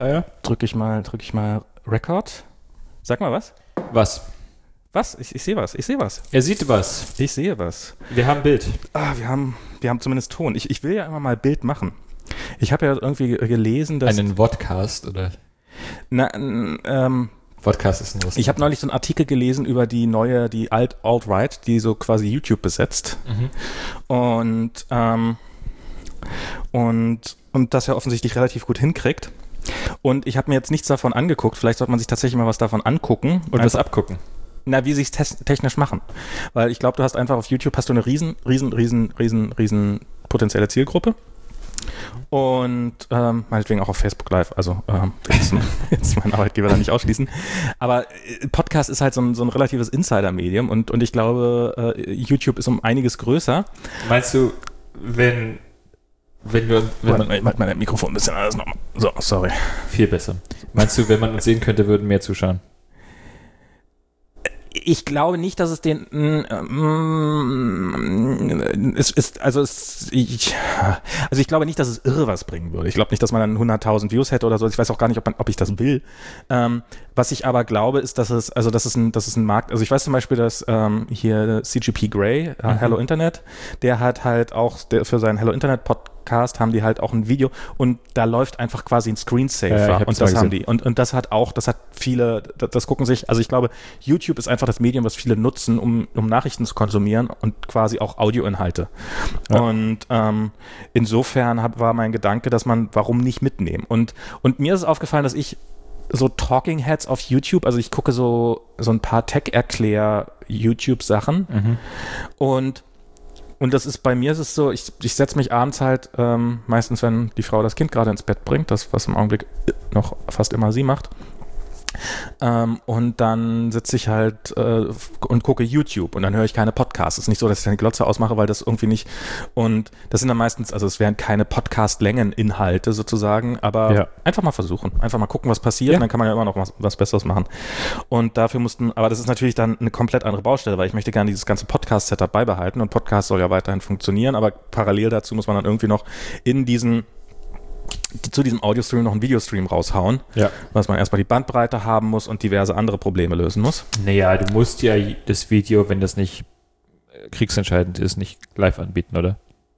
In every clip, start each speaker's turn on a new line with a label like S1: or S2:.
S1: Ja.
S2: Drück ich mal Record. Sag mal was.
S1: Was?
S2: Was? Ich sehe was.
S1: Er sieht was.
S2: Ich sehe was.
S1: Wir haben Bild.
S2: Wir haben zumindest Ton. Ich will ja immer mal Bild machen. Ich habe ja irgendwie gelesen, dass...
S1: Einen Vodcast, oder? Vodcast ist ein was.
S2: Ich habe neulich so einen Artikel gelesen über die Alt-Right, die so quasi YouTube besetzt. Und das ja offensichtlich relativ gut hinkriegt. Und ich habe mir jetzt nichts davon angeguckt. Vielleicht sollte man sich tatsächlich mal was davon angucken.
S1: Und was abgucken.
S2: Na, wie sie es technisch machen. Weil ich glaube, du hast einfach auf YouTube eine riesen potenzielle Zielgruppe. Und meinetwegen auch auf Facebook Live. Also jetzt meinen Arbeitgeber da nicht ausschließen. Aber Podcast ist halt so ein relatives Insider-Medium. Und ich glaube, YouTube ist um einiges größer.
S1: Meinst du, wenn man
S2: mein Mikrofon ein bisschen anders nochmal. So, sorry.
S1: Viel besser. Meinst du, wenn man uns sehen könnte, würden mehr zuschauen?
S2: Ich glaube nicht, dass es den ich glaube nicht, dass es irre was bringen würde. Ich glaube nicht, dass man dann 100.000 Views hätte oder so. Ich weiß auch gar nicht, ob ich das will. Was ich aber glaube, ist, dass es ein Markt, also ich weiß zum Beispiel, dass hier CGP Grey, Hello Internet, der hat halt auch für seinen Hello Internet Podcast haben die halt auch ein Video und da läuft einfach quasi ein Screensaver und das haben die. Und das hat viele, das gucken sich, also ich glaube, YouTube ist einfach das Medium, was viele nutzen, um Nachrichten zu konsumieren und quasi auch Audioinhalte. Ja. Und insofern war mein Gedanke, dass warum nicht mitnehmen? Und mir ist es aufgefallen, dass ich so Talking Heads auf YouTube, also ich gucke so ein paar Tech-Erklär-YouTube-Sachen und das ist, bei mir ist es so, ich setze mich abends halt, meistens wenn die Frau das Kind gerade ins Bett bringt, das was im Augenblick noch fast immer sie macht, und dann sitze ich halt und gucke YouTube und dann höre ich keine Podcasts. Es ist nicht so, dass ich dann die Glotze ausmache, weil das irgendwie nicht, und das sind dann meistens, also es wären keine Podcast-Längen-Inhalte sozusagen, aber einfach mal versuchen, einfach mal gucken, was passiert, und dann kann man ja immer noch was Besseres machen. Und dafür aber das ist natürlich dann eine komplett andere Baustelle, weil ich möchte gerne dieses ganze Podcast-Setup beibehalten und Podcast soll ja weiterhin funktionieren, aber parallel dazu muss man dann irgendwie noch zu diesem Audio-Stream noch einen Videostream raushauen, was man erstmal die Bandbreite haben muss und diverse andere Probleme lösen muss.
S1: Naja, du musst ja das Video, wenn das nicht kriegsentscheidend ist, nicht live anbieten, oder?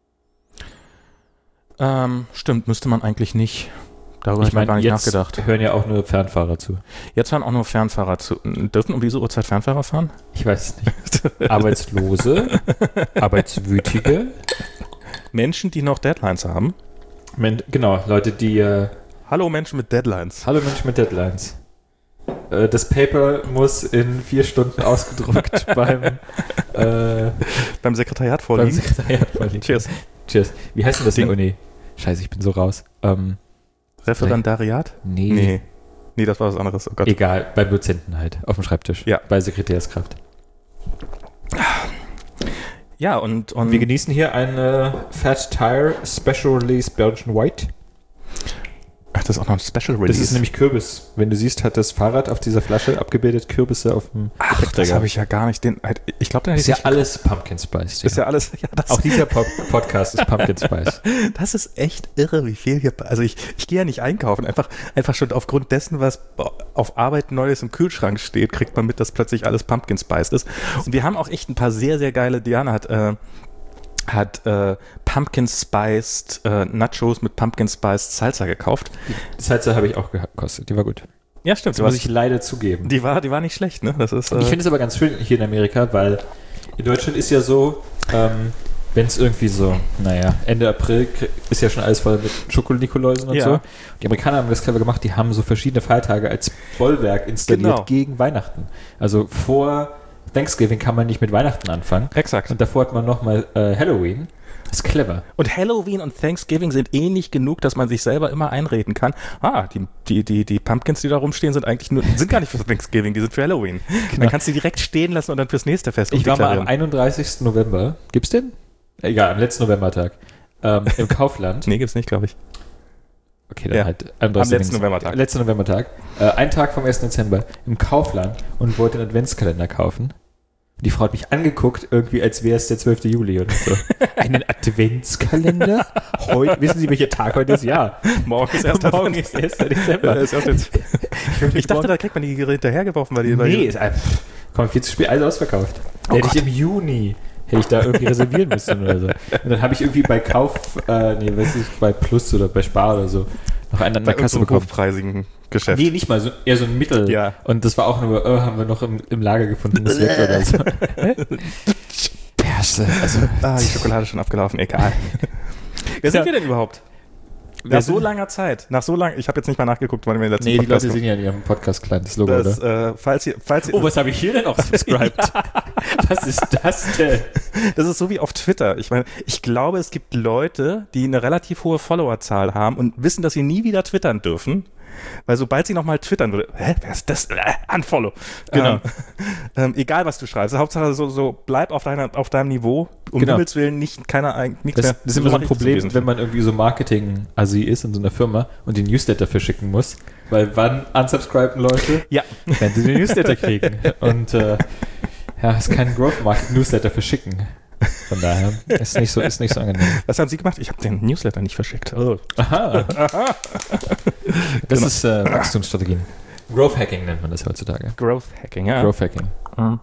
S2: Stimmt, müsste man eigentlich nicht. Darüber habe ich gar nicht nachgedacht.
S1: Hören ja auch nur Fernfahrer zu.
S2: Jetzt hören auch nur Fernfahrer zu. Dürfen um diese Uhrzeit Fernfahrer fahren?
S1: Ich weiß es nicht. Arbeitslose, Arbeitswütige.
S2: Menschen, die noch Deadlines haben.
S1: Genau, Leute, die...
S2: Hallo Menschen mit Deadlines.
S1: Hallo Menschen mit Deadlines. Das Paper muss in 4 Stunden ausgedruckt beim
S2: Sekretariat vorliegen.
S1: Cheers. Wie heißt denn das in der Uni? Scheiße, ich bin so raus.
S2: Referendariat? Nee, das war was anderes. Oh Gott.
S1: Egal, beim Dozenten halt, auf dem Schreibtisch. Ja. Bei Sekretärskraft.
S2: Ja, und
S1: wir genießen hier eine Fat Tire Special Release Belgian White.
S2: Ach, das ist auch noch ein Special Release.
S1: Das ist nämlich Kürbis. Wenn du siehst, hat das Fahrrad auf dieser Flasche abgebildet Kürbisse auf dem
S2: Ach, das habe ich ja gar nicht. Ich glaube,
S1: ist ja alles Pumpkin Spice.
S2: Ist ja alles. Ja,
S1: auch dieser Podcast ist Pumpkin Spice.
S2: Das ist echt irre, wie viel hier. Also ich gehe ja nicht einkaufen. Einfach schon aufgrund dessen, was auf Arbeit Neues im Kühlschrank steht, kriegt man mit, dass plötzlich alles Pumpkin Spice ist. Und wir haben auch echt ein paar sehr, sehr geile. Diana hat Pumpkin Spiced Nachos mit Pumpkin Spiced Salsa gekauft.
S1: Die Salsa habe ich auch gekostet, die war gut.
S2: Ja, stimmt.
S1: Das muss ich leider zugeben.
S2: Die war nicht schlecht, ne? Das ist,
S1: ich finde es aber ganz schön hier in Amerika, weil in Deutschland ist ja so, wenn es irgendwie so, Ende April ist ja schon alles voll mit Schokonikoläusen und so. Die Amerikaner haben das clever gemacht, die haben so verschiedene Feiertage als Bollwerk installiert gegen Weihnachten. Also vor Thanksgiving kann man nicht mit Weihnachten anfangen.
S2: Exakt.
S1: Und davor hat man nochmal Halloween. Das ist clever.
S2: Und Halloween und Thanksgiving sind ähnlich genug, dass man sich selber immer einreden kann. Die Pumpkins, die da rumstehen, sind gar nicht für Thanksgiving, die sind für Halloween. Genau. Dann kannst du die direkt stehen lassen und dann fürs nächste Fest
S1: Ich war mal am 31. November. Gibt's den? Egal, am letzten Novembertag. Im Kaufland.
S2: Nee, gibt's nicht, glaube ich.
S1: Okay, dann halt am letzten Novembertag. Letzten Novembertag. Ein Tag vom 1. Dezember im Kaufland und wollte einen Adventskalender kaufen. Die Frau hat mich angeguckt, irgendwie als wäre es der 12. Juli oder so. Einen Adventskalender? Heute, wissen Sie, welcher Tag heute ist? Ja.
S2: Morgen ist 1. Dezember. Ich dachte, da kriegt man die Geräte hinterhergeworfen.
S1: Nee, ist einfach, komm, viel zu spät, alles ausverkauft. Hätte ich im Juni, hätte ich da irgendwie reservieren müssen oder so. Und dann habe ich irgendwie bei bei Plus oder bei Spar oder so noch einen an der Kasse bekommen.
S2: Hochpreisigen Geschäft.
S1: Nee, nicht mal, eher so ein Mittel.
S2: Ja.
S1: Und das war auch nur, haben wir noch im Lager gefunden, das weg oder so. Perste. Also,
S2: die Schokolade ist schon abgelaufen, egal. Wer sind wir denn überhaupt? Nach so langer Zeit. Ich habe jetzt nicht mal nachgeguckt, wann wir den letzten
S1: Podcast... Nee, die Leute sehen ja in ihrem Podcast klein, das Logo, oder?
S2: Falls ihr
S1: was habe ich hier denn auch subscribed? Was ist das denn?
S2: Das ist so wie auf Twitter. Ich meine, ich glaube, es gibt Leute, die eine relativ hohe Followerzahl haben und wissen, dass sie nie wieder twittern dürfen. Weil sobald sie nochmal twittern würde, wer ist das? Unfollow.
S1: Genau.
S2: Egal, was du schreibst. Hauptsache so bleib auf deinem Niveau. Himmels Willen nichts mehr.
S1: Das ist immer so ein Problem, wenn man irgendwie so Marketing-Assi ist in so einer Firma und den Newsletter verschicken muss. Weil wann unsubscriben Leute?
S2: Ja.
S1: Wenn sie den Newsletter kriegen. Und ist kein Growth-Market-Newsletter verschicken. Von daher ist nicht so angenehm.
S2: Was haben Sie gemacht? Ich habe den Newsletter nicht verschickt. Oh.
S1: Aha. Das ist Wachstumsstrategien. Growth Hacking nennt man das heutzutage.
S2: Growth Hacking, ja.
S1: Growth Hacking.
S2: Mhm.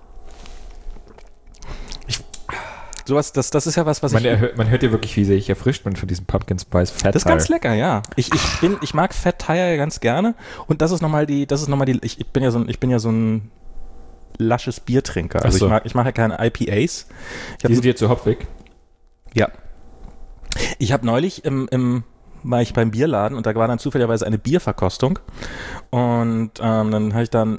S2: Das ist ja was
S1: man hört ja wirklich, wie sehr ich erfrischt bin von diesem Pumpkin Spice Fat Tire.
S2: Das ist ganz lecker, ja. Ich mag Fat Tire ganz gerne. Und das ist nochmal die, ich bin ja so ein lasches Biertrinker. Also ich mache ja keine IPAs.
S1: Die sind jetzt so hopfig?
S2: Ja. Ich habe neulich war ich beim Bierladen und da war dann zufälligerweise eine Bierverkostung und dann war ich da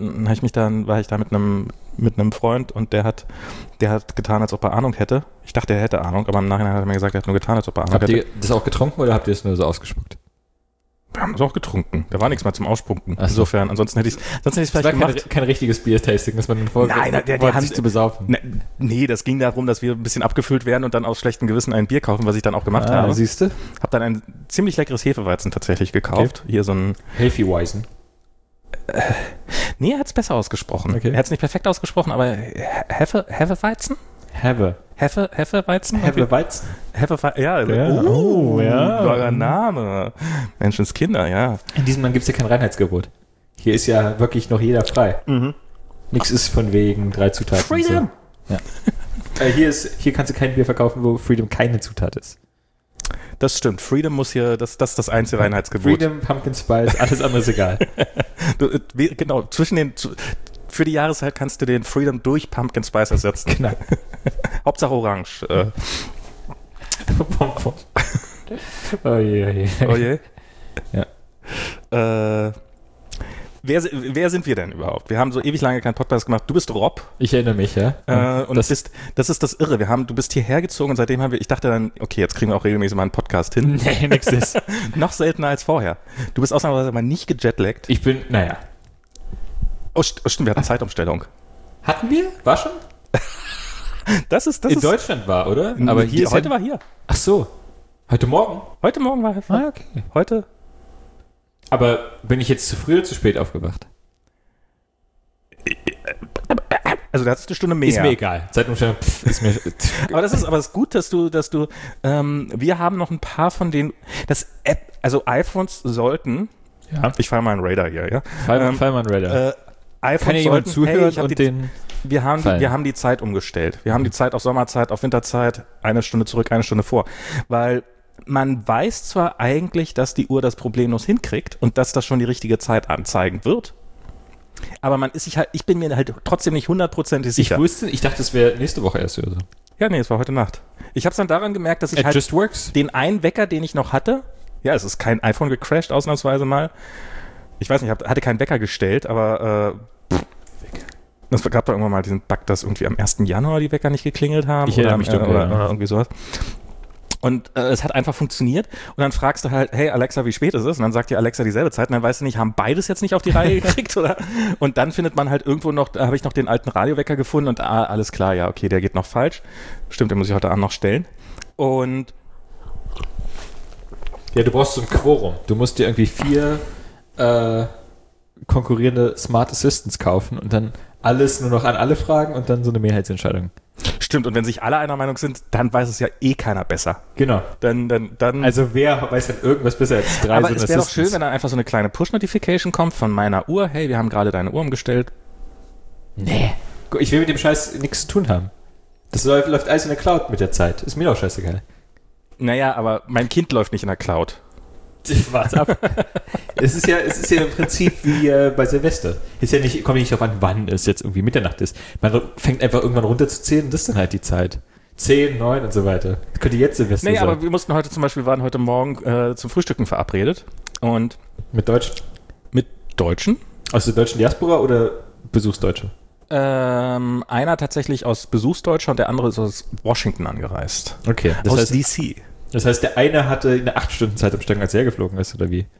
S2: mit einem Freund und der hat getan, als ob er Ahnung hätte. Ich dachte, er hätte Ahnung, aber im Nachhinein hat er mir gesagt, er hat nur getan, als ob er Ahnung hätte.
S1: Habt ihr das auch getrunken oder habt ihr es nur so ausgespuckt?
S2: Wir haben es auch getrunken. Da war nichts mehr zum Ausspucken.
S1: So.
S2: Insofern, ansonsten hätte ich es vielleicht gemacht.
S1: Kein richtiges Bier-Tasting, dass man den Vorgang sich zu besaufen.
S2: Nee, das ging darum, dass wir ein bisschen abgefüllt werden und dann aus schlechtem Gewissen ein Bier kaufen, was ich dann auch gemacht habe.
S1: Siehst du?
S2: Hab dann ein ziemlich leckeres Hefeweizen tatsächlich gekauft. Okay. Hier so ein
S1: Hefeweizen.
S2: Nee, er hat es besser ausgesprochen. Okay. Er hat es nicht perfekt ausgesprochen, aber Hefeweizen? Hefeweizen? Ja. Neuer Name. Menschenskinder, ja.
S1: In diesem Land gibt es ja kein Reinheitsgebot. Hier ist ja wirklich noch jeder frei.
S2: Mhm.
S1: Nichts ist von wegen 3 Zutaten.
S2: Freedom!
S1: So. Ja. Hier kannst du kein Bier verkaufen, wo Freedom keine Zutat ist.
S2: Das stimmt. Freedom muss hier, das ist das einzige Reinheitsgebot.
S1: Freedom, Pumpkin Spice, alles andere ist egal.
S2: Genau, für die Jahreszeit kannst du den Freedom durch Pumpkin Spice ersetzen.
S1: Genau.
S2: Hauptsache Orange.
S1: Oh je.
S2: Oh je?
S1: Ja.
S2: Wer sind wir denn überhaupt? Wir haben so ewig lange keinen Podcast gemacht. Du bist Rob.
S1: Ich erinnere mich, ja.
S2: Und das ist das Irre. Du bist hierher gezogen und seitdem ich dachte dann, okay, jetzt kriegen wir auch regelmäßig mal einen Podcast hin.
S1: Nee, nix ist.
S2: Noch seltener als vorher. Du bist ausnahmsweise mal nicht gejetlaggt.
S1: Ich bin, naja.
S2: Oh, stimmt, wir hatten Zeitumstellung.
S1: Hatten wir? War schon?
S2: Das ist
S1: Deutschland war, oder?
S2: Aber hier heute war hier.
S1: Ach so. Heute Morgen?
S2: Heute Morgen war
S1: okay.
S2: Heute. Aber
S1: bin ich jetzt zu früh oder zu spät aufgewacht?
S2: Also da hast du eine Stunde mehr.
S1: Ist mir egal. Zeitumstellung ist mir...
S2: Aber das ist gut, dass du wir haben noch ein paar von den, also iPhones sollten,
S1: ja.
S2: Ich fahre mal einen Radar hier, ja.
S1: Fall mal einen Radar.
S2: iPhones
S1: kann ja jemand zuhören
S2: wir haben die Zeit umgestellt. Wir haben die Zeit auf Sommerzeit, auf Winterzeit, 1 Stunde zurück, 1 Stunde vor. Weil man weiß zwar eigentlich, dass die Uhr das problemlos hinkriegt und dass das schon die richtige Zeit anzeigen wird, aber ich bin mir halt trotzdem nicht 100% sicher.
S1: Ich dachte, es wäre nächste Woche erst oder so.
S2: Ja, nee, es war heute Nacht. Ich habe es dann daran gemerkt, dass ich den einen Wecker, den ich noch hatte, ja, es ist kein iPhone gecrashed, ausnahmsweise mal. Ich weiß nicht, hatte keinen Wecker gestellt, aber es gab da irgendwann mal diesen Bug, dass irgendwie am 1. Januar die Wecker nicht geklingelt haben.
S1: Ich erinnere mich
S2: oder irgendwie sowas. Und es hat einfach funktioniert. Und dann fragst du halt, hey Alexa, wie spät ist es? Und dann sagt dir Alexa dieselbe Zeit. Und dann weißt du nicht, haben beides jetzt nicht auf die Reihe gekriegt? Oder? Und dann findet man halt irgendwo noch, da habe ich noch den alten Radiowecker gefunden und alles klar, ja, okay, der geht noch falsch. Stimmt, den muss ich heute Abend noch stellen. Und
S1: ja, du brauchst so ein Quorum. Du musst dir irgendwie 4 konkurrierende Smart Assistants kaufen und dann alles nur noch an alle fragen und dann so eine Mehrheitsentscheidung.
S2: Stimmt, und wenn sich alle einer Meinung sind, dann weiß es ja eh keiner besser.
S1: Genau.
S2: Dann
S1: Also wer weiß denn irgendwas besser als 3
S2: aber
S1: so
S2: es wäre doch schön, wenn dann einfach so eine kleine Push-Notification kommt von meiner Uhr. Hey, wir haben gerade deine Uhr umgestellt.
S1: Nee. Ich will mit dem Scheiß nichts zu tun haben. Das läuft alles in der Cloud mit der Zeit. Ist mir doch scheißegal.
S2: Naja, aber mein Kind läuft nicht in der Cloud.
S1: Warte ab. Es ist ja im Prinzip wie bei Silvester. Kommt nicht darauf an, wann es jetzt irgendwie Mitternacht ist. Man fängt einfach irgendwann runterzuzählen und das ist dann halt die Zeit. 10, 9 und so weiter. Das könnte jetzt Silvester sein.
S2: Aber wir waren heute Morgen zum Frühstücken verabredet. Und
S1: mit Deutschen?
S2: Mit Deutschen?
S1: Aus der deutschen Diaspora oder Besuchsdeutsche?
S2: Einer tatsächlich aus Besuchsdeutscher und der andere ist aus Washington angereist.
S1: Okay.
S2: Aus DC.
S1: Das heißt, der eine hatte eine 8-Stunden-Zeitumstellung, als er geflogen ist, oder wie?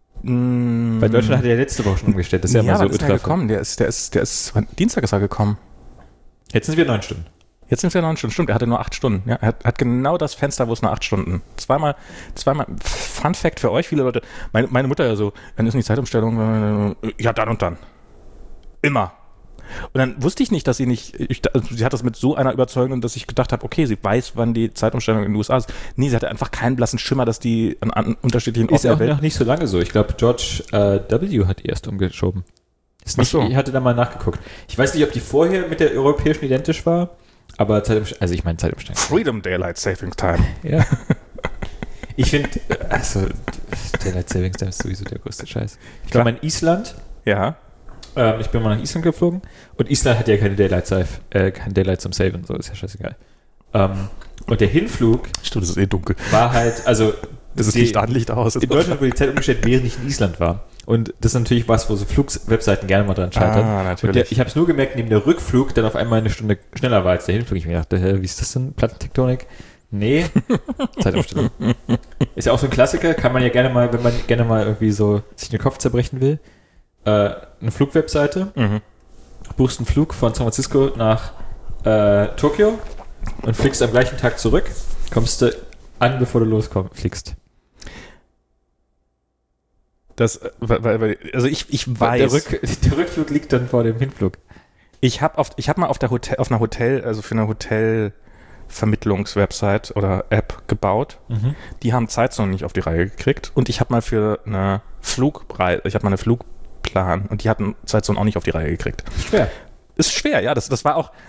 S1: Bei Deutschland hat er ja letzte Woche schon umgestellt. Das ist ja immer so
S2: ultra. Der gekommen? Der ist Dienstag ist er gekommen.
S1: Jetzt sind wir 9 Stunden.
S2: Jetzt sind wir 9 Stunden. Stimmt, er hatte nur 8 Stunden. Ja, er hat genau das Fenster, wo es nur 8 Stunden. Zweimal. Fun Fact für euch, viele Leute. Meine Mutter ja so, dann ist die Zeitumstellung, ja, dann und dann. Immer. Und dann wusste ich nicht, dass sie hat das mit so einer Überzeugung, dass ich gedacht habe, okay, sie weiß, wann die Zeitumstellung in den USA ist. Nee, sie hatte einfach keinen blassen Schimmer, dass die an unterschiedlichen
S1: Orten der Welt... Ist auch noch nicht so lange so. Ich glaube, George W. hat die erst umgeschoben. Ich hatte da mal nachgeguckt. Ich weiß nicht, ob die vorher mit der europäischen identisch war, aber Zeitumstellung.
S2: Freedom Daylight Saving Time.
S1: Ja. Ich finde, Daylight Saving Time ist sowieso der größte Scheiß. Ich glaube, in Island...
S2: Ja.
S1: Ich bin mal nach Island geflogen und Island hat ja keine kein Daylight zum Saven, so ist ja scheißegal. Und der Hinflug
S2: Stimmt, es ist eh dunkel.
S1: War halt, also
S2: das ist Licht an, Licht aus.
S1: In Deutschland wurde die Zeit umgestellt, während ich in Island war. Und das ist natürlich was, wo so Flugwebseiten gerne mal dran scheitern.
S2: Natürlich.
S1: Und ich habe es nur gemerkt, neben der Rückflug dann auf einmal eine Stunde schneller war als der Hinflug. Ich mir dachte, wie ist das denn? Plattentektonik? Nee, Zeitumstellung. Ist ja auch so ein Klassiker, kann man ja gerne mal, wenn man gerne mal irgendwie so sich den Kopf zerbrechen will, eine Flugwebseite, buchst einen Flug von San Francisco nach Tokio und fliegst am gleichen Tag zurück, kommst du an, bevor du fliegst.
S2: Also ich weiß.
S1: Der Rückflug liegt dann vor dem Hinflug.
S2: Ich habe mal auf einer für eine Hotelvermittlungswebsite oder App gebaut. Die haben Zeitzonen nicht auf die Reihe gekriegt und ich habe mal für eine Flugplan und die hatten Zeitzonen auch nicht auf die Reihe gekriegt. Ist schwer, ja. Das war auch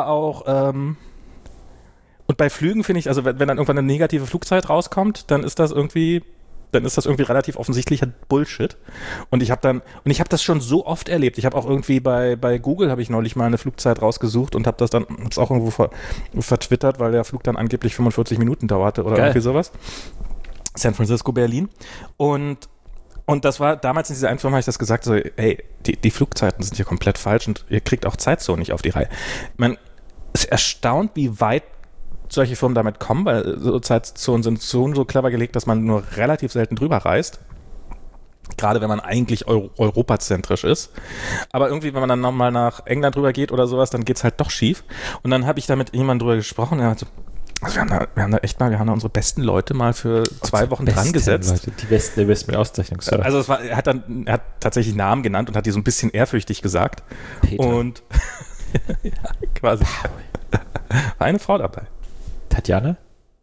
S2: und bei Flügen finde ich, also wenn dann irgendwann eine negative Flugzeit rauskommt, dann ist das irgendwie relativ offensichtlicher Bullshit. Und ich habe das schon so oft erlebt. Ich habe auch irgendwie bei Google habe ich neulich mal eine Flugzeit rausgesucht und habe das dann auch irgendwo vertwittert, weil der Flug dann angeblich 45 Minuten dauerte oder irgendwie sowas. San Francisco, Berlin. Und das war damals in dieser Einführung, habe ich das gesagt, so, ey, die Flugzeiten sind hier komplett falsch und ihr kriegt auch Zeitzonen nicht auf die Reihe. Es erstaunt, wie weit solche Firmen damit kommen, weil so Zeitzonen sind so clever gelegt, dass man nur relativ selten drüber reist. Gerade wenn man eigentlich europazentrisch ist. Aber irgendwie, wenn man dann nochmal nach England drüber geht oder sowas, dann geht's halt doch schief. Und dann habe ich da mit jemandem drüber gesprochen, der hat so, also wir haben da unsere besten Leute mal für 2 Wochen dran gesetzt. Leute,
S1: der besten mit Auszeichnung.
S2: Also er hat tatsächlich Namen genannt und hat die so ein bisschen ehrfürchtig gesagt.
S1: Peter.
S2: Und ja, quasi. War eine Frau dabei.
S1: Tatjana?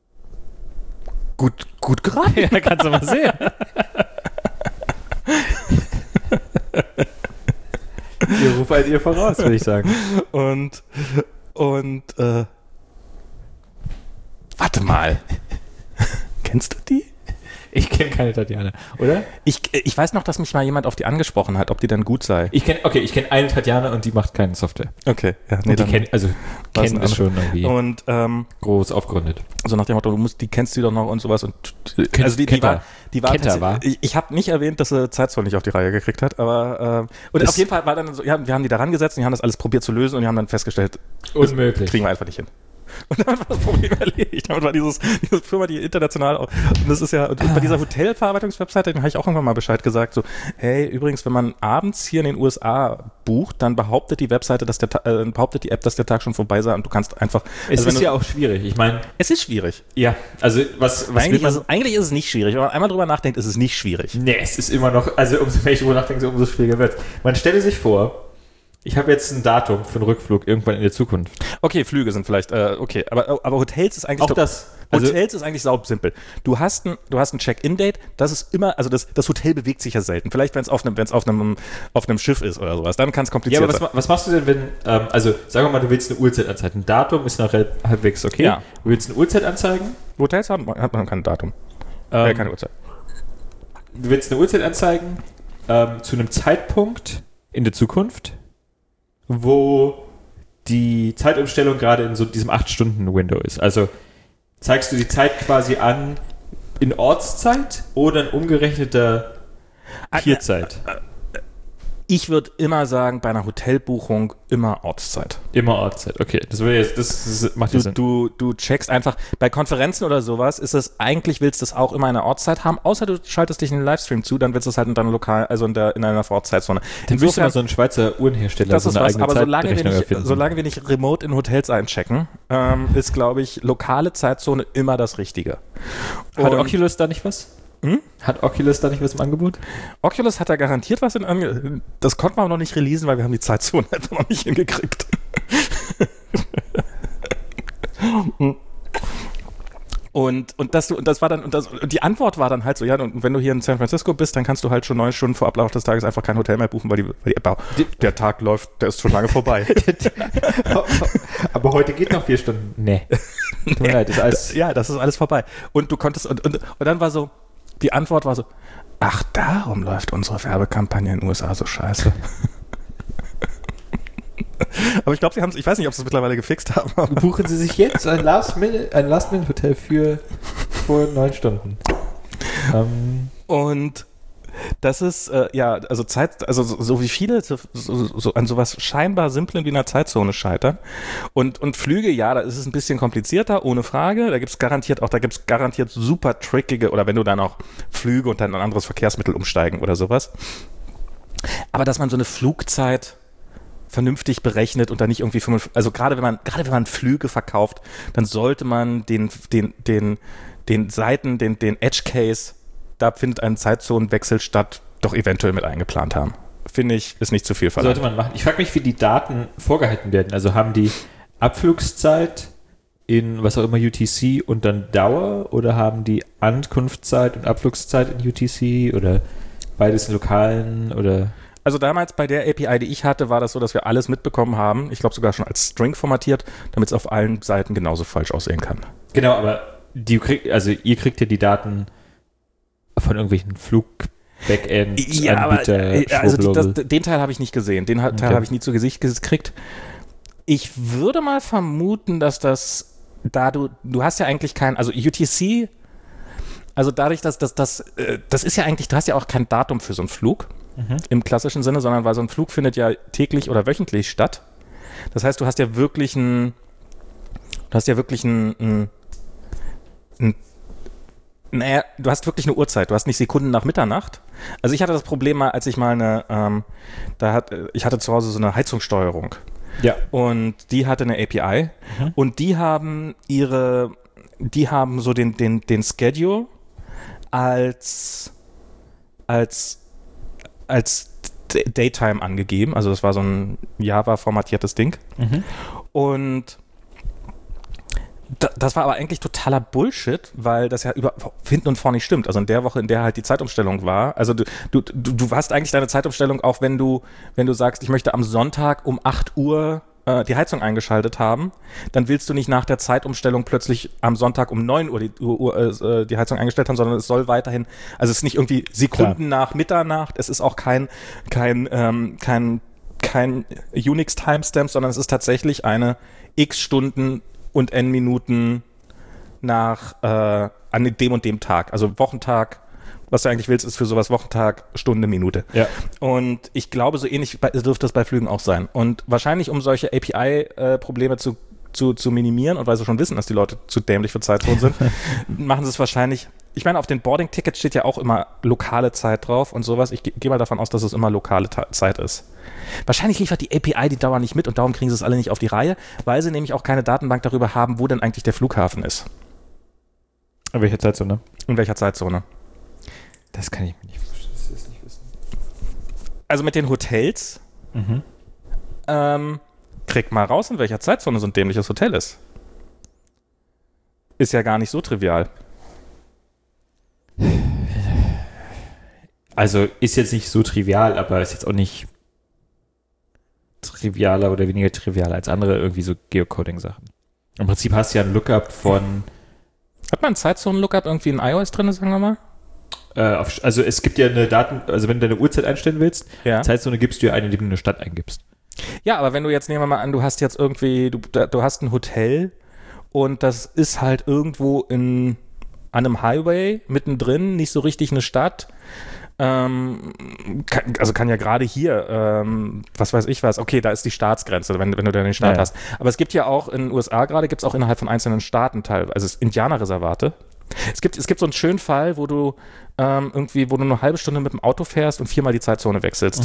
S2: Gut geraten.
S1: Ja, kannst du mal sehen. Ihr ruft halt ihr voraus, würde ich sagen.
S2: Und warte mal. Kennst du die?
S1: Ich kenne keine Tatjana, oder?
S2: Ich weiß noch, dass mich mal jemand auf die angesprochen hat, ob die dann gut sei.
S1: Ich kenne eine Tatjana und die macht keine Software.
S2: Okay. Ja,
S1: nee, die kennen das schon irgendwie
S2: und,
S1: groß aufgerundet.
S2: So nach dem Motto, die kennst du doch noch und sowas. Und also die war ich habe nicht erwähnt, dass sie Zeitzoll nicht auf die Reihe gekriegt hat, aber und auf jeden Fall war dann so, ja, wir haben die da rangesetzt und die haben das alles probiert zu lösen und die haben dann festgestellt,
S1: unmöglich.
S2: Kriegen wir einfach nicht hin. Und damit war das Problem erledigt. Damit war diese Firma, die international auch, und das ist ja, und bei dieser Hotelverarbeitungswebseite, den habe ich auch irgendwann mal Bescheid gesagt, so, hey, übrigens, wenn man abends hier in den USA bucht, dann behauptet die Webseite, behauptet die App, dass der Tag schon vorbei sei und du kannst einfach...
S1: Es ist ja auch schwierig, ich meine...
S2: Es ist schwierig.
S1: Ja, also was
S2: eigentlich ist es nicht schwierig, wenn man einmal drüber nachdenkt, ist es nicht schwierig.
S1: Nee, es ist immer noch, also umso mehr ich drüber nachdenke, umso schwieriger wird es. Man stelle sich vor, ich habe jetzt ein Datum für einen Rückflug irgendwann in der Zukunft.
S2: Okay, Flüge sind vielleicht, okay, aber Hotels ist eigentlich...
S1: Auch das.
S2: Hotels ist eigentlich saupsimpel. Du hast ein Check-in-Date, das ist immer, also das Hotel bewegt sich ja selten. Vielleicht, wenn es auf einem Schiff ist oder sowas, dann kann es kompliziert sein.
S1: Ja, aber was machst du denn, wenn, also sagen wir mal, du willst eine Uhrzeit anzeigen. Ein Datum ist noch halbwegs okay.
S2: Ja.
S1: Du willst eine Uhrzeit anzeigen.
S2: Hotels hat man kein Datum. Keine Uhrzeit.
S1: Du willst eine Uhrzeit anzeigen zu einem Zeitpunkt in der Zukunft, wo die Zeitumstellung gerade in so diesem 8-Stunden-Window ist. Also zeigst du die Zeit quasi an in Ortszeit oder in umgerechneter Tierzeit?
S2: Ich würde immer sagen, bei einer Hotelbuchung immer Ortszeit.
S1: Immer Ortszeit, okay. Das macht ja Sinn.
S2: Du checkst einfach, bei Konferenzen oder sowas ist es, eigentlich willst du es auch immer in einer Ortszeit haben, außer du schaltest dich in den Livestream zu, dann willst du es halt in deiner lokal, also in einer Vorortzeitzone.
S1: Dann willst du mal so ein Schweizer Uhrenhersteller,
S2: das
S1: so
S2: ist
S1: eine
S2: was,
S1: eigene
S2: aber
S1: Zeitrechnung
S2: solange wir nicht remote in Hotels einchecken, ist, glaube ich, lokale Zeitzone immer das Richtige.
S1: Hat Oculus da nicht was? Hat Oculus da nicht was im Angebot?
S2: Oculus hat da garantiert was das konnten wir aber noch nicht releasen, weil wir haben die Zeitzone einfach noch nicht hingekriegt. Und die Antwort war dann halt so, ja, und wenn du hier in San Francisco bist, dann kannst du halt schon 9 Stunden vor Ablauf des Tages einfach kein Hotel mehr buchen, weil der Tag läuft, der ist schon lange vorbei.
S1: Aber heute geht noch 4 Stunden. Nee. Tut mir leid, das
S2: ist alles vorbei. Und du konntest, und dann war so, die Antwort war so, ach, darum läuft unsere Werbekampagne in den USA so scheiße. Aber ich glaube, ich weiß nicht, ob sie es mittlerweile gefixt haben.
S1: Buchen Sie sich jetzt ein Last-Minute-Hotel vor 9 Stunden.
S2: Und das ist, also so wie viele so an sowas scheinbar Simplem wie einer Zeitzone scheitern. Und Flüge, ja, da ist es ein bisschen komplizierter, ohne Frage. Da gibt's garantiert super trickige, oder wenn du dann auch Flüge und dann ein anderes Verkehrsmittel umsteigen oder sowas. Aber dass man so eine Flugzeit vernünftig berechnet und dann nicht irgendwie also gerade wenn man Flüge verkauft, dann sollte man den Edge Case, da findet ein Zeitzonenwechsel statt, doch eventuell mit eingeplant haben. Finde ich, ist nicht zu viel verlangt.
S1: Sollte man machen. Ich frage mich, wie die Daten vorgehalten werden. Also haben die Abflugszeit in was auch immer UTC und dann Dauer, oder haben die Ankunftszeit und Abflugszeit in UTC oder beides in lokalen, oder...
S2: Also damals bei der API, die ich hatte, war das so, dass wir alles mitbekommen haben. Ich glaube sogar schon als String formatiert, damit es auf allen Seiten genauso falsch aussehen kann.
S1: Genau, aber ihr kriegt ja die Daten von irgendwelchen Flug-Backend-Anbieter.
S2: Ja, also den Teil habe ich nicht gesehen. Den Teil habe ich nie zu Gesicht gekriegt. Ich würde mal vermuten, dass das, da du hast ja eigentlich also UTC, also dadurch, dass das ist ja eigentlich, du hast ja auch kein Datum für so einen Flug. Im klassischen Sinne, sondern weil so ein Flug findet ja täglich oder wöchentlich statt. Das heißt, du hast ja wirklich eine Uhrzeit. Du hast nicht Sekunden nach Mitternacht. Also ich hatte das Problem mal, als ich mal ich hatte zu Hause so eine Heizungssteuerung.
S1: Ja.
S2: Und die hatte eine API. Und die haben so den Schedule als Daytime angegeben, also das war so ein Java-formatiertes Ding. Und das war aber eigentlich totaler Bullshit, weil das ja hinten und vorne nicht stimmt. Also in der Woche, in der halt die Zeitumstellung war, also du hast eigentlich deine Zeitumstellung auch, wenn du sagst, ich möchte am Sonntag um 8 Uhr die Heizung eingeschaltet haben, dann willst du nicht nach der Zeitumstellung plötzlich am Sonntag um 9 Uhr die Heizung eingestellt haben, sondern es soll weiterhin, also es ist nicht irgendwie Sekunden nach Mitternacht, es ist auch kein Unix-Timestamp, sondern es ist tatsächlich eine x Stunden und n Minuten nach an dem und dem Tag, also Wochentag. Was du eigentlich willst, ist für sowas Wochentag, Stunde, Minute.
S1: Ja.
S2: Und ich glaube, so ähnlich dürfte das bei Flügen auch sein. Und wahrscheinlich, um solche API-Probleme zu zu minimieren und weil sie schon wissen, dass die Leute zu dämlich für Zeitzonen sind, machen sie es wahrscheinlich. Ich meine, auf den Boarding-Tickets steht ja auch immer lokale Zeit drauf und sowas. Ich gehe mal davon aus, dass es immer lokale Zeit ist. Wahrscheinlich liefert die API die Dauer nicht mit und darum kriegen sie es alle nicht auf die Reihe, weil sie nämlich auch keine Datenbank darüber haben, wo denn eigentlich der Flughafen ist.
S1: In welcher Zeitzone?
S2: In welcher Zeitzone?
S1: Das kann ich mir nicht wissen.
S2: Also mit den Hotels, krieg mal raus, in welcher Zeitzone so ein dämliches Hotel ist. Ist ja gar nicht so trivial.
S1: Also ist jetzt nicht so trivial, aber ist jetzt auch nicht trivialer oder weniger trivial als andere irgendwie so Geocoding-Sachen. Im Prinzip hast du ja ein Lookup von...
S2: Hat man ein Zeitzonen-Lookup irgendwie in iOS drin, sagen wir mal?
S1: Also es gibt ja eine also wenn du deine Uhrzeit einstellen willst, Zeitzone gibst du ja eine, indem du eine Stadt eingibst.
S2: Ja, aber wenn du jetzt, nehmen wir mal an, du hast jetzt irgendwie, du hast ein Hotel und das ist halt irgendwo an einem Highway mittendrin, nicht so richtig eine Stadt. Kann ja gerade hier, was weiß ich was, okay, da ist die Staatsgrenze, wenn du dann den Staat hast. Aber es gibt ja auch in den USA gerade, gibt es auch innerhalb von einzelnen Staaten teilweise, also Indianerreservate. Es gibt so einen schönen Fall, wo du wo du nur eine halbe Stunde mit dem Auto fährst und 4-mal die Zeitzone wechselst,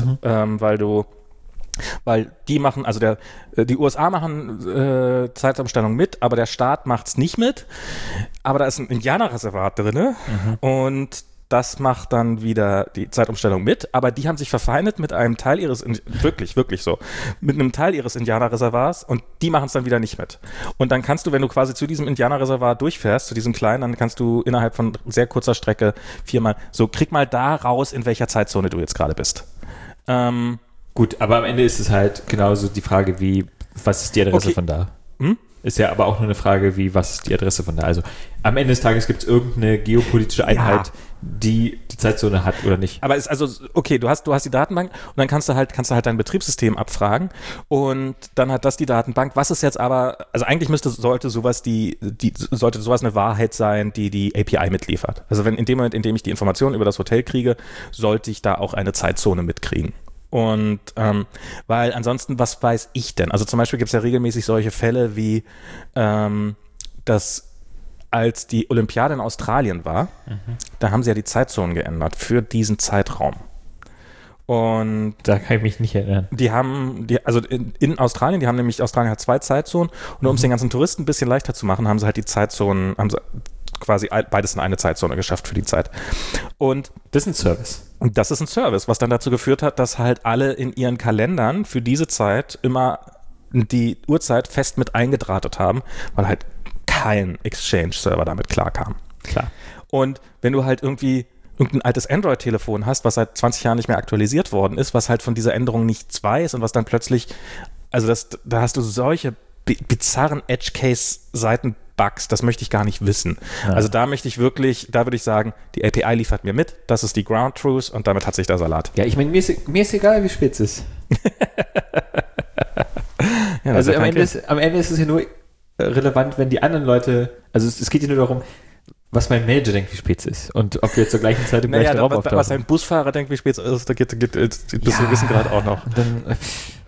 S2: weil die machen, also die USA machen Zeitumstellung mit, aber der Staat macht's nicht mit. Aber da ist ein Indianerreservat drin und das macht dann wieder die Zeitumstellung mit, aber die haben sich verfeindet mit einem Teil ihres, wirklich so, mit einem Teil ihres Indianerreservats und die machen es dann wieder nicht mit. Und dann kannst du, wenn du quasi zu diesem Indianerreservat durchfährst, zu diesem kleinen, dann kannst du innerhalb von sehr kurzer Strecke 4-mal, so krieg mal da raus, in welcher Zeitzone du jetzt gerade bist.
S1: Gut, aber am Ende ist es halt genauso die Frage wie, was ist die Adresse von da? Ist ja aber auch nur eine Frage wie, was ist die Adresse von da? Also am Ende des Tages gibt es irgendeine geopolitische Einheit, die Zeitzone hat oder nicht.
S2: Aber ist also, okay, du hast die Datenbank und dann kannst du halt dein Betriebssystem abfragen und dann hat das die Datenbank. Was ist jetzt aber, also eigentlich sollte sowas eine Wahrheit sein, die API mitliefert. Also in dem Moment, in dem ich die Informationen über das Hotel kriege, sollte ich da auch eine Zeitzone mitkriegen. Und weil ansonsten, was weiß ich denn? Also zum Beispiel gibt es ja regelmäßig solche Fälle wie, dass als die Olympiade in Australien war, da haben sie ja die Zeitzonen geändert für diesen Zeitraum. Und
S1: da kann ich mich nicht erinnern.
S2: In Australien, Australien hat 2 Zeitzonen und um es den ganzen Touristen ein bisschen leichter zu machen, haben sie halt die Zeitzonen, haben sie quasi beides in eine Zeitzone geschafft für die Zeit. Und
S1: das ist ein Service.
S2: Und das ist ein Service, was dann dazu geführt hat, dass halt alle in ihren Kalendern für diese Zeit immer die Uhrzeit fest mit eingedrahtet haben, weil halt kein Exchange-Server damit klarkam.
S1: Klar.
S2: Und wenn du halt irgendein altes Android-Telefon hast, was seit 20 Jahren nicht mehr aktualisiert worden ist, was halt von dieser Änderung nichts weiß und was dann plötzlich, also da hast du solche bizarren Edge-Case-Seiten-Bugs, das möchte ich gar nicht wissen. Ja. Also da würde ich sagen, die API liefert mir mit, das ist die Ground Truth und damit hat sich der Salat.
S1: Ja, ich meine, mir ist egal, wie spät es ist. Ja, also am Ende ist es ja nur relevant, wenn die anderen Leute, also es geht ja nur darum, was mein Manager denkt, wie spät es ist und ob wir jetzt zur gleichen Zeit im gleichen Raum auftauchen.
S2: Was ein Busfahrer denkt, wie spät es ist, da geht bis zu einem gewissen Grad auch noch. Dann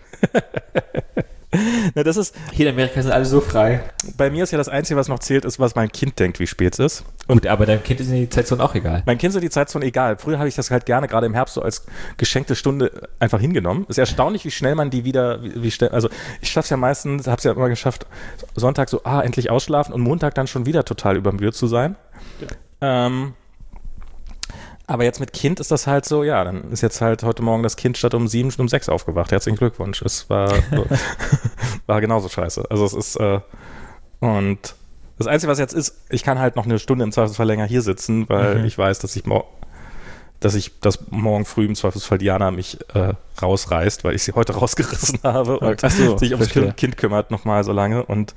S2: Na, das ist,
S1: hier in Amerika sind alle so frei.
S2: Bei mir ist ja das Einzige, was noch zählt, ist, was mein Kind denkt, wie spät es ist.
S1: Und aber deinem Kind ist die Zeitzone auch egal.
S2: Mein Kind ist die Zeitzone egal. Früher habe ich das halt gerne, gerade im Herbst, so als geschenkte Stunde einfach hingenommen. Es ist erstaunlich, wie schnell man die wieder, also ich schaffe es ja meistens, habe es ja immer geschafft, Sonntag so, endlich ausschlafen und Montag dann schon wieder total übermüdet zu sein. Ja. Aber jetzt mit Kind ist das halt so, ja, dann ist jetzt halt heute Morgen das Kind statt um 7 schon um 6 aufgewacht. Herzlichen Glückwunsch. Es war genauso scheiße. Also es ist, und das Einzige, was jetzt ist, ich kann halt noch eine Stunde im Zweifelsfall länger hier sitzen, weil ich weiß, dass das morgen früh im Zweifelsfall Diana mich rausreißt, weil ich sie heute rausgerissen habe und sich ums Kind kümmert nochmal so lange und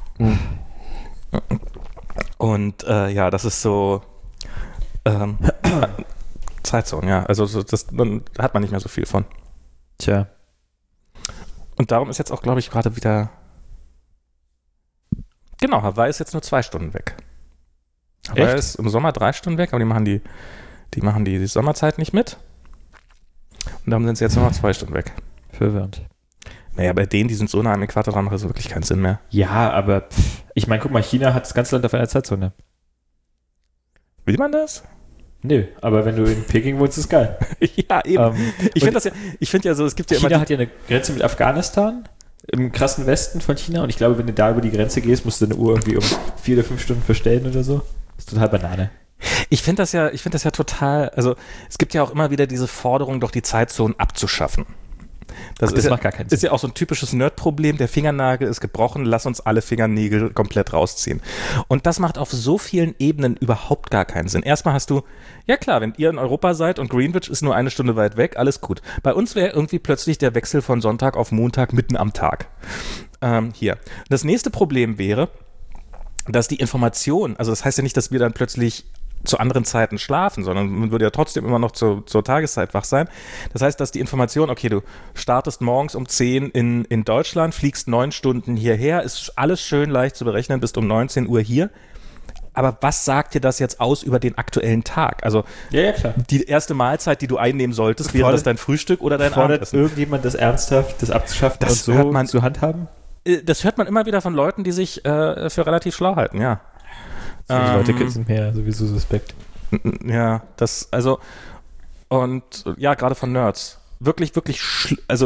S2: ja, das ist so Zeitzone, ja. Also dann hat man nicht mehr so viel von.
S1: Tja.
S2: Und darum ist jetzt auch, glaube ich, gerade wieder genau, Hawaii ist jetzt nur 2 Stunden weg. Hawaii ist im Sommer 3 Stunden weg, aber die machen die Sommerzeit nicht mit. Und darum sind sie jetzt nur noch 2 Stunden weg.
S1: Verwirrend.
S2: Naja, bei denen, die sind so nah am Äquator dran, macht das wirklich keinen Sinn mehr.
S1: Ja, aber ich meine, guck mal, China hat das ganze Land auf einer Zeitzone.
S2: Will man das?
S1: Nö, aber wenn du in Peking wohnst, ist geil.
S2: Ja, eben. Ich finde ja so, es gibt ja
S1: China
S2: immer...
S1: hat ja eine Grenze mit Afghanistan, im krassen Westen von China, und ich glaube, wenn du da über die Grenze gehst, musst du deine Uhr irgendwie um 4 oder 5 Stunden verstellen oder so. Das ist total Banane.
S2: Ich finde das ja total, also es gibt ja auch immer wieder diese Forderung, doch die Zeitzonen abzuschaffen.
S1: Das macht gar keinen Sinn.
S2: Ist ja auch so ein typisches Nerd-Problem. Der Fingernagel ist gebrochen, lass uns alle Fingernägel komplett rausziehen. Und das macht auf so vielen Ebenen überhaupt gar keinen Sinn. Erstmal hast du, ja klar, wenn ihr in Europa seid und Greenwich ist nur 1 Stunde weit weg, alles gut. Bei uns wäre irgendwie plötzlich der Wechsel von Sonntag auf Montag mitten am Tag. Hier. Das nächste Problem wäre, dass die Information, also das heißt ja nicht, dass wir dann plötzlich zu anderen Zeiten schlafen, sondern man würde ja trotzdem immer noch zur Tageszeit wach sein. Das heißt, dass die Information, okay, du startest morgens um 10 in Deutschland, fliegst 9 Stunden hierher, ist alles schön leicht zu berechnen, bist um 19 Uhr hier. Aber was sagt dir das jetzt aus über den aktuellen Tag? Also
S1: ja, klar.
S2: Die erste Mahlzeit, die du einnehmen solltest, wäre das dein Frühstück oder dein Abendessen?
S1: Irgendjemand das ernsthaft, das abzuschaffen das und so zu handhaben?
S2: Das hört man immer wieder von Leuten, die sich für relativ schlau halten, ja.
S1: Die Leute sind mir sowieso suspekt.
S2: Ja, und ja, gerade von Nerds. Wirklich, wirklich, also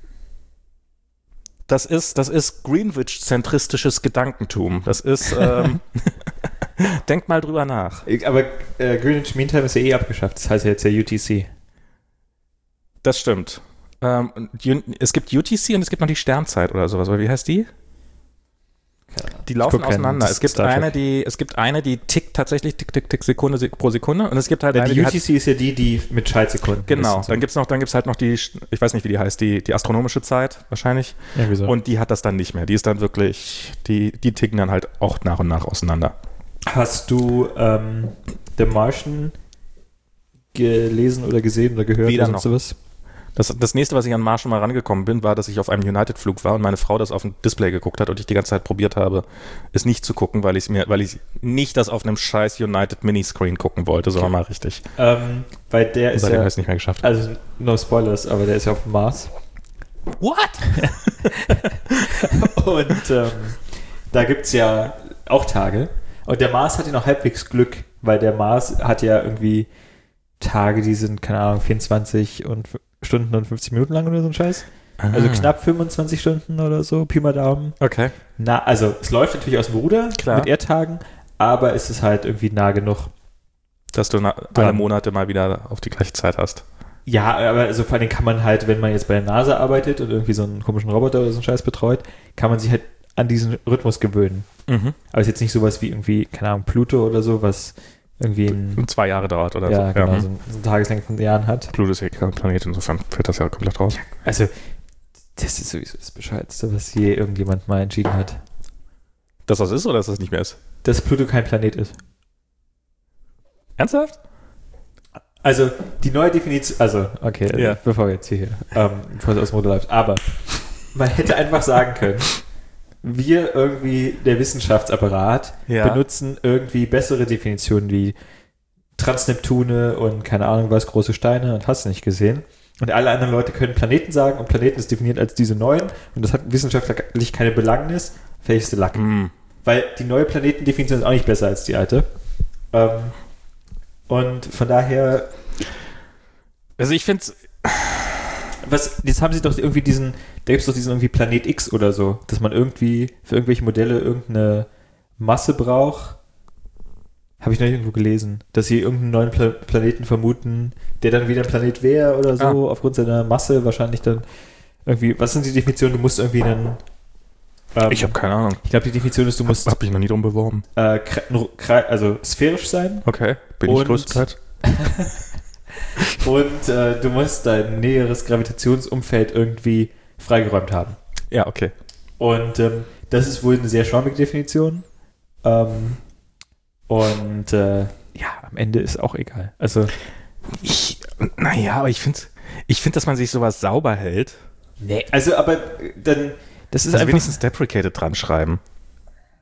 S2: das ist Greenwich-zentristisches Gedankentum. Das ist, denkt mal drüber nach.
S1: Aber Greenwich Mean Time ist ja eh abgeschafft. Das heißt ja jetzt ja UTC.
S2: Das stimmt. Es gibt UTC und es gibt noch die Sternzeit oder sowas. Oder wie heißt die? Die laufen auseinander. Es gibt eine, die tickt tatsächlich tick Sekunde pro Sekunde, und es gibt halt
S1: eine, die UTC ist ja die mit Schaltsekunden.
S2: Genau. Dann gibt's halt noch die, ich weiß nicht, wie die heißt, die astronomische Zeit wahrscheinlich.
S1: Ja, wieso?
S2: Und die hat das dann nicht mehr. Die ist dann wirklich, die ticken dann halt auch nach und nach auseinander.
S1: Hast du The Martian gelesen oder gesehen oder gehört
S2: oder
S1: noch sowas?
S2: Das nächste, was ich an Martian mal rangekommen bin, war, dass ich auf einem United-Flug war und meine Frau das auf dem Display geguckt hat und ich die ganze Zeit probiert habe, es nicht zu gucken, weil ich nicht das auf einem scheiß United Miniscreen gucken wollte, sondern mal richtig.
S1: Weil der ist ja...
S2: es nicht mehr geschafft.
S1: Also, no spoilers, aber der ist ja auf dem Mars.
S2: What?
S1: Und da gibt es ja auch Tage. Und der Mars hat ja noch halbwegs Glück, weil der Mars hat ja irgendwie Tage, die sind, keine Ahnung, 24 Stunden und 50 Minuten lang oder so ein Scheiß. Also knapp 25 Stunden oder so, Pi mal Daumen.
S2: Okay.
S1: Also es läuft natürlich aus dem Ruder mit Erdtagen, aber es ist halt irgendwie nah genug.
S2: Dass du alle Monate mal wieder auf die gleiche Zeit hast.
S1: Ja, aber also vor allem kann man halt, wenn man jetzt bei der NASA arbeitet und irgendwie so einen komischen Roboter oder so einen Scheiß betreut, kann man sich halt an diesen Rhythmus gewöhnen.
S2: Mhm.
S1: Aber es ist jetzt nicht sowas wie irgendwie, keine Ahnung, Pluto oder so, was irgendwie
S2: 2 Jahre dauert oder so.
S1: Ja, genau, so eine Tageslänge von Jahren hat.
S2: Pluto ist ja kein Planet, insofern fällt das ja komplett raus.
S1: Also, das ist sowieso das Bescheidste, was je irgendjemand mal entschieden hat.
S2: Dass das ist oder dass das nicht mehr ist?
S1: Dass Pluto kein Planet ist.
S2: Ernsthaft?
S1: Also, die neue Definition, okay, bevor wir jetzt hier, bevor es aus dem Ruder läuft, aber man hätte einfach sagen können, wir irgendwie, der Wissenschaftsapparat, benutzen irgendwie bessere Definitionen wie Transneptune und keine Ahnung was, große Steine und hast du nicht gesehen. Und alle anderen Leute können Planeten sagen und Planeten ist definiert als diese neuen und das hat wissenschaftlich keine Belangnis, fähigste Lack. Weil die neue Planetendefinition ist auch nicht besser als die alte. Und von daher...
S2: Also ich finde es...
S1: Jetzt haben sie doch irgendwie da gibt es doch diesen irgendwie Planet X oder so, dass man irgendwie für irgendwelche Modelle irgendeine Masse braucht. Habe ich noch irgendwo gelesen, dass sie irgendeinen neuen Planeten vermuten, der dann wieder ein Planet wäre oder so, aufgrund seiner Masse wahrscheinlich dann irgendwie, was sind die Definitionen? Du musst irgendwie einen...
S2: ich habe keine Ahnung.
S1: Ich glaube, die Definition ist, du musst...
S2: Hab ich noch nie drum beworben.
S1: Also sphärisch sein.
S2: Okay, bin ich größtenteils.
S1: Und du musst dein näheres Gravitationsumfeld irgendwie freigeräumt haben.
S2: Ja, okay.
S1: Und das ist wohl eine sehr schwammige Definition. Am Ende ist auch egal. Also
S2: aber ich finde, dass man sich sowas sauber hält.
S1: Nee, also aber dann... Das ist
S2: also wenigstens deprecated dran schreiben.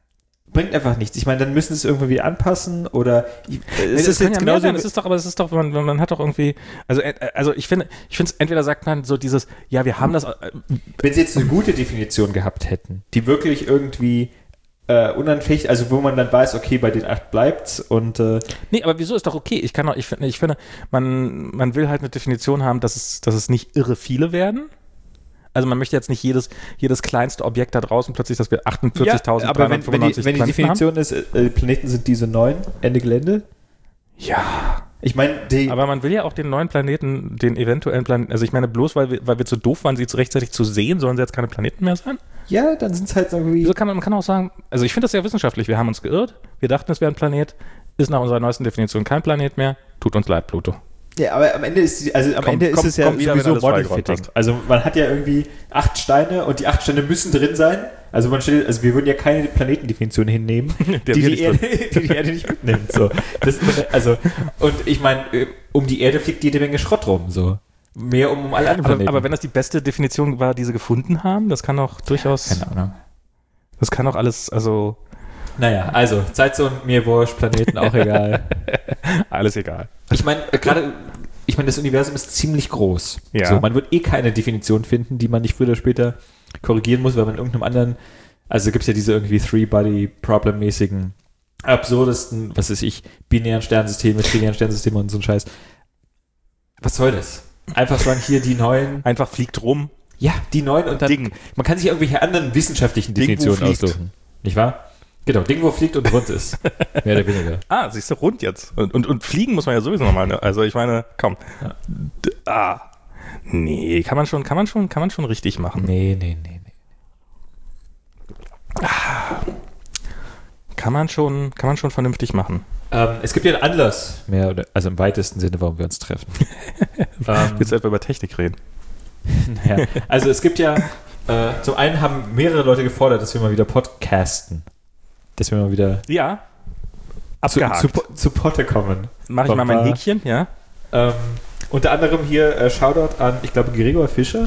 S1: bringt einfach nichts. Ich meine, dann müssen sie es irgendwie wieder anpassen oder
S2: es ist jetzt genauso. Es ist doch, man hat doch irgendwie, also ich finde es, entweder sagt man so dieses, ja, wir haben das.
S1: Wenn sie jetzt eine gute Definition gehabt hätten, die wirklich irgendwie unanfecht, also wo man dann weiß, okay, bei den 8 bleibt's und
S2: nee, aber wieso ist doch okay? Ich finde, man will halt eine Definition haben, dass es nicht irre viele werden. Also man möchte jetzt nicht jedes kleinste Objekt da draußen plötzlich, dass wir 48.395
S1: aber wenn die Definition ist, Planeten sind diese 9, Ende Gelände.
S2: Ja.
S1: Ich meine,
S2: aber man will ja auch den neuen Planeten, den eventuellen Planeten, also ich meine, bloß weil wir zu doof waren, sie rechtzeitig zu sehen, sollen sie jetzt keine Planeten mehr sein?
S1: Ja, dann sind es halt irgendwie...
S2: Man kann auch sagen, also ich finde das sehr wissenschaftlich, wir haben uns geirrt, wir dachten, es wäre ein Planet, ist nach unserer neuesten Definition kein Planet mehr, tut uns leid, Pluto.
S1: Ja, aber am Ende ist es ja sowieso Model-Fitting. Also man hat ja irgendwie 8 Steine und die 8 Steine müssen drin sein. Also wir würden ja keine Planetendefinition hinnehmen, die Erde nicht mitnimmt. So. Und ich meine, um die Erde fliegt jede Menge Schrott rum. So. Mehr um alle anderen Planeten.
S2: Aber wenn das die beste Definition war, die sie gefunden haben, das kann auch durchaus...
S1: Keine Ahnung.
S2: Das kann auch alles, also...
S1: Naja, also Zeitzone, mir wurscht, Planeten auch egal.
S2: Alles egal.
S1: Ich meine, das Universum ist ziemlich groß.
S2: Ja.
S1: So, man wird keine Definition finden, die man nicht früher oder später korrigieren muss, weil man in irgendeinem anderen, also gibt es ja diese irgendwie Three-Body-Problem-mäßigen, absurdesten, was weiß ich, binären Sternensysteme, trinären Sternensysteme und so ein Scheiß. Was soll das? Einfach sagen, hier die neuen.
S2: Einfach fliegt rum.
S1: Ja, die neuen und dann,
S2: Ding.
S1: Man kann sich irgendwelche anderen wissenschaftlichen Definitionen aussuchen. Nicht wahr? Genau, Ding, wo fliegt und rund ist. Mehr oder weniger.
S2: Siehst du, rund jetzt. Und fliegen muss man ja sowieso nochmal, ne? Also ich meine, komm. Ja. Nee, kann man schon richtig machen.
S1: Nee.
S2: Kann man schon vernünftig machen.
S1: Es gibt ja einen Anlass, also im weitesten Sinne, warum wir uns treffen.
S2: Willst du etwa über Technik reden?
S1: Naja, also es gibt ja, zum einen haben mehrere Leute gefordert, dass wir mal wieder podcasten. Dass wir mal wieder zu Potte kommen.
S2: Mach ich mal mein Häkchen, ja.
S1: Unter anderem hier Shoutout an, ich glaube, Gregor Fischer,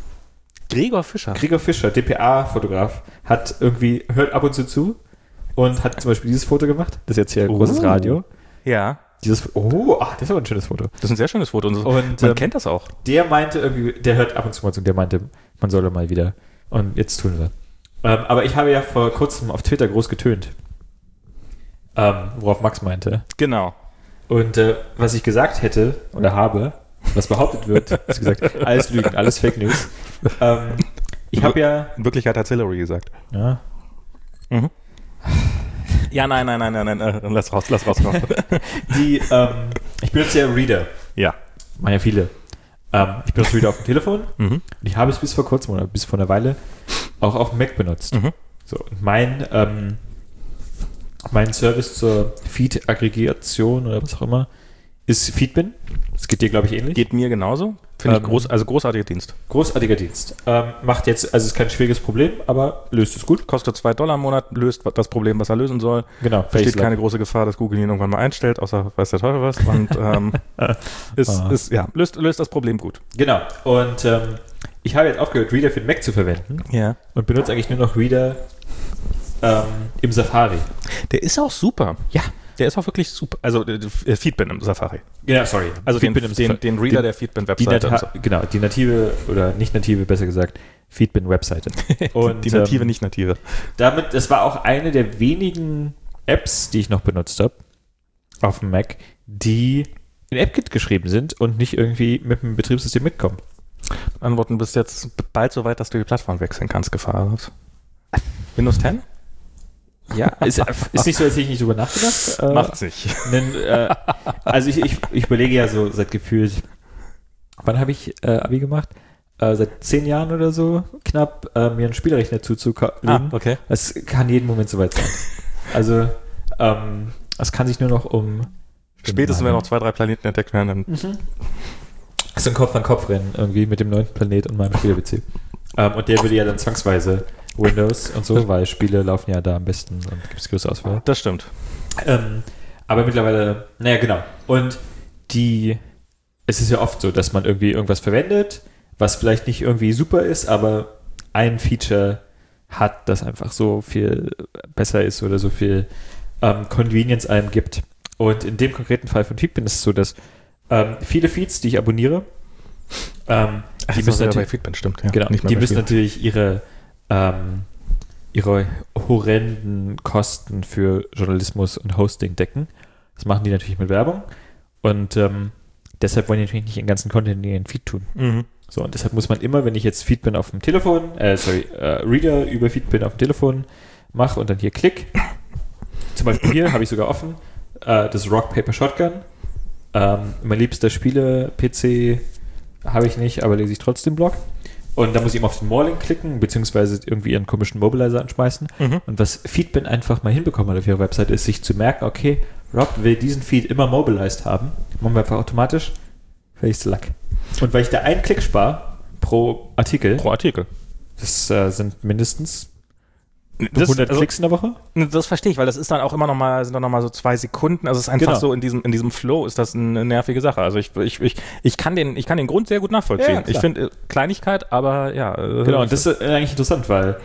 S1: DPA-Fotograf, hört ab und zu und hat zum Beispiel dieses Foto gemacht. Das ist jetzt hier ein großes Radio.
S2: Ja.
S1: Das ist aber ein schönes Foto.
S2: Das ist ein sehr schönes Foto. Und man kennt das auch.
S1: Der meinte irgendwie, der hört ab und zu mal zu, der meinte, man solle mal wieder. Und jetzt tun wir. Aber ich habe ja vor kurzem auf Twitter groß getönt. Worauf Max meinte.
S2: Genau.
S1: Und was ich gesagt hätte oder habe, was behauptet wird, ist gesagt, alles Lügen, alles Fake News. Ich habe ja...
S2: In Wirklichkeit hat Hillary gesagt.
S1: Ja.
S2: Mhm. Ja, nein. Lass raus.
S1: Ich benutze ja Reader.
S2: Ja.
S1: Machen ja viele. Ich benutze Reader auf dem Telefon.
S2: Mhm.
S1: Und ich habe es bis vor kurzem oder bis vor einer Weile auch auf dem Mac benutzt.
S2: Mhm.
S1: So, und mein Service zur Feed-Aggregation oder was auch immer ist Feedbin. Das geht dir, glaube ich, ähnlich.
S2: Geht mir genauso. Finde ich großartiger Dienst.
S1: Großartiger Dienst. Macht jetzt, also ist kein schwieriges Problem, aber löst es gut.
S2: Kostet $2 im Monat, löst das Problem, was er lösen soll.
S1: Genau.
S2: Besteht keine große Gefahr, dass Google ihn irgendwann mal einstellt, außer weiß der Teufel was. Und löst das Problem gut.
S1: Genau. Und ich habe jetzt aufgehört, Reader für den Mac zu verwenden.
S2: Ja.
S1: Und benutze eigentlich nur noch Reader im Safari.
S2: Der ist auch super.
S1: Ja.
S2: Der ist auch wirklich super. Also Feedbin im Safari.
S1: Ja, sorry.
S2: Also den Reader der Feedbin-Webseite.
S1: Die native, oder nicht native, besser gesagt, Feedbin-Webseite.
S2: Und die native, nicht native.
S1: Das war auch eine der wenigen Apps, die ich noch benutzt habe auf dem Mac, die in AppKit geschrieben sind und nicht irgendwie mit dem Betriebssystem mitkommen.
S2: Antworten, bist jetzt bald so weit, dass du die Plattform wechseln kannst, Gefahr hast. Windows 10?
S1: Ja, ist nicht so, als hätte ich nicht drüber nachgedacht.
S2: Macht's nicht.
S1: Also ich überlege ja so seit gefühlt, wann habe ich Abi gemacht? Seit 10 Jahren oder so knapp, mir einen Spielrechner zuzulegen.
S2: Okay.
S1: Es kann jeden Moment soweit sein. Also es kann sich nur noch um...
S2: Spätestens, wenn noch 2, 3 Planeten entdeckt werden, dann...
S1: So ein Kopf-an-Kopf-Rennen irgendwie mit dem 9. Planet und meinem Spieler-PC. Und der würde ja dann zwangsweise Windows und so, weil Spiele laufen ja da am besten und gibt es größere Auswahl.
S2: Das stimmt.
S1: Aber mittlerweile, naja, genau. Und es ist ja oft so, dass man irgendwie irgendwas verwendet, was vielleicht nicht irgendwie super ist, aber ein Feature hat, das einfach so viel besser ist oder so viel Convenience einem gibt. Und in dem konkreten Fall von Feedbin ist es so, dass viele Feeds, die ich abonniere, die müssen natürlich,
S2: bei Feedbin, stimmt, ja.
S1: Genau, die müssen natürlich ihre horrenden Kosten für Journalismus und Hosting decken. Das machen die natürlich mit Werbung. Und deshalb wollen die natürlich nicht den ganzen Content in ihren Feed tun.
S2: Mhm.
S1: So, und deshalb muss man immer, wenn ich jetzt Feedbin auf dem Telefon, Reader über Feedbin auf dem Telefon mache und dann hier klick, zum Beispiel hier habe ich sogar offen, das Rock Paper Shotgun. Mein liebster Spiele-PC habe ich nicht, aber lese ich trotzdem Blog. Und da muss ich immer auf den More-Link klicken, beziehungsweise irgendwie ihren komischen Mobilizer anschmeißen.
S2: Mhm.
S1: Und was Feedbin einfach mal hinbekommen hat auf ihrer Website, ist, sich zu merken, okay, Rob will diesen Feed immer mobilized haben. Machen wir einfach automatisch. Welches Lack. Und weil ich da einen Klick spare pro Artikel. Das sind mindestens 100 Klicks in der Woche.
S2: Das verstehe ich, weil das ist dann auch immer noch mal, sind dann noch mal so 2 Sekunden. Also es ist einfach so in diesem Flow ist das eine nervige Sache. Also ich kann den Grund sehr gut nachvollziehen.
S1: Ja,
S2: ich finde Kleinigkeit, aber ja.
S1: Genau, und das ist eigentlich interessant, weil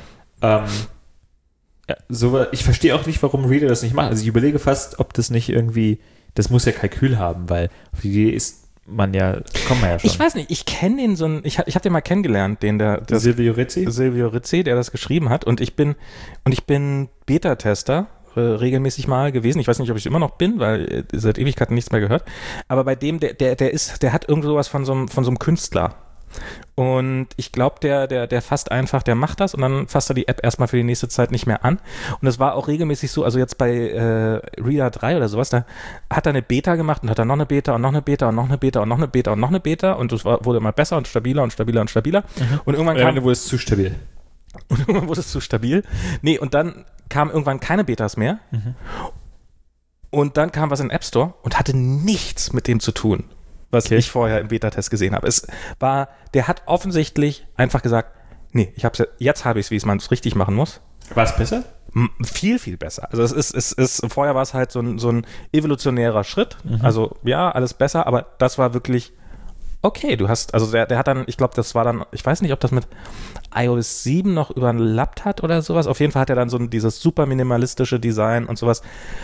S1: ich verstehe auch nicht, warum Reader das nicht macht. Also ich überlege fast, ob das nicht irgendwie, das muss ja Kalkül haben, weil auf die Idee kommt man ja schon.
S2: Ich weiß nicht, ich kenne den ich habe den mal kennengelernt, der
S1: Silvio Rizzi,
S2: der das geschrieben hat, und ich bin Beta-Tester regelmäßig mal gewesen. Ich weiß nicht, ob ich immer noch bin, weil seit Ewigkeiten nichts mehr gehört. Aber bei dem, der hat irgend sowas von so einem Künstler. Und ich glaube, der fasst einfach, der macht das und dann fasst er die App erstmal für die nächste Zeit nicht mehr an. Und es war auch regelmäßig so, also jetzt bei Reader 3 oder sowas, da hat er eine Beta gemacht und hat dann noch eine Beta und noch eine Beta und noch eine Beta und noch eine Beta und noch eine Beta und das wurde immer besser und stabiler und stabiler und stabiler.
S1: Mhm.
S2: Und irgendwann
S1: wurde es zu stabil.
S2: Und irgendwann wurde es zu stabil. Nee, und dann kamen irgendwann keine Betas mehr.
S1: Mhm.
S2: Und dann kam was in den App Store und hatte nichts mit dem zu tun, was ich vorher im Beta-Test gesehen habe. Der hat offensichtlich einfach gesagt, nee, jetzt habe ich es, wie man es richtig machen muss.
S1: War es besser?
S2: Viel, viel besser. Also vorher war es halt so ein evolutionärer Schritt.
S1: Mhm.
S2: Also ja, alles besser, aber das war wirklich okay. Der hat dann, ich glaube, das war dann, ich weiß nicht, ob das mit iOS 7 noch überlappt hat oder sowas. Auf jeden Fall hat er dann so dieses super minimalistische Design und sowas.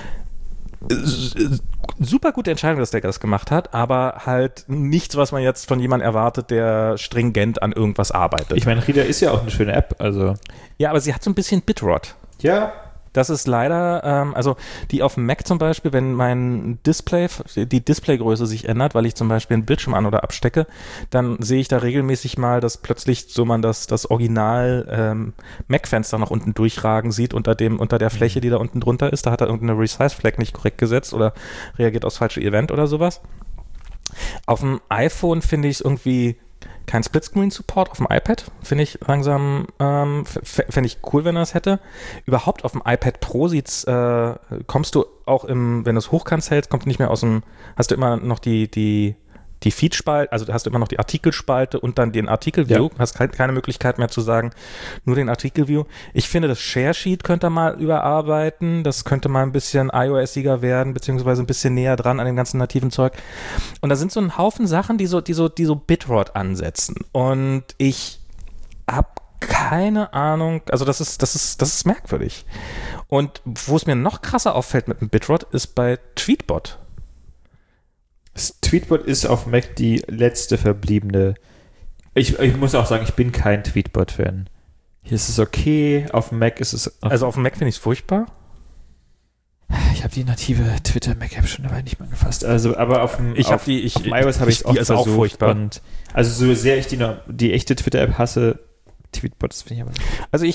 S2: Super gute Entscheidung, dass der das gemacht hat, aber halt nichts, was man jetzt von jemandem erwartet, der stringent an irgendwas arbeitet.
S1: Ich meine, Reader ist ja auch eine schöne App, also.
S2: Ja, aber sie hat so ein bisschen Bitrot.
S1: Ja.
S2: Das ist leider, also die auf dem Mac zum Beispiel, wenn mein die Displaygröße sich ändert, weil ich zum Beispiel einen Bildschirm an- oder abstecke, dann sehe ich da regelmäßig mal, dass plötzlich so man das Original Mac-Fenster nach unten durchragen sieht unter der Fläche, die da unten drunter ist. Da hat er irgendeine Resize-Flag nicht korrekt gesetzt oder reagiert aufs falsche Event oder sowas. Auf dem iPhone finde ich es irgendwie kein Splitscreen-Support, auf dem iPad finde ich langsam, fände ich cool, wenn er es hätte. Überhaupt auf dem iPad Pro kommst du auch wenn du es hochkant hältst, kommt nicht mehr hast du immer noch die Feed-Spalte, also hast du immer noch die Artikelspalte und dann den Artikel-View. Ja. Hast keine Möglichkeit mehr zu sagen, nur den Artikel-View. Ich finde, das Share-Sheet könnte mal überarbeiten. Das könnte mal ein bisschen iOS-iger werden, beziehungsweise ein bisschen näher dran an dem ganzen nativen Zeug. Und da sind so ein Haufen Sachen, die so Bitrot ansetzen. Und ich habe keine Ahnung, also das ist merkwürdig. Und wo es mir noch krasser auffällt mit dem Bitrot, ist bei Tweetbot.
S1: Das Tweetbot ist auf Mac die letzte verbliebene. Ich muss auch sagen, ich bin kein Tweetbot-Fan. Hier ist es okay, auf dem Mac ist es.
S2: Also auf dem Mac finde ich es furchtbar.
S1: Ich habe die native Twitter-Mac-App schon dabei nicht mehr gefasst. Also, aber auf dem iOS habe ich es oft versucht.
S2: Auch furchtbar.
S1: Und also so sehr ich die echte Twitter-App hasse, Tweetbot, das finde ich aber nicht.
S2: Also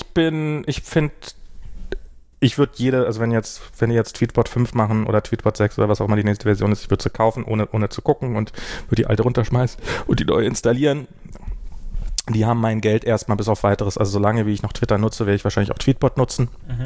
S2: ich würde also wenn die jetzt Tweetbot 5 machen oder Tweetbot 6 oder was auch immer die nächste Version ist, ich würde sie kaufen, ohne zu gucken und würde die alte runterschmeißen und die neue installieren. Die haben mein Geld erstmal bis auf weiteres, also solange wie ich noch Twitter nutze, werde ich wahrscheinlich auch Tweetbot nutzen. Mhm.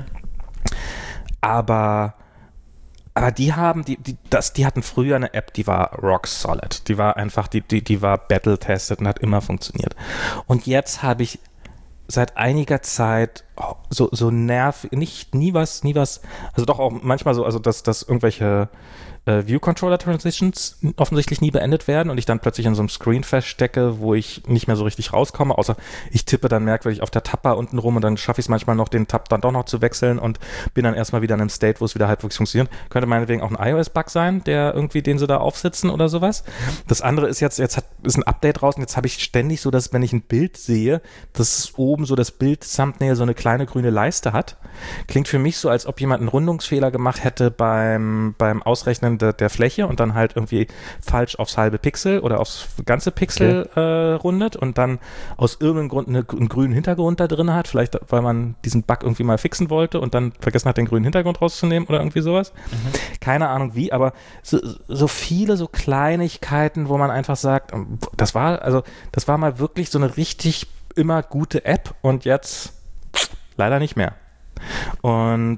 S2: Aber die hatten früher eine App, die war rock solid. Die war einfach, die war battle-tested und hat immer funktioniert. Und jetzt habe ich seit einiger Zeit so nervig, nie was, also doch auch manchmal so, also dass irgendwelche View-Controller-Transitions offensichtlich nie beendet werden und ich dann plötzlich in so einem Screen feststecke, wo ich nicht mehr so richtig rauskomme, außer ich tippe dann merkwürdig auf der Tabbar unten rum und dann schaffe ich es manchmal noch, den Tab dann doch noch zu wechseln und bin dann erstmal wieder in einem State, wo es wieder halbwegs funktioniert. Könnte meinetwegen auch ein iOS-Bug sein, der irgendwie, den sie da aufsitzen oder sowas. Das andere ist jetzt ist ein Update raus und jetzt habe ich ständig so, dass wenn ich ein Bild sehe, dass oben so das Bild-Thumbnail so eine kleine grüne Leiste hat. Klingt für mich so, als ob jemand einen Rundungsfehler gemacht hätte beim Ausrechnen der Fläche und dann halt irgendwie falsch aufs halbe Pixel oder aufs ganze Pixel rundet und dann aus irgendeinem Grund einen grünen Hintergrund da drin hat, vielleicht weil man diesen Bug irgendwie mal fixen wollte und dann vergessen hat, den grünen Hintergrund rauszunehmen oder irgendwie sowas. Keine Ahnung wie, aber so viele so Kleinigkeiten, wo man einfach sagt, das war mal wirklich so eine richtig immer gute App und jetzt leider nicht mehr. Und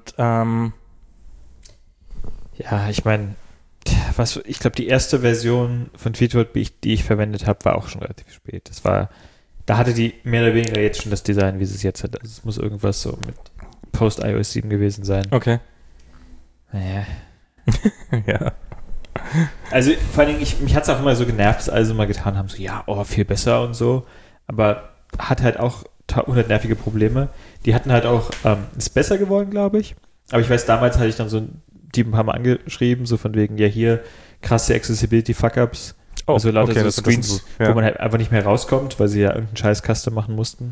S1: ja, ich meine, ich glaube, die erste Version von Tweetbot, die ich verwendet habe, war auch schon relativ spät. Da hatte die mehr oder weniger jetzt schon das Design, wie sie es jetzt hat. Also es muss irgendwas so mit Post-iOS 7 gewesen sein.
S2: Okay.
S1: Naja.
S2: Ja.
S1: Also vor allen Dingen, mich hat es auch immer so genervt, dass alle so mal getan haben, so ja, viel besser und so. Aber hat halt auch 100 nervige Probleme. Die hatten halt auch, ist besser geworden, glaube ich. Aber ich weiß, damals hatte ich dann so ein paar Mal angeschrieben, so von wegen, ja hier, krasse Accessibility-Fuck-Ups. Also lauter so Screens, wo man halt einfach nicht mehr rauskommt, weil sie ja irgendeinen scheiß Custom machen mussten.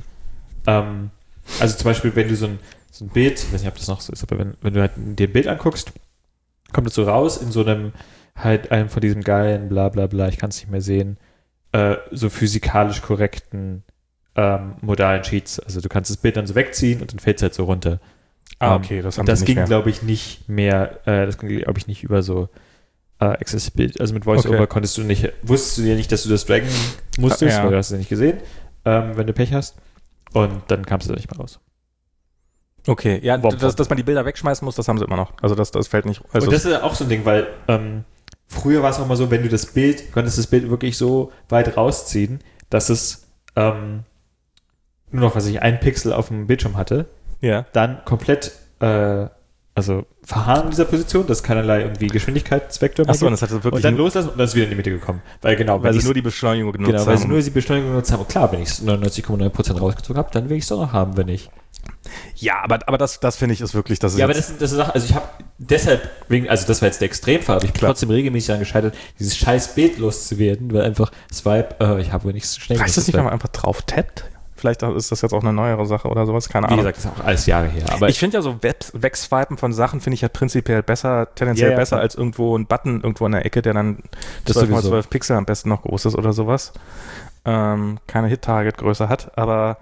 S1: Also zum Beispiel, wenn du so ein Bild, ich weiß nicht, ob das noch so ist, aber wenn du halt dir ein Bild anguckst, kommt es so raus in so einem einem von diesem geilen bla bla bla, ich kann es nicht mehr sehen, so physikalisch korrekten modalen Sheets. Also du kannst das Bild dann so wegziehen und dann fällt es halt so runter.
S2: Okay,
S1: das ging, glaube ich, nicht mehr, das ging, glaube ich, nicht über so Accessibility, also mit VoiceOver wusstest du ja nicht, dass du das draggen musstest, weil du hast es ja nicht gesehen, wenn du Pech hast. Und dann kamst du da nicht mehr raus.
S2: Okay, ja, dass man die Bilder wegschmeißen muss, das haben sie immer noch. Also das fällt nicht. Also
S1: und das ist ja auch so ein Ding, weil früher war es auch mal so, wenn du konntest das Bild wirklich so weit rausziehen, dass es nur noch, ein Pixel auf dem Bildschirm hatte, dann komplett verharren in dieser Position, dass keinerlei irgendwie Geschwindigkeitsvektor mehr
S2: gibt. Das hat wirklich
S1: und dann loslassen und dann ist wieder in die Mitte gekommen. Weil sie
S2: nur die Beschleunigung genutzt haben.
S1: Weil sie nur die Beschleunigung genutzt haben. Und klar, wenn ich es 99,9% rausgezogen habe, dann will ich es doch noch haben, wenn nicht.
S2: Ja, aber das finde ich ist wirklich, das ist
S1: aber das ist Sache, also ich habe deshalb, das war jetzt der Extremfall, aber ich bin trotzdem regelmäßig daran gescheitert, dieses scheiß Bild loszuwerden, weil einfach Swipe, ich habe wohl nicht so schnell.
S2: Weißt du das nicht, wenn man einfach drauf tappt? Vielleicht ist das jetzt auch eine neuere Sache oder sowas, keine Ahnung.
S1: Wie gesagt, das ist auch alles Jahre her. Aber
S2: ich finde ja so Wegswipen von Sachen finde ich ja prinzipiell tendenziell besser als irgendwo ein Button irgendwo in der Ecke, der dann 12x12 Pixel am besten noch groß ist oder sowas. Keine Hit-Target-Größe hat, aber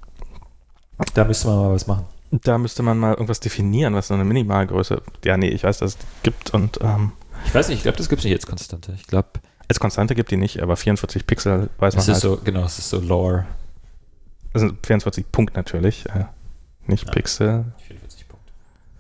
S1: da müsste man mal was machen.
S2: Da müsste man mal irgendwas definieren, was so eine Minimalgröße. Ja, nee, ich weiß, dass es gibt und
S1: ich weiß nicht, ich glaube, das gibt es nicht als Konstante. Ich glaube,
S2: als Konstante gibt die nicht, aber 44 Pixel weiß man
S1: halt. Es ist so Lore.
S2: Das sind 44 Punkt natürlich, nicht Pixel.
S1: 44 Punkt.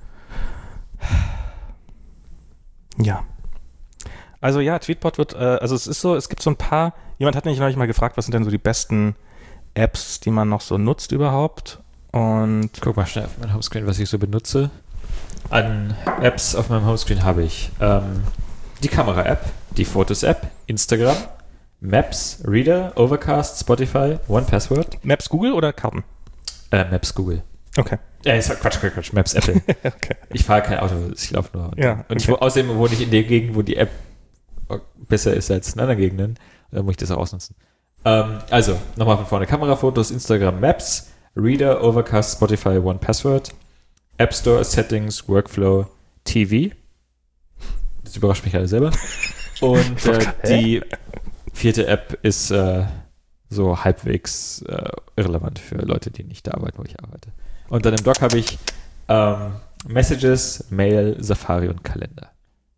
S2: Ja. Also ja, Tweetbot wird, also es ist so, es gibt so ein paar, jemand hat mich neulich mal gefragt, was sind denn so die besten Apps, die man noch so nutzt überhaupt? Und
S1: guck mal schnell auf mein Homescreen, was ich so benutze. An Apps auf meinem Homescreen habe ich die Kamera-App, die Fotos-App, Instagram, Maps, Reader, Overcast, Spotify, 1Password.
S2: Maps Google oder Karten?
S1: Maps Google.
S2: Okay.
S1: Quatsch. Maps Apple.
S2: Okay.
S1: Ich fahre kein Auto, ich laufe nur.
S2: Ja,
S1: und außerdem wohne ich in der Gegend, wo die App besser ist als in anderen Gegenden. Da muss ich das auch ausnutzen. Also, nochmal von vorne. Kamerafotos, Instagram, Maps, Reader, Overcast, Spotify, 1Password, App Store, Settings, Workflow, TV. Das überrascht mich alle selber. Und die 4. App ist so halbwegs irrelevant für Leute, die nicht da arbeiten, wo ich arbeite. Und dann im Dock habe ich Messages, Mail, Safari und Kalender.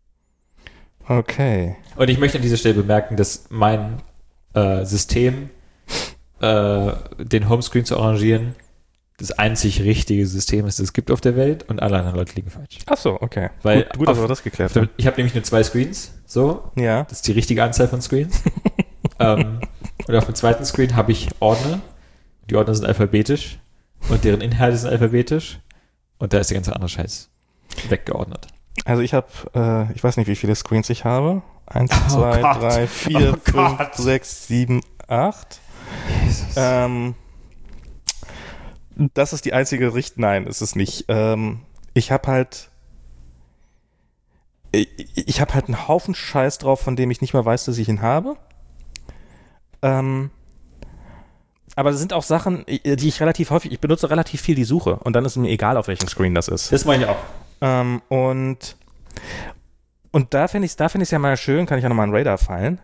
S2: Okay.
S1: Und ich möchte an dieser Stelle bemerken, dass mein System, den Homescreen zu arrangieren, das einzig richtige System ist, das es gibt auf der Welt und alle anderen Leute liegen falsch.
S2: Ach so, okay.
S1: Weil
S2: gut, dass wir das geklärt haben.
S1: Ich habe nämlich nur 2 Screens, so.
S2: Ja.
S1: Das ist die richtige Anzahl von Screens. Und auf dem zweiten Screen habe ich Ordner. Die Ordner sind alphabetisch. und deren Inhalte sind alphabetisch und da ist der ganze andere Scheiß weggeordnet.
S2: Also ich habe, ich weiß nicht, wie viele Screens ich habe. 1, 2, 3, 4, 5, 6, 7, 8.
S1: Jesus.
S2: Das ist die einzige Nein, ist es nicht. Ich habe halt einen Haufen Scheiß drauf, von dem ich nicht mal weiß, dass ich ihn habe. Aber es sind auch Sachen, die ich benutze relativ viel die Suche und dann ist mir egal, auf welchem Screen das ist.
S1: Das meine ich auch.
S2: Und da finde ich es ja mal schön, kann ich ja nochmal einen Radar fallen,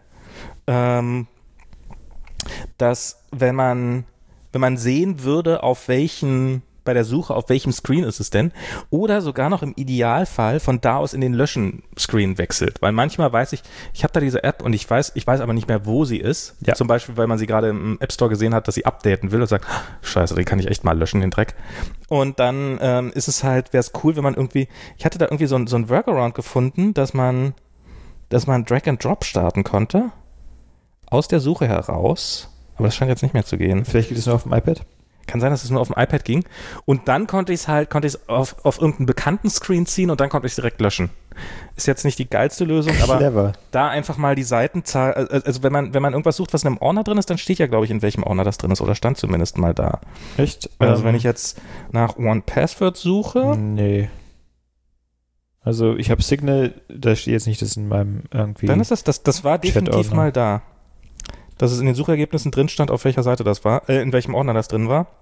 S2: dass wenn man sehen würde, bei der Suche, auf welchem Screen ist es denn, oder sogar noch im Idealfall von da aus in den Löschen-Screen wechselt. Weil manchmal weiß ich habe da diese App und ich weiß aber nicht mehr, wo sie ist. Ja. Zum Beispiel, weil man sie gerade im App Store gesehen hat, dass sie updaten will und sagt, scheiße, den kann ich echt mal löschen, den Dreck. Und dann wäre es cool, wenn man irgendwie, ich hatte da irgendwie so ein Workaround gefunden, dass man Drag and Drop starten konnte, aus der Suche heraus, aber das scheint jetzt nicht mehr zu gehen.
S1: Vielleicht geht es nur auf dem iPad?
S2: Kann sein, dass es nur auf dem iPad ging. Und dann konnte ich es auf irgendeinen bekannten Screen ziehen und dann konnte ich es direkt löschen. Ist jetzt nicht die geilste Lösung, aber
S1: Clever.
S2: Da einfach mal die Seitenzahl, also wenn man irgendwas sucht, was in einem Ordner drin ist, dann steht ja, glaube ich, in welchem Ordner das drin ist oder stand zumindest mal da.
S1: Echt?
S2: Also wenn ich jetzt nach OnePassword suche.
S1: Nee. Also ich habe Signal, da steht jetzt nicht, das in meinem irgendwie.
S2: Dann ist das war definitiv mal da. Dass es in den Suchergebnissen drin stand, auf welcher Seite das war, in welchem Ordner das drin war.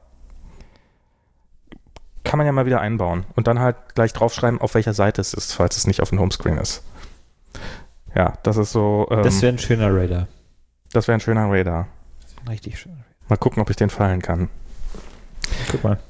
S2: Kann man ja mal wieder einbauen und dann halt gleich draufschreiben, auf welcher Seite es ist, falls es nicht auf dem Homescreen ist. Ja, das ist so.
S1: Das wäre ein schöner Radar.
S2: Das wäre ein schöner Radar.
S1: Richtig schön.
S2: Mal gucken, ob ich den fallen kann.
S1: Guck mal.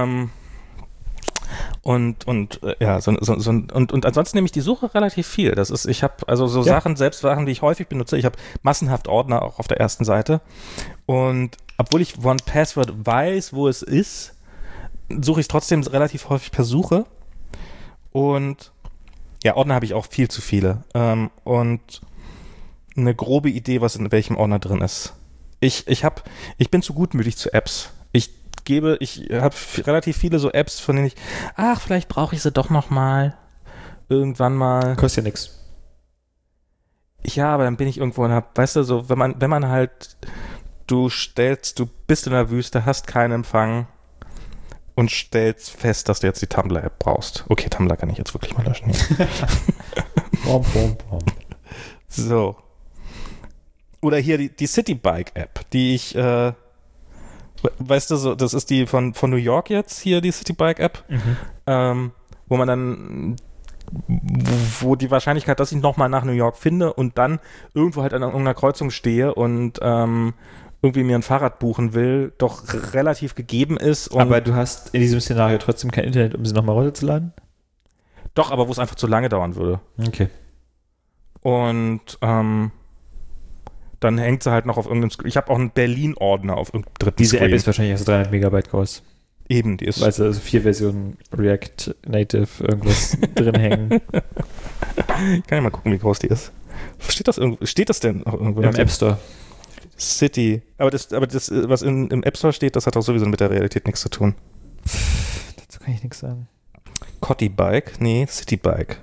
S2: Und ansonsten nehme ich die Suche relativ viel. Ich habe also so Sachen, die ich häufig benutze. Ich habe massenhaft Ordner auch auf der ersten Seite. Und obwohl ich OnePassword weiß, wo es ist, suche ich es trotzdem relativ häufig per Suche. Und ja, Ordner habe ich auch viel zu viele. Und eine grobe Idee, was in welchem Ordner drin ist. Ich bin zu gutmütig zu Apps. Ich habe relativ viele so Apps, von denen vielleicht brauche ich sie doch noch mal. Irgendwann mal.
S1: Kostet ja nichts.
S2: Ja, aber dann bin ich irgendwo und weißt du, so, wenn man halt, du bist in der Wüste, hast keinen Empfang und stellst fest, dass du jetzt die Tumblr-App brauchst. Okay, Tumblr kann ich jetzt wirklich mal löschen.
S1: Bom.
S2: So. Oder hier die Citybike-App, die ich, weißt du, so, das ist die von New York jetzt, hier die Citybike-App, wo man dann, wo die Wahrscheinlichkeit, dass ich nochmal nach New York finde und dann irgendwo halt an irgendeiner Kreuzung stehe und irgendwie mir ein Fahrrad buchen will, doch relativ gegeben ist. Und
S1: aber du hast in diesem Szenario trotzdem kein Internet, um sie nochmal runterzuladen?
S2: Doch, aber wo es einfach zu lange dauern würde.
S1: Okay.
S2: Und dann hängt sie halt noch auf irgendeinem Screen. Ich habe auch einen Berlin-Ordner auf irgendeinem dritten
S1: Diese
S2: Screen.
S1: App ist wahrscheinlich also 300 Megabyte groß.
S2: Eben, die ist.
S1: Weil also 4 Versionen React Native irgendwas drin hängen.
S2: Ich kann ja mal gucken, wie groß die ist. Steht das denn irgendwo?
S1: Im App Store.
S2: City. Aber das, was im App Store steht, das hat auch sowieso mit der Realität nichts zu tun.
S1: Dazu kann ich nichts sagen.
S2: Cotty-Bike? Nee, Citybike.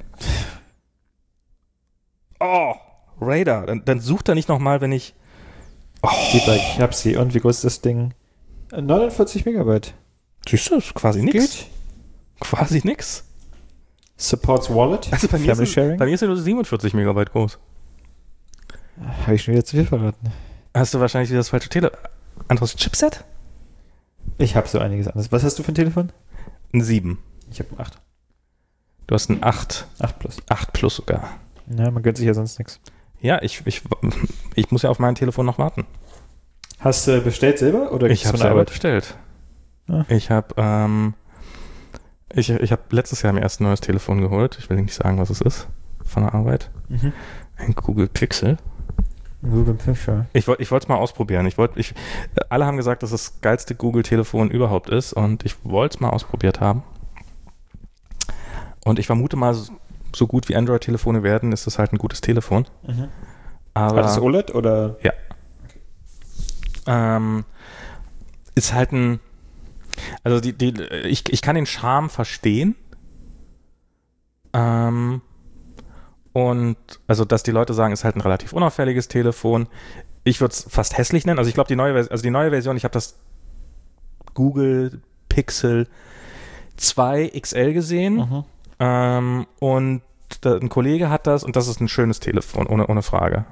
S2: Oh, Radar. Dann sucht er nicht nochmal, wenn ich...
S1: Oh. Citybike, ich hab sie. Und wie groß ist das Ding? 49 Megabyte.
S2: Siehst du, das ist quasi nix. Quasi nix.
S1: Supports Wallet.
S2: Also bei mir ist ja nur 47 Megabyte groß.
S1: Habe ich schon wieder zu viel verraten.
S2: Hast du wahrscheinlich wieder das falsche anderes Chipset?
S1: Ich habe so einiges anderes. Was hast du für ein Telefon?
S2: Ein 7.
S1: Ich habe ein 8.
S2: Du hast ein 8.
S1: 8 Plus.
S2: 8 Plus sogar.
S1: Ja, man gönnt sich ja sonst nichts.
S2: Ja, ich muss ja auf mein Telefon noch warten.
S1: Hast du bestellt selber? Oder
S2: ich habe selber bestellt.
S1: Ah.
S2: Ich habe letztes Jahr mir erst ein neues Telefon geholt. Ich will nicht sagen, was es ist. Von der Arbeit. Ein Google Pixel.
S1: Google Pixel.
S2: Ich wollte es mal ausprobieren. Alle haben gesagt, dass das geilste Google-Telefon überhaupt ist und ich wollte es mal ausprobiert haben. Und ich vermute mal, so gut wie Android-Telefone werden, ist das halt ein gutes Telefon. Aber
S1: hat es OLED oder?
S2: Ja. Ist halt Also ich kann den Charme verstehen. Und also, dass die Leute sagen, ist halt ein relativ unauffälliges Telefon. Ich würde es fast hässlich nennen. Also ich glaube, die neue Version, ich habe das Google Pixel 2 XL gesehen. Und ein Kollege hat das und das ist ein schönes Telefon, ohne Frage.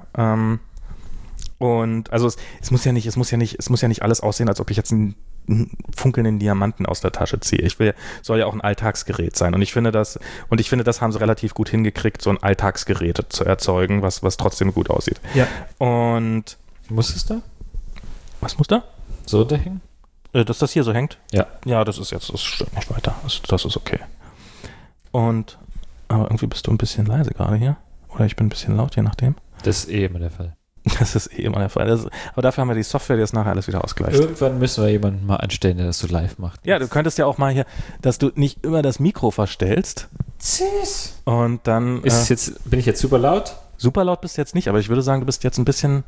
S2: Und also es muss ja nicht alles aussehen, als ob ich jetzt einen funkelnden Diamanten aus der Tasche ziehe. Soll ja auch ein Alltagsgerät sein. Und ich finde, das haben sie relativ gut hingekriegt, so ein Alltagsgerät zu erzeugen, was trotzdem gut aussieht.
S1: Ja.
S2: Und
S1: muss es da?
S2: Was muss da?
S1: So da hängen?
S2: Dass das hier so hängt?
S1: Ja.
S2: Ja, das stimmt nicht weiter. Das ist okay. Aber irgendwie bist du ein bisschen leise gerade hier. Oder ich bin ein bisschen laut, je nachdem.
S1: Das ist immer der Fall.
S2: Das ist immer der Fall. Aber dafür haben wir die Software, die das nachher alles wieder ausgleicht.
S1: Irgendwann müssen wir jemanden mal anstellen, der das so live macht.
S2: Ja, du könntest ja auch mal hier, dass du nicht immer das Mikro verstellst.
S1: Tschüss.
S2: Und dann...
S1: bin ich jetzt super laut?
S2: Super laut bist du jetzt nicht, aber ich würde sagen, du bist jetzt ein bisschen...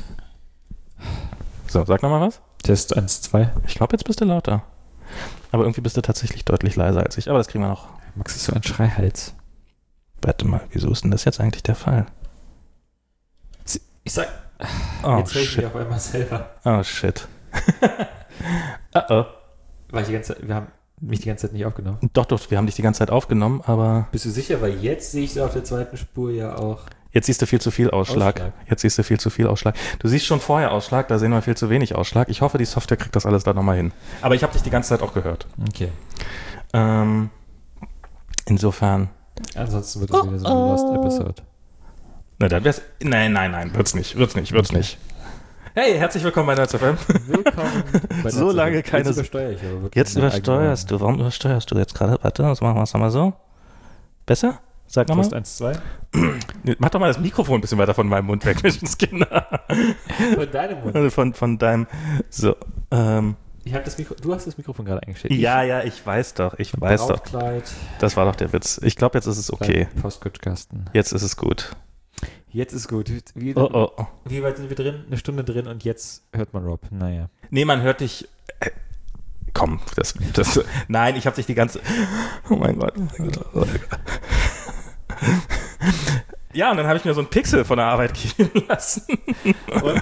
S2: So, sag nochmal was.
S1: Test 1, 2.
S2: Ich glaube, jetzt bist du lauter. Aber irgendwie bist du tatsächlich deutlich leiser als ich. Aber das kriegen wir noch.
S1: Max ist so ein Schreihals.
S2: Warte mal, wieso ist denn das jetzt eigentlich der Fall?
S1: Ich sag...
S2: Jetzt
S1: höre ich mich auf einmal selber.
S2: Oh, shit.
S1: Wir haben mich die ganze Zeit nicht aufgenommen.
S2: Doch, wir haben dich die ganze Zeit aufgenommen, aber...
S1: Bist du sicher? Weil jetzt sehe ich so auf der zweiten Spur ja auch...
S2: Jetzt siehst du viel zu viel Ausschlag. Du siehst schon vorher Ausschlag, da sehen wir viel zu wenig Ausschlag. Ich hoffe, die Software kriegt das alles da nochmal hin. Aber ich habe dich die ganze Zeit auch gehört.
S1: Okay.
S2: Insofern...
S1: Ansonsten wird es wieder so ein Lost Episode.
S2: Na, dann wär's... Nein, wird's nicht. Hey, herzlich willkommen bei NerdFM.
S1: Willkommen bei
S2: So lange keine...
S1: Jetzt übersteuere ich aber wirklich.
S2: Jetzt übersteuerst du. Warum übersteuerst du jetzt gerade? Warte, was machen wir es nochmal so? Besser? Sag nochmal.
S1: Test 1, 2.
S2: Mach doch mal das Mikrofon ein bisschen weiter von meinem Mund weg, Menschenskinder.
S1: Von deinem Mund?
S2: Von deinem... So,
S1: Du hast das Mikrofon gerade eingestellt.
S2: Ja, ich weiß doch.
S1: Brautkleid.
S2: Das war doch der Witz. Ich glaube, jetzt ist es okay.
S1: Postkutschkasten.
S2: Jetzt ist es gut.
S1: Jetzt ist gut. Wie weit sind wir drin? Eine Stunde drin und jetzt hört man Rob. Naja.
S2: Nee, man hört dich... komm, nein, ich habe dich die ganze... Oh mein Gott. Ja, und dann habe ich mir so einen Pixel von der Arbeit geben lassen. Und?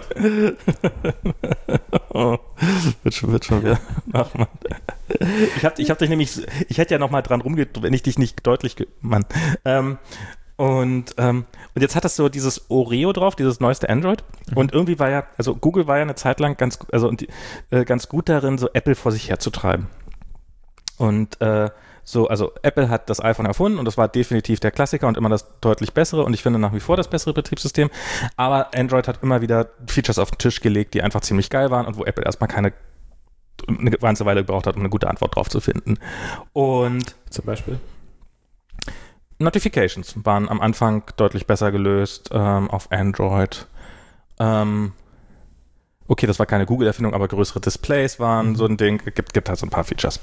S2: Wird schon wieder. Ach Mann. Ich hab dich nämlich... Ich hätte ja noch mal dran rumgedrückt, wenn ich dich nicht deutlich... Mann. Und jetzt hat das so dieses Oreo drauf, dieses neueste Android. Und irgendwie Google war ja eine Zeit lang ganz gut darin, so Apple vor sich herzutreiben. Und Apple hat das iPhone erfunden und das war definitiv der Klassiker und immer das deutlich bessere und ich finde nach wie vor das bessere Betriebssystem. Aber Android hat immer wieder Features auf den Tisch gelegt, die einfach ziemlich geil waren und wo Apple erstmal eine ganze Weile gebraucht hat, um eine gute Antwort drauf zu finden. Und
S1: zum Beispiel?
S2: Notifications waren am Anfang deutlich besser gelöst auf Android. Okay, das war keine Google-Erfindung, aber größere Displays waren so ein Ding. Gibt halt so ein paar Features.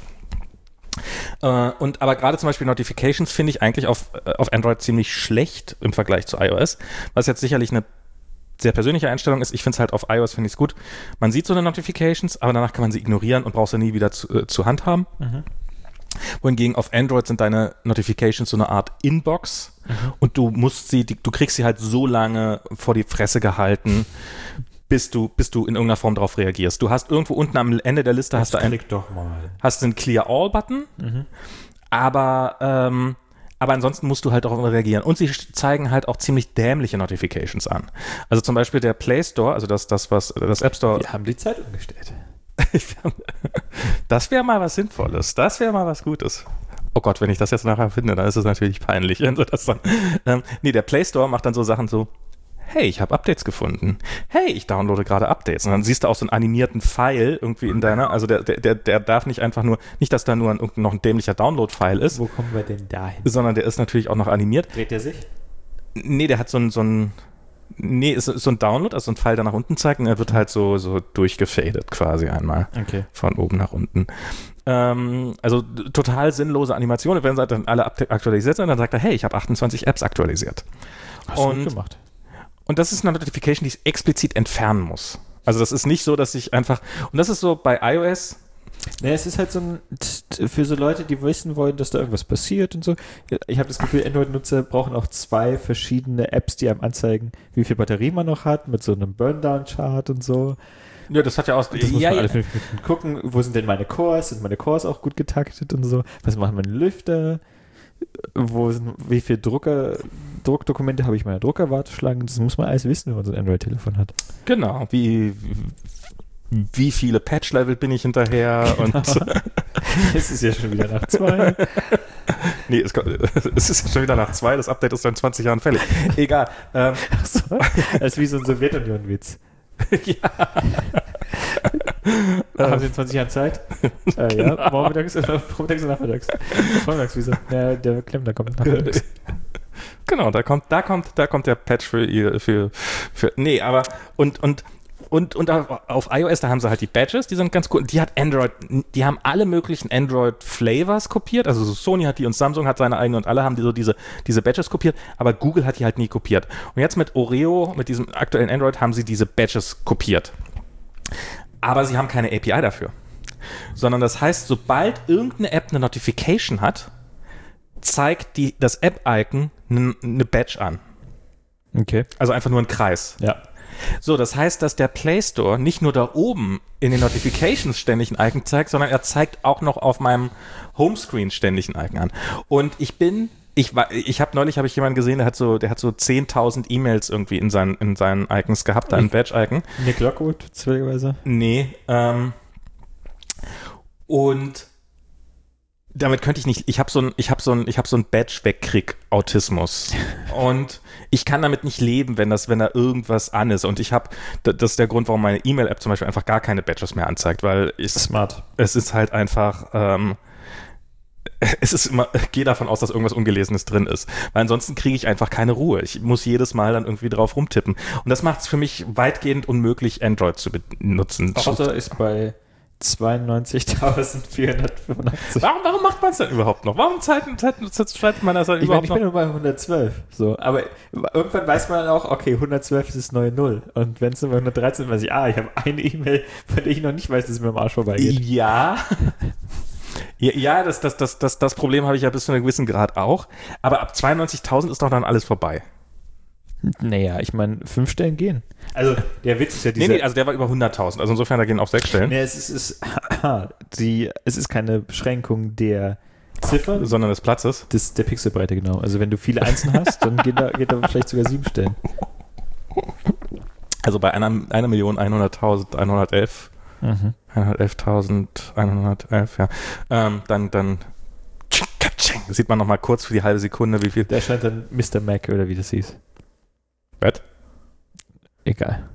S2: Aber gerade zum Beispiel Notifications finde ich eigentlich auf Android ziemlich schlecht im Vergleich zu iOS, was jetzt sicherlich eine sehr persönliche Einstellung ist. Ich finde es halt auf iOS finde ich es gut. Man sieht so eine Notifications, aber danach kann man sie ignorieren und braucht sie nie wieder zu Hand haben. Wohingegen auf Android sind deine Notifications so eine Art Inbox und du kriegst sie halt so lange vor die Fresse gehalten, bis du in irgendeiner Form darauf reagierst. Du hast irgendwo unten am Ende der Liste hast du einen Clear All Button, aber ansonsten musst du halt darauf reagieren. Und sie zeigen halt auch ziemlich dämliche Notifications an. Also zum Beispiel der Play Store, also das App Store.
S1: Wir haben die Zeit umgestellt.
S2: Das wäre mal was Sinnvolles. Das wäre mal was Gutes. Oh Gott, wenn ich das jetzt nachher finde, dann ist es natürlich peinlich. Wenn sie das dann, der Play Store macht dann so Sachen so, hey, ich habe Updates gefunden. Hey, ich downloade gerade Updates. Und dann siehst du auch so einen animierten Pfeil irgendwie in deiner, also der darf nicht einfach nur, nicht, dass da nur noch ein dämlicher Download-File ist.
S1: Wo kommen wir denn dahin?
S2: Sondern der ist natürlich auch noch animiert.
S1: Dreht der sich?
S2: Nee, der hat so ein ist so ein Download, also ein Pfeil, der nach unten zeigt und er wird halt so durchgefadet quasi einmal.
S1: Okay.
S2: Von oben nach unten. Also total sinnlose Animationen. Wenn sie dann alle aktualisiert sind, dann sagt er, hey, ich habe 28 Apps aktualisiert.
S1: Hast du gut gemacht.
S2: Und das ist eine Notification, die ich explizit entfernen muss. Also das ist nicht so, dass ich einfach, und das ist so bei iOS,
S1: Naja, es ist halt so für so Leute, die wissen wollen, dass da irgendwas passiert und so. Ich habe das Gefühl, Android-Nutzer brauchen auch 2 verschiedene Apps, die einem anzeigen, wie viel Batterie man noch hat, mit so einem Burndown-Chart und so.
S2: Ja, das hat ja auch...
S1: Das muss man alle 5 Minuten gucken, wo sind denn meine Cores? Sind meine Cores auch gut getaktet und so? Was machen meine Lüfter? Wie viel Druckdokumente habe ich in meiner Druckerwarteschlange? Das muss man alles wissen, wenn man so ein Android-Telefon hat.
S2: Genau, wie viele Patch-Level bin ich hinterher und
S1: Es ist ja schon wieder nach 2.
S2: Nee, es ist schon wieder nach 2, das Update ist dann 20 Jahren fällig. Egal.
S1: So. Das ist wie so ein Sowjetunion-Witz.
S2: Ja.
S1: Haben Sie in 20 Jahren Zeit?
S2: Genau.
S1: Ja, vormittags und nachmittags. Vormittags, wieso? Ja, der Klempner kommt nachmittags.
S2: Genau, da kommt der Patch für nee, aber und auf iOS, da haben sie halt die Badges, die sind ganz cool. Die haben alle möglichen Android-Flavors kopiert. Also Sony hat die und Samsung hat seine eigene und alle haben diese Badges kopiert, aber Google hat die halt nie kopiert. Und jetzt mit Oreo, mit diesem aktuellen Android, haben sie diese Badges kopiert. Aber sie haben keine API dafür. Sondern das heißt, sobald irgendeine App eine Notification hat, zeigt das App-Icon eine Badge an.
S1: Okay.
S2: Also einfach nur ein Kreis.
S1: Ja.
S2: So, das heißt, dass der Play Store nicht nur da oben in den Notifications ständig ein Icon zeigt, sondern er zeigt auch noch auf meinem Homescreen ständig ein Icon an. Und neulich habe ich jemanden gesehen, der hat so 10.000 E-Mails irgendwie in seinen Icons gehabt, ein Badge-Icon.
S1: Nick Lockwood, zufälligerweise?
S2: Nee, und damit könnte ich nicht, ich habe so ein Badge-Wegkrieg-Autismus. Und ich kann damit nicht leben, wenn da irgendwas an ist. Und das ist der Grund, warum meine E-Mail-App zum Beispiel einfach gar keine Badges mehr anzeigt, weil
S1: Smart.
S2: Es ist halt einfach, gehe davon aus, dass irgendwas Ungelesenes drin ist. Weil ansonsten kriege ich einfach keine Ruhe. Ich muss jedes Mal dann irgendwie drauf rumtippen. Und das macht es für mich weitgehend unmöglich, Android zu benutzen.
S1: Außer ist bei 92.485.
S2: Warum macht man es denn überhaupt noch? Warum schreibt man das dann überhaupt noch?
S1: Ich bin nur bei 112. So. Aber irgendwann weiß man dann auch, okay, 112 ist das neue Null. Und wenn es nur bei 113 ist, weiß ich, ich habe eine E-Mail, von der ich noch nicht weiß, dass es mir am Arsch vorbeigeht.
S2: Ja. Ja, das Problem habe ich ja bis zu einem gewissen Grad auch. Aber ab 92.000 ist doch dann alles vorbei.
S1: Naja, ich meine, 5 Stellen gehen. Also, der Witz ist ja dieser...
S2: Nee, also der war über 100.000. Also insofern, da gehen auch 6 Stellen.
S1: Nee, es ist keine Beschränkung der Ziffer,
S2: sondern des Platzes.
S1: Der Pixelbreite, genau. Also wenn du viele Einsen hast, dann geht da vielleicht sogar 7 Stellen.
S2: Also bei 1.100.111 111.111, ja. Dann sieht man noch mal kurz für die halbe Sekunde, wie viel...
S1: Da scheint dann Mr. Mac oder wie das hieß.
S2: Was?
S1: Egal.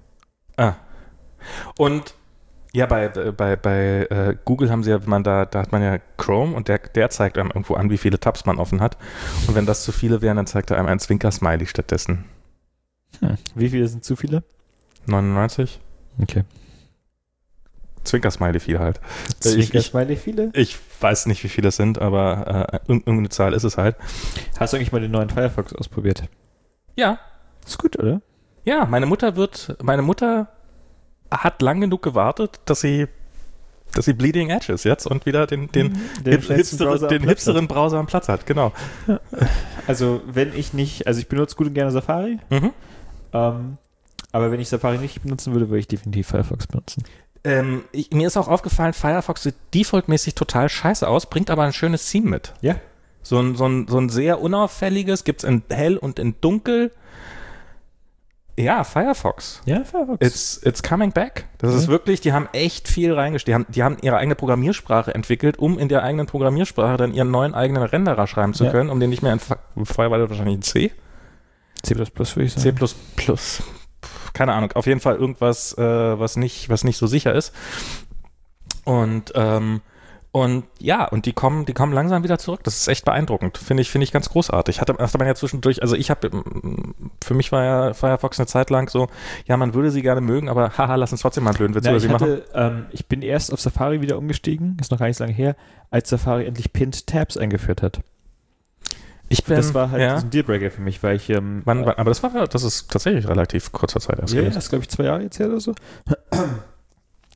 S2: Und ja, bei Google haben sie ja, da hat man ja Chrome und der zeigt einem irgendwo an, wie viele Tabs man offen hat. Und wenn das zu viele wären, dann zeigt er einem ein Zwinker-Smiley stattdessen.
S1: Wie viele sind zu viele?
S2: 99.
S1: Okay.
S2: Zwinker-Smiley viel halt.
S1: Zwinker-Smiley viele?
S2: Ich weiß nicht, wie viele es sind, aber irgendeine Zahl ist es halt.
S1: Hast du eigentlich mal den neuen Firefox ausprobiert?
S2: Ja.
S1: Ist gut, oder?
S2: Ja, meine Mutter hat lang genug gewartet, dass sie Bleeding Edge ist jetzt und wieder den hipsteren Browser am Platz hat, genau.
S1: Ja. Also ich benutze gut und gerne Safari, aber wenn ich Safari nicht benutzen würde ich definitiv Firefox benutzen.
S2: Mir ist auch aufgefallen, Firefox sieht defaultmäßig total scheiße aus, bringt aber ein schönes Theme mit.
S1: Ja.
S2: So ein sehr unauffälliges, gibt es in hell und in dunkel. Ja, Firefox.
S1: Ja, Firefox.
S2: It's coming back. Das ist wirklich, die haben echt viel reingesteckt. Die haben ihre eigene Programmiersprache entwickelt, um in der eigenen Programmiersprache dann ihren neuen eigenen Renderer schreiben zu können, um den nicht mehr vorher war das wahrscheinlich in C.
S1: C++ würde ich sagen.
S2: C++. Keine Ahnung. Auf jeden Fall irgendwas, was nicht so sicher ist. Und ja, und die kommen langsam wieder zurück. Das ist echt beeindruckend. Finde ich ganz großartig. Hatte man ja zwischendurch, also für mich war ja Firefox eine Zeit lang so, ja, man würde sie gerne mögen, aber haha, lass uns trotzdem mal einen blöden Witz über sie machen.
S1: Ich bin erst auf Safari wieder umgestiegen, ist noch gar nicht so lange her, als Safari endlich Pinned Tabs eingeführt hat. Das war halt ein Dealbreaker für mich, weil ich...
S2: aber das ist tatsächlich relativ kurzer Zeit erst.
S1: Ja, das ist glaube ich 2 Jahre jetzt her oder so.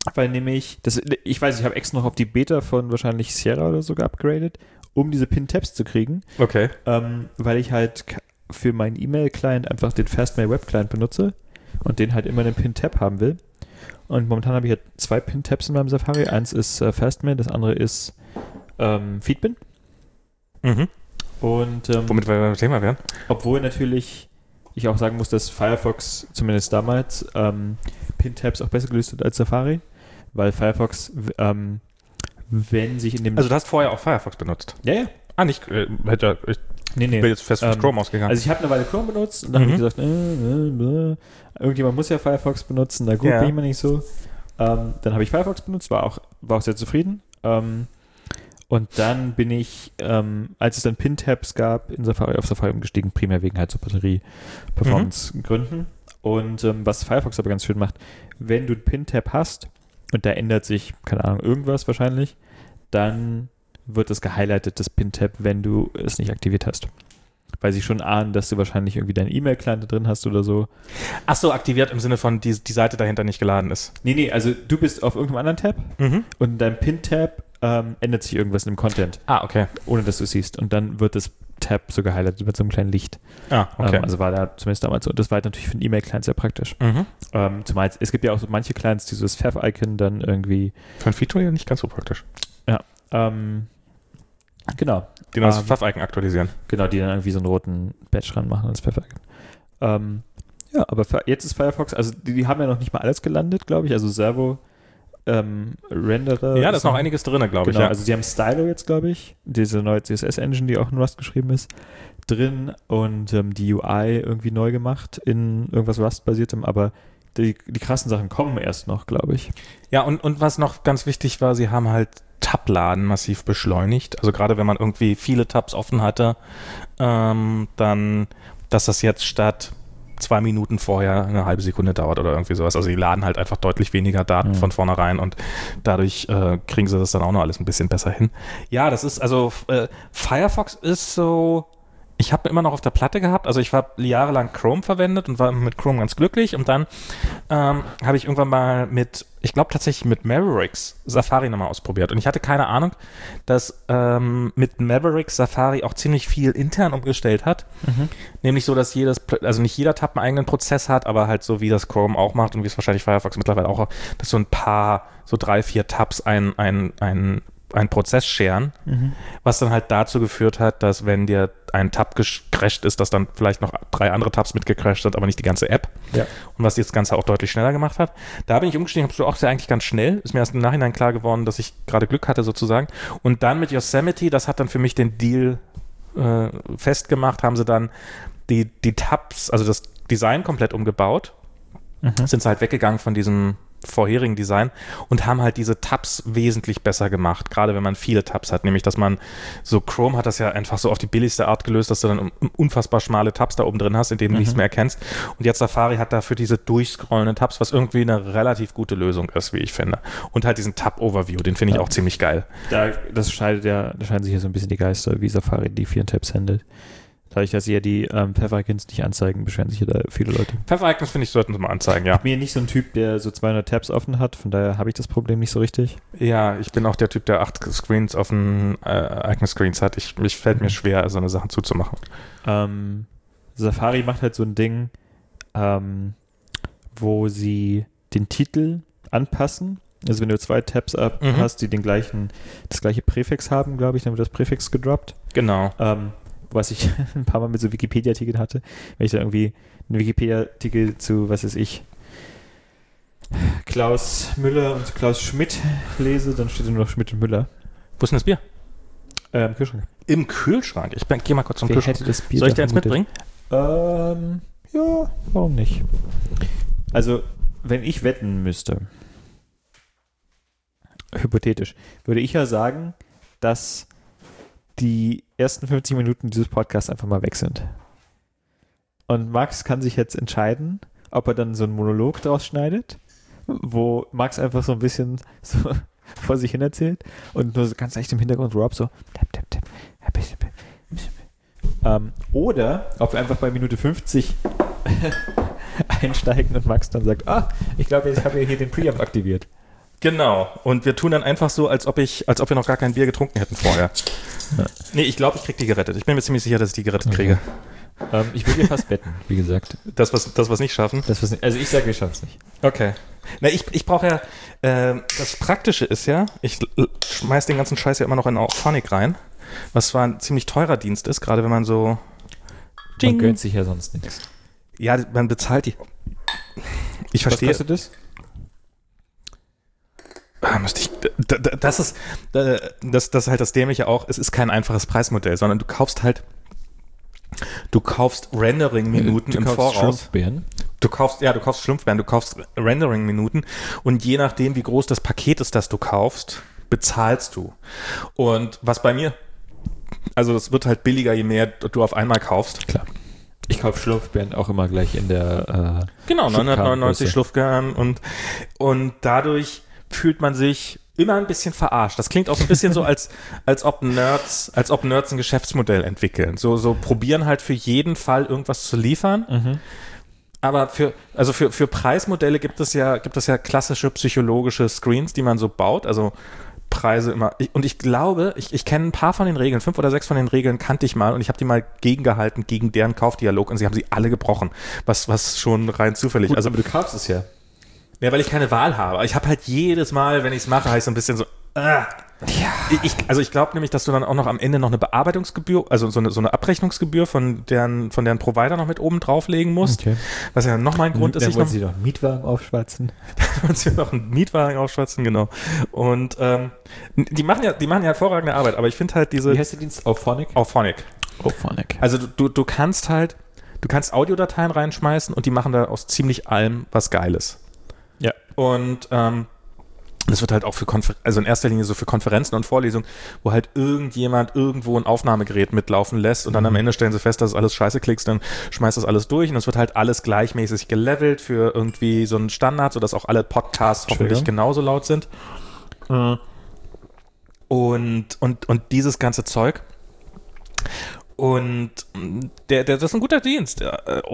S1: Weil nämlich, ich weiß, ich habe extra noch auf die Beta von wahrscheinlich Sierra oder so geupgradet, um diese Pin-Tabs zu kriegen.
S2: Okay.
S1: Weil ich halt für meinen E-Mail-Client einfach den Fastmail Web-Client benutze und den halt immer einen Pin-Tab haben will. Und momentan habe ich halt 2 Pin-Tabs in meinem Safari. Eins ist Fastmail, das andere ist Feedbin.
S2: Mhm.
S1: Und
S2: womit wir beim Thema wären.
S1: Obwohl natürlich ich auch sagen muss, dass Firefox zumindest damals Pin-Tabs auch besser gelöst hat als Safari, weil Firefox, wenn sich in dem...
S2: Also du hast vorher auch Firefox benutzt?
S1: Ja.
S2: Ah, nicht, ich bin jetzt fest von Chrome ausgegangen.
S1: Also ich habe eine Weile Chrome benutzt und dann habe ich gesagt, irgendjemand muss ja Firefox benutzen, na gut, bin ich mal nicht so. Dann habe ich Firefox benutzt, war auch sehr zufrieden. Und dann bin ich, als es dann Pin-Tabs gab, auf Safari umgestiegen, primär wegen halt so Batterie-Performance-Gründen. Und was Firefox aber ganz schön macht, wenn du ein Pin-Tab hast und da ändert sich, keine Ahnung, irgendwas wahrscheinlich, dann wird das gehighlightet, das Pin-Tab, wenn du es nicht aktiviert hast. Weil sie schon ahnen, dass du wahrscheinlich irgendwie deinen E-Mail-Client da drin hast oder so.
S2: Ach so, aktiviert im Sinne von, die Seite dahinter nicht geladen ist.
S1: Nee, also du bist auf irgendeinem anderen Tab und in deinem Pin-Tab ändert sich irgendwas in dem Content. Ah, okay. Ohne, dass du es siehst. Und dann wird das Tab so gehighlightet mit so einem kleinen Licht. Ah, okay. Also war da zumindest damals so. Und das war halt natürlich für einen E-Mail-Client sehr praktisch. Zumal es gibt ja auch so manche Clients, die so das Fav-Icon dann irgendwie...
S2: Für ein Feature ja nicht ganz so praktisch.
S1: Ja, genau.
S2: Die dann das Fav-Icon aktualisieren.
S1: Genau, die dann irgendwie so einen roten Badge ranmachen als Fav-Icon. Ja, aber jetzt ist Firefox, also die haben ja noch nicht mal alles gelandet, glaube ich. Also Servo, Renderer.
S2: Ja, da ist noch einiges drin, glaube ich.
S1: Genau,
S2: Ja.
S1: also die haben Stylo jetzt, glaube ich. Diese neue CSS-Engine, die auch in Rust geschrieben ist, drin und die UI irgendwie neu gemacht in irgendwas Rust-basiertem, aber die krassen Sachen kommen erst noch, glaube ich.
S2: Ja, und was noch ganz wichtig war, sie haben halt Tab-Laden massiv beschleunigt. Also gerade wenn man irgendwie viele Tabs offen hatte, dann, dass das jetzt statt 2 Minuten vorher eine halbe Sekunde dauert oder irgendwie sowas. Also die laden halt einfach deutlich weniger Daten von vornherein und dadurch kriegen sie das dann auch noch alles ein bisschen besser hin. Ja, das ist, also Firefox ist so... Ich habe immer noch auf der Platte gehabt, also ich habe jahrelang Chrome verwendet und war mit Chrome ganz glücklich und dann habe ich irgendwann mal tatsächlich mit Mavericks Safari nochmal ausprobiert und ich hatte keine Ahnung, dass mit Mavericks Safari auch ziemlich viel intern umgestellt hat, nämlich so, dass nicht jeder Tab einen eigenen Prozess hat, aber halt so wie das Chrome auch macht und wie es wahrscheinlich Firefox mittlerweile auch, dass so ein paar, so 3, 4 Tabs einen Prozess scheren, was dann halt dazu geführt hat, dass wenn dir ein Tab gecrasht ist, dass dann vielleicht noch 3 andere Tabs mitgecrasht sind, aber nicht die ganze App. Ja. Und was das Ganze auch deutlich schneller gemacht hat. Da bin ich umgestiegen, habe auch eigentlich ganz schnell. Ist mir erst im Nachhinein klar geworden, dass ich gerade Glück hatte sozusagen. Und dann mit Yosemite, das hat dann für mich den Deal festgemacht, haben sie dann die Tabs, also das Design komplett umgebaut. Sind sie halt weggegangen von diesem vorherigen Design und haben halt diese Tabs wesentlich besser gemacht, gerade wenn man viele Tabs hat, nämlich dass man so, Chrome hat das ja einfach so auf die billigste Art gelöst, dass du dann unfassbar schmale Tabs da oben drin hast, in denen du nichts mehr erkennst und jetzt Safari hat dafür diese durchscrollenden Tabs, was irgendwie eine relativ gute Lösung ist, wie ich finde und halt diesen Tab-Overview, den finde ich auch ziemlich geil. Da scheiden sich ja so ein bisschen die Geister, wie Safari die 4 Tabs handelt. Dadurch, dass sie ja die Fav-Icons nicht anzeigen, beschweren sich ja da viele Leute. Fav-Icons, finde ich, sollten sie mal anzeigen, ja.
S1: Ich bin ja nicht so ein Typ, der so 200 Tabs offen hat, von daher habe ich das Problem nicht so richtig.
S2: Ja, ich bin auch der Typ, der 8 Screens offen, Icon-Screens hat. Fällt mir schwer, so eine Sache zuzumachen.
S1: Safari macht halt so ein Ding, wo sie den Titel anpassen. Also wenn du 2 Tabs hast, die das gleiche Präfix haben, glaube ich, dann wird das Präfix gedroppt.
S2: Genau.
S1: Was ich ein paar Mal mit so Wikipedia-Artikeln hatte, wenn ich da irgendwie einen Wikipedia-Artikel zu, was weiß ich, Klaus Müller und Klaus Schmidt lese, dann steht da nur noch Schmidt und Müller.
S2: Wo ist denn das Bier?
S1: Im Kühlschrank.
S2: Im Kühlschrank? Ich gehe mal kurz zum Kühlschrank.
S1: Hätte das Bier
S2: Soll ich dir eins mitbringen?
S1: Ja, warum nicht? Also, wenn ich wetten müsste, hypothetisch, würde ich ja sagen, dass die ersten 50 Minuten dieses Podcasts einfach mal weg sind. Und Max kann sich jetzt entscheiden, ob er dann so einen Monolog draus schneidet, wo Max einfach so ein bisschen so vor sich hin erzählt und nur so ganz leicht im Hintergrund Rob so tap, oder ob wir einfach bei Minute 50 einsteigen und Max dann sagt, ich glaube, ich habe ja hier den Preamp aktiviert.
S2: Genau. Und wir tun dann einfach so, als ob wir noch gar kein Bier getrunken hätten vorher. Ja. Nee, ich glaube, ich kriege die gerettet. Ich bin mir ziemlich sicher, dass ich die gerettet kriege.
S1: Ich würde dir fast wetten, wie gesagt.
S2: Das, was nicht schaffen?
S1: Also ich sage, wir schaffen es nicht.
S2: Okay. Na, ich brauche ja, das Praktische ist ja, ich schmeiß den ganzen Scheiß ja immer noch in Auphonic rein, was zwar ein ziemlich teurer Dienst ist, gerade wenn man so...
S1: Man gönnt sich ja sonst nichts.
S2: Ja, man bezahlt die... Ich verstehe...
S1: Was kostet das?
S2: Das ist halt das Dämliche auch, es ist kein einfaches Preismodell, sondern du kaufst Rendering-Minuten im Voraus.
S1: Schlumpfbären?
S2: Du kaufst Schlumpfbären, du kaufst Rendering-Minuten und je nachdem, wie groß das Paket ist, das du kaufst, bezahlst du. Und was bei mir, also es wird halt billiger, je mehr du auf einmal kaufst.
S1: Klar. Ich kaufe Schlumpfbären auch immer gleich in der
S2: genau, 999 Schlumpfbären und dadurch fühlt man sich immer ein bisschen verarscht. Das klingt auch so ein bisschen so, als ob Nerds ein Geschäftsmodell entwickeln. So probieren halt für jeden Fall irgendwas zu liefern. Mhm. Aber für Preismodelle gibt es ja klassische psychologische Screens, die man so baut. Also Preise immer. Ich glaube, ich kenne ein paar von den Regeln, 5 oder 6 von den Regeln kannte ich mal und ich habe die mal gegengehalten gegen deren Kaufdialog und sie haben sie alle gebrochen. Was schon rein zufällig.
S1: Gut,
S2: also,
S1: aber du kaufst es ja.
S2: Ja, weil ich keine Wahl habe. Ich habe halt jedes Mal, wenn ich es mache, habe ich so ein bisschen so,
S1: Ja.
S2: Ich glaube nämlich, dass du dann auch noch am Ende noch eine Bearbeitungsgebühr, also so eine Abrechnungsgebühr von deren Provider noch mit oben drauflegen musst. Okay. Was ja nochmal ein Grund ist.
S1: Dann wollen sie doch einen Mietwagen aufschwatzen.
S2: Dann wollen sie noch einen Mietwagen aufschwatzen, genau. Und die machen ja hervorragende Arbeit, aber ich finde halt diese...
S1: Wie heißt der Dienst? Auphonic?
S2: Auphonic. Also du kannst Audiodateien reinschmeißen und die machen da aus ziemlich allem was Geiles.
S1: Ja.
S2: Und das wird halt auch also in erster Linie so für Konferenzen und Vorlesungen, wo halt irgendjemand irgendwo ein Aufnahmegerät mitlaufen lässt und dann am Ende stellen sie fest, dass es alles scheiße klickst, dann schmeißt das alles durch und es wird halt alles gleichmäßig gelevelt für irgendwie so einen Standard, sodass auch alle Podcasts hoffentlich genauso laut sind. Und dieses ganze Zeug. Und das ist ein guter Dienst.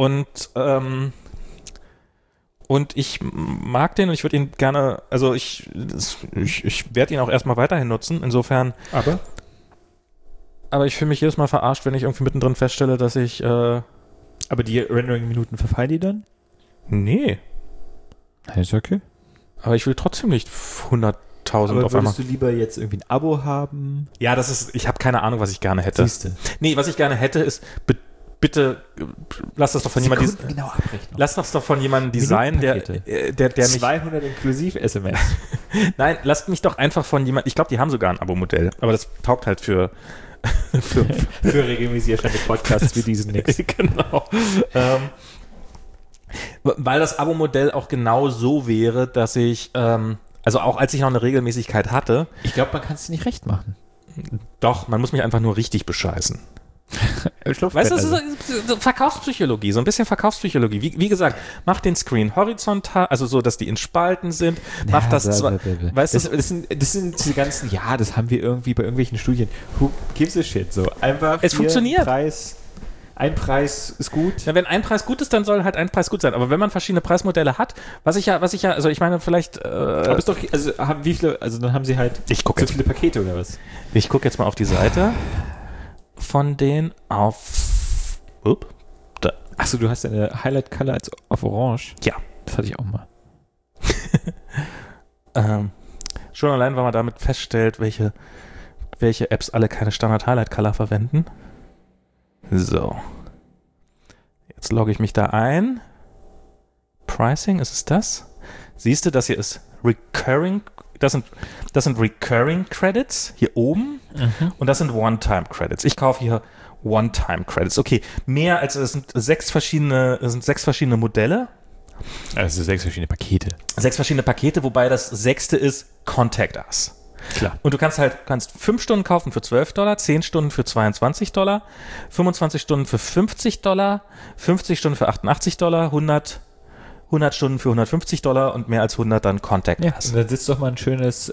S2: Und ich mag den und ich würde ihn gerne, also ich werde ihn auch erstmal weiterhin nutzen, insofern. Aber ich fühle mich jedes Mal verarscht, wenn ich irgendwie mittendrin feststelle, dass ich...
S1: Aber die Rendering-Minuten verfallen die dann?
S2: Nee.
S1: Ist okay.
S2: Aber ich will trotzdem nicht 100.000 auf einmal.
S1: Würdest du lieber jetzt irgendwie ein Abo haben?
S2: Ja, ich habe keine Ahnung, was ich gerne hätte.
S1: Siehste.
S2: Nee, was ich gerne hätte ist... Bitte lass das doch von jemandem designen, der mich
S1: 200 inklusiv SMS.
S2: Nein, lasst mich doch einfach von jemandem, ich glaube, die haben sogar ein Abo-Modell, aber das taugt halt für
S1: regelmäßig erscheinende Podcasts wie diesen nix.
S2: Genau. Weil das Abo-Modell auch genau so wäre, dass ich, also auch als ich noch eine Regelmäßigkeit hatte.
S1: Ich glaube, man kann es nicht recht machen.
S2: Doch, man muss mich einfach nur richtig bescheißen. Weißt du, das ist so Verkaufspsychologie, so ein bisschen Verkaufspsychologie. Wie gesagt, mach den Screen horizontal, also so, dass die in Spalten sind. Mach das zwar.
S1: Weißt du, das sind diese ganzen, ja, das haben wir irgendwie bei irgendwelchen Studien. Who gives a shit? So einfach.
S2: Es funktioniert.
S1: Ein Preis ist gut.
S2: Ja, wenn ein Preis gut ist, dann soll halt ein Preis gut sein. Aber wenn man verschiedene Preismodelle hat, was ich ja, also ich meine, vielleicht.
S1: Aber ist doch, also haben wie viele, also dann haben sie halt
S2: so
S1: viele Pakete oder was?
S2: Ich gucke jetzt mal auf die Seite. Von denen auf... Da.
S1: Achso, du hast eine Highlight-Color auf Orange?
S2: Ja.
S1: Das hatte ich auch mal.
S2: Schon allein, weil man damit feststellt, welche Apps alle keine Standard-Highlight-Color verwenden. So. Jetzt logge ich mich da ein. Pricing, ist es das? Siehst du, das hier ist Recurring... Das sind Recurring Credits hier oben und das sind One-Time-Credits. Ich kaufe hier One-Time-Credits. Okay, es sind sechs verschiedene Modelle.
S1: Also 6 verschiedene Pakete.
S2: 6 verschiedene Pakete, wobei das 6. ist Contact Us.
S1: Klar.
S2: Und du kannst 5 Stunden kaufen für $12, 10 Stunden für $22, 25 Stunden für $50, 50 Stunden für $88, 100 Stunden für $150 und mehr als 100 dann Contact Us.
S1: Und dann sitzt doch mal ein schönes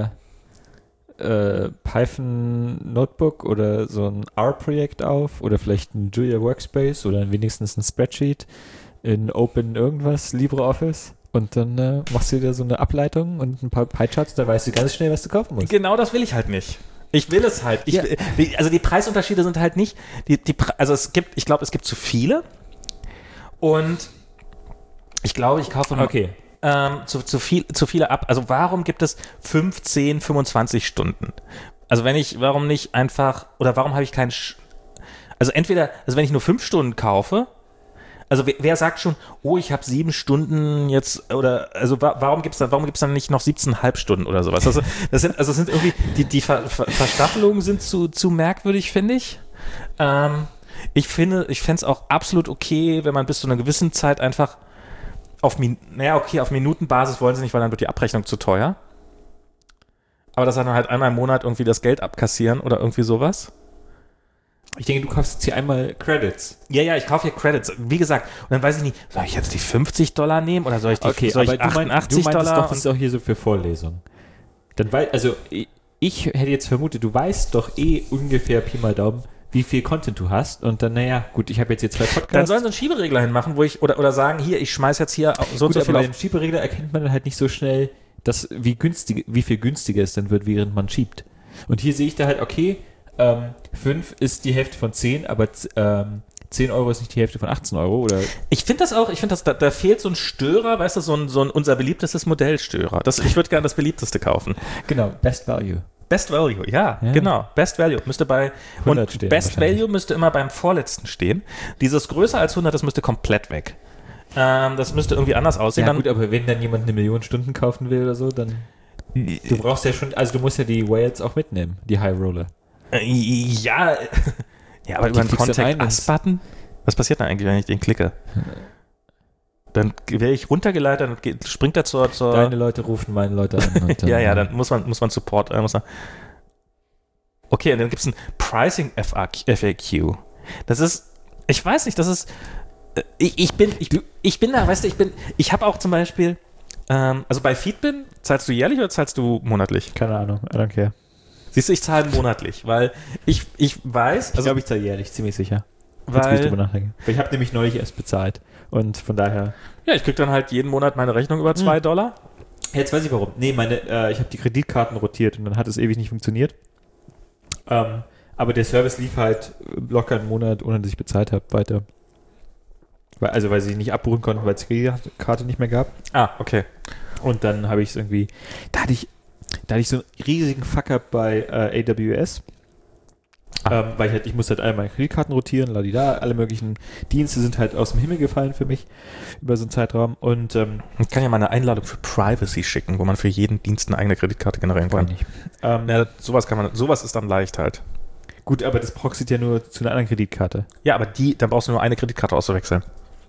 S1: Python Notebook oder so ein R-Projekt auf oder vielleicht ein Julia Workspace oder wenigstens ein Spreadsheet in Open irgendwas, LibreOffice Und dann machst du dir so eine Ableitung und ein paar Pie-Charts, da weißt du ganz schnell, was du kaufen musst.
S2: Genau das will ich halt nicht. Ich will es halt. Also die Preisunterschiede sind halt nicht, also ich glaube, es gibt zu viele und ich glaube, ich kaufe zu viele ab. Also warum gibt es 15, 25 Stunden? Also warum nicht einfach, oder warum habe ich keinen, also wenn ich nur 5 Stunden kaufe, also wer sagt schon, oh, ich habe 7 Stunden jetzt, oder, also warum gibt's dann nicht noch 17,5 Stunden oder sowas? Also das sind irgendwie, die Verstaffelungen sind zu merkwürdig, finde ich. Ich fände es auch absolut okay, wenn man bis zu einer gewissen Zeit einfach auf Minutenbasis wollen sie nicht, weil dann wird die Abrechnung zu teuer. Aber dass dann halt einmal im Monat irgendwie das Geld abkassieren oder irgendwie sowas.
S1: Ich denke, du kaufst jetzt hier einmal Credits.
S2: Ja, ich kaufe hier Credits. Wie gesagt, und dann weiß ich nicht, soll ich jetzt die $50 nehmen oder soll ich die
S1: soll ich
S2: $88?
S1: Du meinst doch, das ist auch hier so für Vorlesungen. Ich hätte jetzt vermutet, du weißt doch ungefähr Pi mal Daumen, wie viel Content du hast und dann, gut, ich habe jetzt hier 2 Podcasts.
S2: Dann sollen sie einen Schieberegler hinmachen, wo ich, oder sagen, hier, ich schmeiß jetzt hier so und so viel
S1: bei dem Schieberegler erkennt man dann halt nicht so schnell, wie viel günstiger es dann wird, während man schiebt. Und hier sehe ich da halt, okay, 5 ist die Hälfte von 10, aber 10 Euro ist nicht die Hälfte von 18 Euro, oder?
S2: Ich finde da fehlt so ein Störer, weißt du, so ein unser beliebtestes Modellstörer. Ich würde gerne das beliebteste kaufen.
S1: Genau, Best Value.
S2: Best Value, ja, genau. Best Value müsste bei
S1: 100 stehen.
S2: Best Value müsste immer beim vorletzten stehen. Dieses größer als 100, das müsste komplett weg. Das müsste irgendwie anders aussehen.
S1: Ja gut, aber wenn dann jemand 1 Million Stunden kaufen will oder so, dann du brauchst ja schon, also du musst ja die Whales auch mitnehmen, die High Roller.
S2: Ja, aber über einen Contact Us-Button? Was passiert dann eigentlich, wenn ich den klicke? Dann werde ich runtergeleitet und springt er zur...
S1: Deine Leute rufen meine Leute an. Und
S2: dann muss man Support... Okay, und dann gibt es ein Pricing FAQ. Das ist... Ich weiß nicht, das ist... Ich bin da, weißt du, ich habe auch zum Beispiel... Also bei Feedbin, zahlst du jährlich oder zahlst du monatlich?
S1: Keine Ahnung, I don't care.
S2: Siehst du, ich zahle monatlich, weil ich weiß...
S1: Ich glaube, ich zahle jährlich, ziemlich sicher.
S2: Weil
S1: ich habe nämlich neulich erst bezahlt und von daher...
S2: Ja, ich kriege dann halt jeden Monat meine Rechnung über $2.
S1: Jetzt weiß ich warum. Nee, ich habe die Kreditkarten rotiert und dann hat es ewig nicht funktioniert. Aber der Service lief halt locker einen Monat, ohne dass ich bezahlt habe, weiter. Weil sie nicht abbuchen konnten, weil es die Karte nicht mehr gab.
S2: Ah, okay.
S1: Und dann habe ich es irgendwie... Da hatte ich so einen riesigen Fuck-up bei AWS. Weil ich musste halt alle meine Kreditkarten rotieren, alle möglichen Dienste sind halt aus dem Himmel gefallen für mich über so einen Zeitraum. Und
S2: ich kann ja mal eine Einladung für Privacy schicken, wo man für jeden Dienst eine eigene Kreditkarte generieren kann. Sowas ist dann leicht halt.
S1: Gut, aber das proxiert ja nur zu einer anderen Kreditkarte.
S2: Ja, aber dann brauchst du nur eine Kreditkarte auszuwechseln.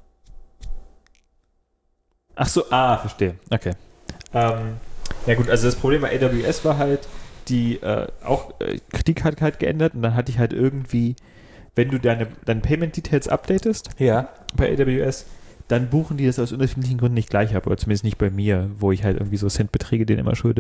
S1: Ach so, verstehe. Okay. Ja gut, also das Problem bei AWS war halt, die Kreditkarte halt geändert und dann hatte ich halt irgendwie, wenn du deine Payment Details updatest bei AWS, dann buchen die das aus unterschiedlichen Gründen nicht gleich ab, oder zumindest nicht bei mir, wo ich halt irgendwie so Centbeträge denen immer schulde.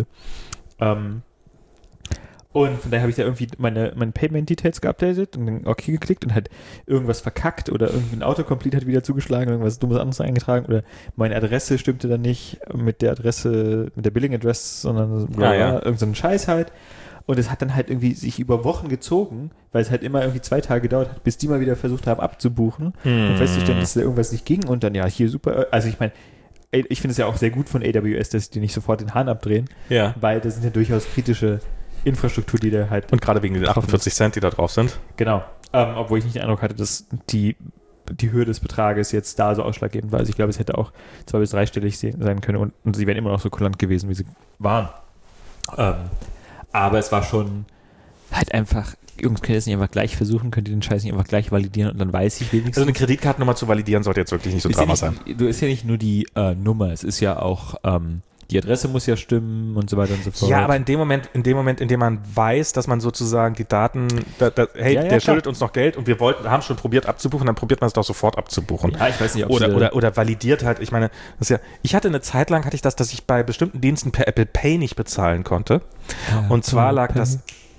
S1: Und von daher habe ich da irgendwie meine Payment Details geupdatet und dann OK geklickt und halt irgendwas verkackt oder irgendwie ein Autocomplete hat wieder zugeschlagen, irgendwas Dummes anderes eingetragen oder meine Adresse stimmte dann nicht mit der Billing Address, sondern irgend so ein Scheiß halt. Und es hat dann halt irgendwie sich über Wochen gezogen, weil es halt immer irgendwie 2 Tage gedauert hat, bis die mal wieder versucht haben abzubuchen und festzustellen, dass da irgendwas nicht ging und dann hier super, also ich meine, ich finde es ja auch sehr gut von AWS, dass die nicht sofort den Hahn abdrehen, weil das sind ja durchaus kritische Infrastruktur, die da halt...
S2: Und gerade wegen den 48 Cent, die da drauf sind.
S1: Genau. Obwohl ich nicht den Eindruck hatte, dass die Höhe des Betrages jetzt da so ausschlaggebend war. Also ich glaube, es hätte auch 2- bis 3-stellig sein können und sie wären immer noch so kulant gewesen, wie sie waren. Aber es war schon halt einfach, Jungs, könnt ihr das nicht einfach gleich versuchen? Könnt ihr den Scheiß nicht einfach gleich validieren und dann weiß ich wenigstens...
S2: Also eine Kreditkartennummer zu validieren sollte jetzt wirklich nicht so Drama sein.
S1: Du ist ja nicht nur die Nummer, es ist ja auch... die Adresse muss ja stimmen und so weiter und so fort.
S2: Ja, aber in dem Moment, in dem man weiß, dass man sozusagen die Daten, der schuldet uns noch Geld und wir haben schon probiert abzubuchen, dann probiert man es doch sofort abzubuchen.
S1: Ja, ich weiß nicht, ob
S2: oder validiert halt. Ich meine, ich hatte eine Zeit lang, dass ich bei bestimmten Diensten per Apple Pay nicht bezahlen konnte. Und zwar lag das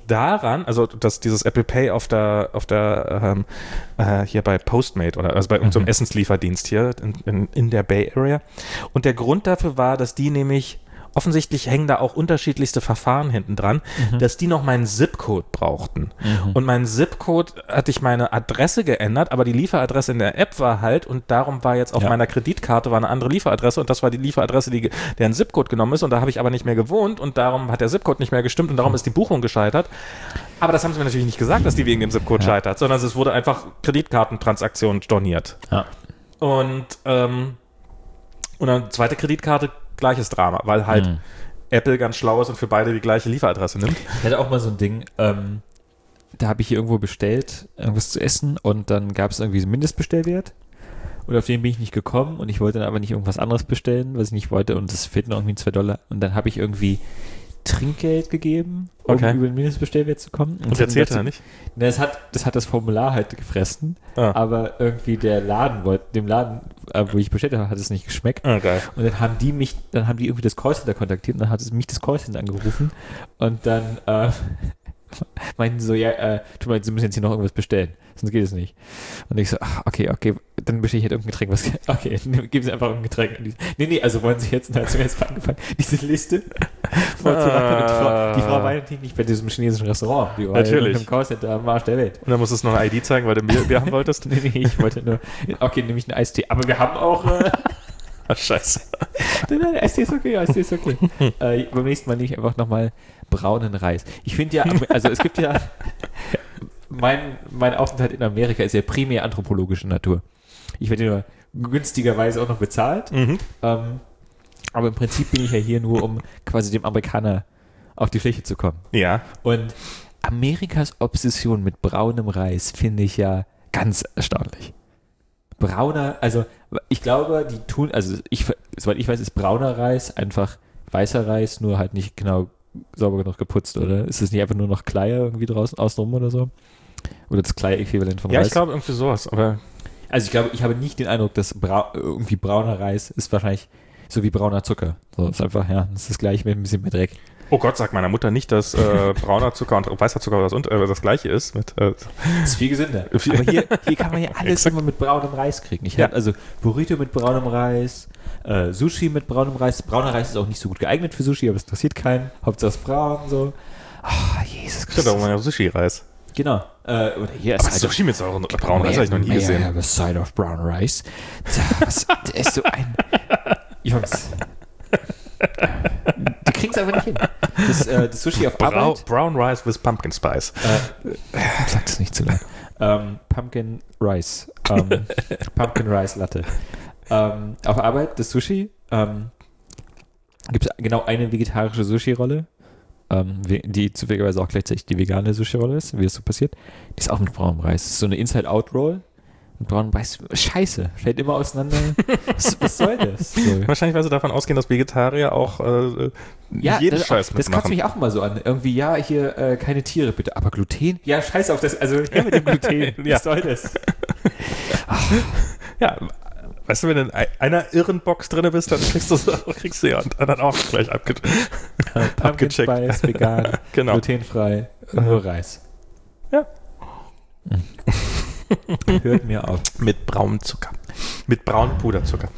S2: daran, also dass dieses Apple Pay auf der hier bei Postmate oder also bei unserem Essenslieferdienst hier in der Bay Area. Und der Grund dafür war, dass die nämlich offensichtlich hängen da auch unterschiedlichste Verfahren hinten dran, dass die noch meinen ZIP-Code brauchten. Und meinen ZIP-Code hatte ich meine Adresse geändert, aber die Lieferadresse in der App war halt und darum war jetzt auf meiner Kreditkarte war eine andere Lieferadresse und das war die Lieferadresse, deren ZIP-Code genommen ist und da habe ich aber nicht mehr gewohnt und darum hat der ZIP-Code nicht mehr gestimmt und darum ist die Buchung gescheitert. Aber das haben sie mir natürlich nicht gesagt, dass die wegen dem ZIP-Code scheitert, sondern es wurde einfach Kreditkartentransaktion storniert.
S1: Ja.
S2: Und eine zweite Kreditkarte gleiches Drama, weil halt Apple ganz schlau ist und für beide die gleiche Lieferadresse nimmt.
S1: Ich hatte auch mal so ein Ding, da habe ich hier irgendwo bestellt, irgendwas zu essen und dann gab es irgendwie so einen Mindestbestellwert und auf den bin ich nicht gekommen und ich wollte dann aber nicht irgendwas anderes bestellen, was ich nicht wollte und das fehlten irgendwie $2 und dann habe ich irgendwie Trinkgeld gegeben, um über den Mindestbestellwert zu kommen.
S2: Und der zählte nicht?
S1: Ne, das hat das Formular halt gefressen, aber irgendwie dem Laden, wo ich bestellt habe, hat es nicht geschmeckt.
S2: Geil.
S1: Und dann haben die irgendwie das Callcenter kontaktiert und dann hat es mich das Callcenter angerufen und dann meinten so, tut mir leid, Sie müssen jetzt hier noch irgendwas bestellen, sonst geht es nicht. Und ich so, okay, dann bestelle ich halt irgendein Getränk. Geben Sie einfach irgendein Getränk. Nee, also wollen Sie jetzt, dann hat sie jetzt angefangen, diese Liste vorzurappen. Die Frau war natürlich nicht bei diesem chinesischen Restaurant. Die war
S2: natürlich.
S1: Im Callcenter am Arsch der Welt.
S2: Und dann musst du noch eine ID zeigen, weil du Bier haben wolltest?
S1: Nee, ich wollte nur, nehme ich einen Eistee. Aber wir haben auch...
S2: Scheiße.
S1: Nein, Eistee ist okay. Beim nächsten Mal nehme ich einfach nochmal braunen Reis. Ich finde ja, also es gibt ja, mein Aufenthalt in Amerika ist ja primär anthropologische Natur. Ich werde nur günstigerweise auch noch bezahlt, aber im Prinzip bin ich ja hier nur, um quasi dem Amerikaner auf die Schliche zu kommen.
S2: Ja.
S1: Und Amerikas Obsession mit braunem Reis finde ich ja ganz erstaunlich. Also ich glaube, die tun, soweit ich weiß, ist brauner Reis einfach weißer Reis, nur halt nicht genau sauber genug geputzt, oder? Ist es nicht einfach nur noch Kleie irgendwie draußen außenrum oder so? Oder das Kleie-Äquivalent von Reis?
S2: Ja, ich glaube irgendwie sowas, aber...
S1: Also ich glaube, ich habe nicht den Eindruck, dass irgendwie brauner Reis ist wahrscheinlich so wie brauner Zucker. So ist einfach, das ist das gleiche mit ein bisschen mehr Dreck.
S2: Oh Gott, sagt meiner Mutter nicht, dass brauner Zucker und weißer Zucker das gleiche ist. Das
S1: ist viel gesünder. Aber hier kann man ja alles immer mit braunem Reis kriegen. Ich habe also Burrito mit braunem Reis, Sushi mit braunem Reis. Brauner Reis ist auch nicht so gut geeignet für Sushi, aber es interessiert keinen. Hauptsache es ist braun, so. Jesus Christus.
S2: Stimmt, aber ja Sushi-Reis.
S1: Genau. Oder hier
S2: aber Sushi mit braunem Reis habe ich noch nie gesehen.
S1: I have a side of brown rice. Der ist so ein... Jungs... Du kriegst einfach nicht hin. Das Sushi auf Arbeit...
S2: Brown Rice with Pumpkin Spice.
S1: Sag das nicht zu lang. Pumpkin Rice. Pumpkin Rice Latte. Auf Arbeit, das Sushi, gibt es genau eine vegetarische Sushi-Rolle, die zufälligerweise auch gleichzeitig die vegane Sushi-Rolle ist, wie das so passiert. Die ist auch mit braunem Reis. Das ist so eine Inside-Out-Roll. Und braunen Reis, scheiße, fällt immer auseinander. Was soll das? So.
S2: Wahrscheinlich, weil sie davon ausgehen, dass Vegetarier auch jeden Scheiß mitmachen.
S1: Das kotzt mich auch immer so an. Irgendwie, hier keine Tiere bitte, aber Gluten? Ja, scheiß auf das, also her mit dem Gluten. Was soll das?
S2: Ja, weißt du, wenn du in einer irren Box drin bist, dann kriegst du ja dann auch gleich abgecheckt.
S1: Pumpkin Spice, vegan,
S2: genau.
S1: Glutenfrei, nur Reis.
S2: Ja.
S1: Hört mir auf.
S2: Mit braunem Zucker. Mit braunem Puderzucker.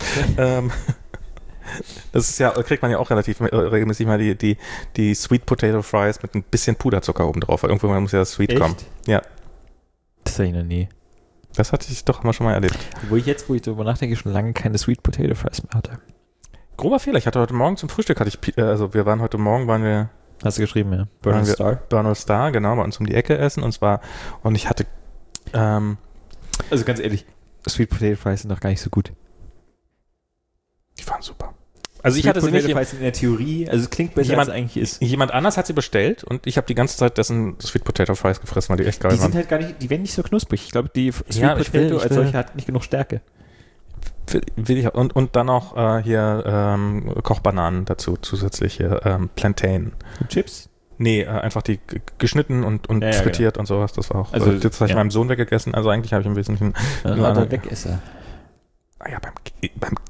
S2: Das ist ja, kriegt man ja auch regelmäßig mal die Sweet Potato Fries mit ein bisschen Puderzucker oben drauf, weil irgendwo muss ja das Sweet kommen. Ja.
S1: Das hatte ich noch nie.
S2: Das hatte ich doch immer schon mal erlebt.
S1: Wo ich darüber nachdenke, schon lange keine Sweet Potato Fries mehr hatte.
S2: Grober Fehler. Ich hatte heute Morgen zum Frühstück, waren wir
S1: Hast du geschrieben, ja?
S2: Bernal Star, genau, bei uns um die Ecke essen und ich hatte
S1: also ganz ehrlich, Sweet Potato Fries sind doch gar nicht so gut.
S2: Die waren super. Also
S1: Sweet
S2: ich hatte sie nicht
S1: in der Theorie, also es klingt besser, als es eigentlich ist.
S2: Jemand anders hat sie bestellt und ich habe die ganze Zeit dessen Sweet Potato Fries gefressen, weil die echt geil waren.
S1: Die sind halt gar nicht, die werden nicht so knusprig. Ich glaube, die Sweet Potato als solche hat nicht genug Stärke.
S2: Und dann noch Kochbananen dazu, zusätzliche Plantain.
S1: Und Chips?
S2: Nee, einfach die geschnitten und frittiert und sowas. Das war auch.
S1: Also,
S2: das habe ich meinem Sohn weggegessen. Also eigentlich habe ich im Wesentlichen.
S1: Wegesser.
S2: Ja, beim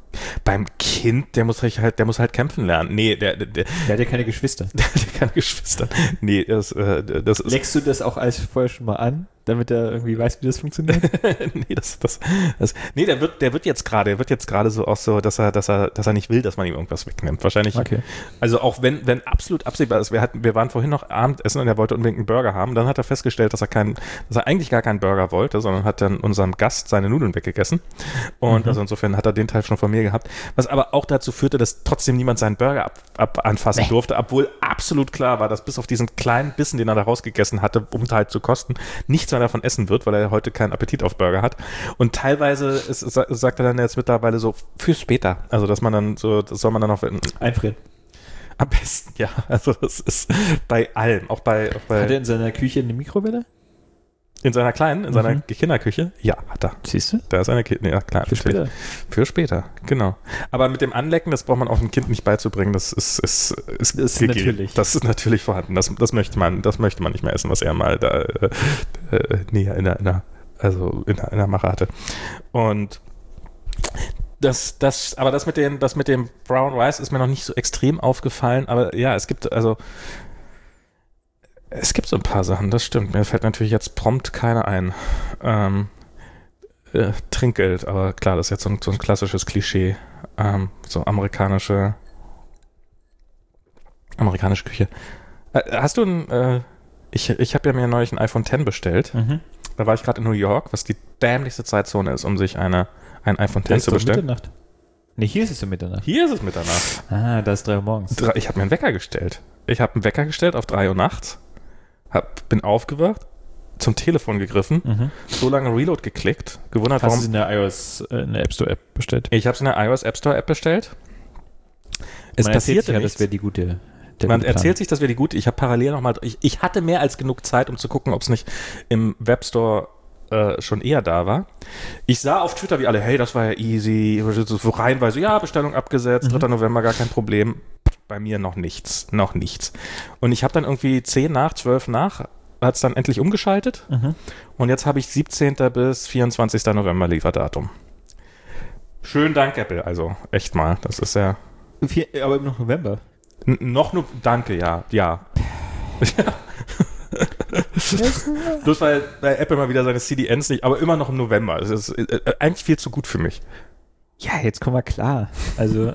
S2: Beim Kind, der muss halt kämpfen lernen. Nee, der
S1: hat ja keine Geschwister.
S2: Der hat ja keine Geschwister. Nee, das ist...
S1: Legst du das auch alles vorher schon mal an, damit er irgendwie weiß, wie das funktioniert?
S2: Nee, nee, der wird jetzt gerade so auch so, dass er nicht will, dass man ihm irgendwas wegnimmt. Wahrscheinlich.
S1: Okay.
S2: Also auch wenn absolut absehbar ist, wir waren vorhin noch Abendessen und er wollte unbedingt einen Burger haben, dann hat er festgestellt, dass er eigentlich gar keinen Burger wollte, sondern hat dann unserem Gast seine Nudeln weggegessen. Und also insofern hat er den Teil schon von mir gehabt. Was aber auch dazu führte, dass trotzdem niemand seinen Burger anfassen durfte, obwohl absolut klar war, dass bis auf diesen kleinen Bissen, den er da rausgegessen hatte, um halt zu kosten, nichts mehr davon essen wird, weil er heute keinen Appetit auf Burger hat. Und teilweise sagt er dann jetzt mittlerweile so, für später. Also, dass man dann so, das soll man dann auch
S1: einfrieren.
S2: Am besten, ja. Also, das ist bei allem. Auch bei
S1: hat er in seiner Küche eine Mikrowelle?
S2: In seiner Kinderküche? Ja, hat er.
S1: Siehst du?
S2: Da ist eine ja, klar.
S1: Für später.
S2: Für später, genau. Aber mit dem Anlecken, das braucht man auch dem Kind nicht beizubringen. Das ist
S1: natürlich.
S2: Das ist natürlich vorhanden. Das möchte man nicht mehr essen, was er mal da näher in der Mache hatte. Und aber das mit dem Brown Rice ist mir noch nicht so extrem aufgefallen. Aber ja, es gibt so ein paar Sachen, das stimmt. Mir fällt natürlich jetzt prompt keiner ein. Trinkgeld, aber klar, das ist jetzt so ein klassisches Klischee. So amerikanische Küche. Hast du ich habe ja mir neulich ein iPhone X bestellt. Mhm. Da war ich gerade in New York, was die dämlichste Zeitzone ist, um sich ein iPhone X zu bestellen.
S1: Mitternacht. Nee, hier ist es um Mitternacht.
S2: Hier ist es Mitternacht.
S1: Ah, da ist 3 Uhr morgens.
S2: Ich habe mir einen Wecker gestellt. auf 3 Uhr nachts. Bin aufgewacht, zum Telefon gegriffen, so lange Reload geklickt, gewundert,
S1: warum... Hast du es in der App Store App bestellt?
S2: Ich habe es in der iOS App Store App bestellt. Es passierte nichts.
S1: Das wäre die gute...
S2: Man erzählt sich, das wäre die gute. Ich habe parallel nochmal... Ich hatte mehr als genug Zeit, um zu gucken, ob es nicht im Webstore schon eher da war. Ich sah auf Twitter, wie alle, hey, das war ja easy, so reihenweise, ja, Bestellung abgesetzt, 3. November, gar kein Problem. Bei mir noch nichts. Und ich habe dann irgendwie 10 nach, 12 nach, hat es dann endlich umgeschaltet. Und jetzt habe ich 17. bis 24. November Lieferdatum. Schönen Dank, Apple, also echt mal, das ist ja...
S1: Aber immer noch November.
S2: Danke, ja. Bloß weil bei Apple mal wieder seine CDNs nicht, aber immer noch im November. Das ist eigentlich viel zu gut für mich.
S1: Ja, jetzt kommen wir klar. Also...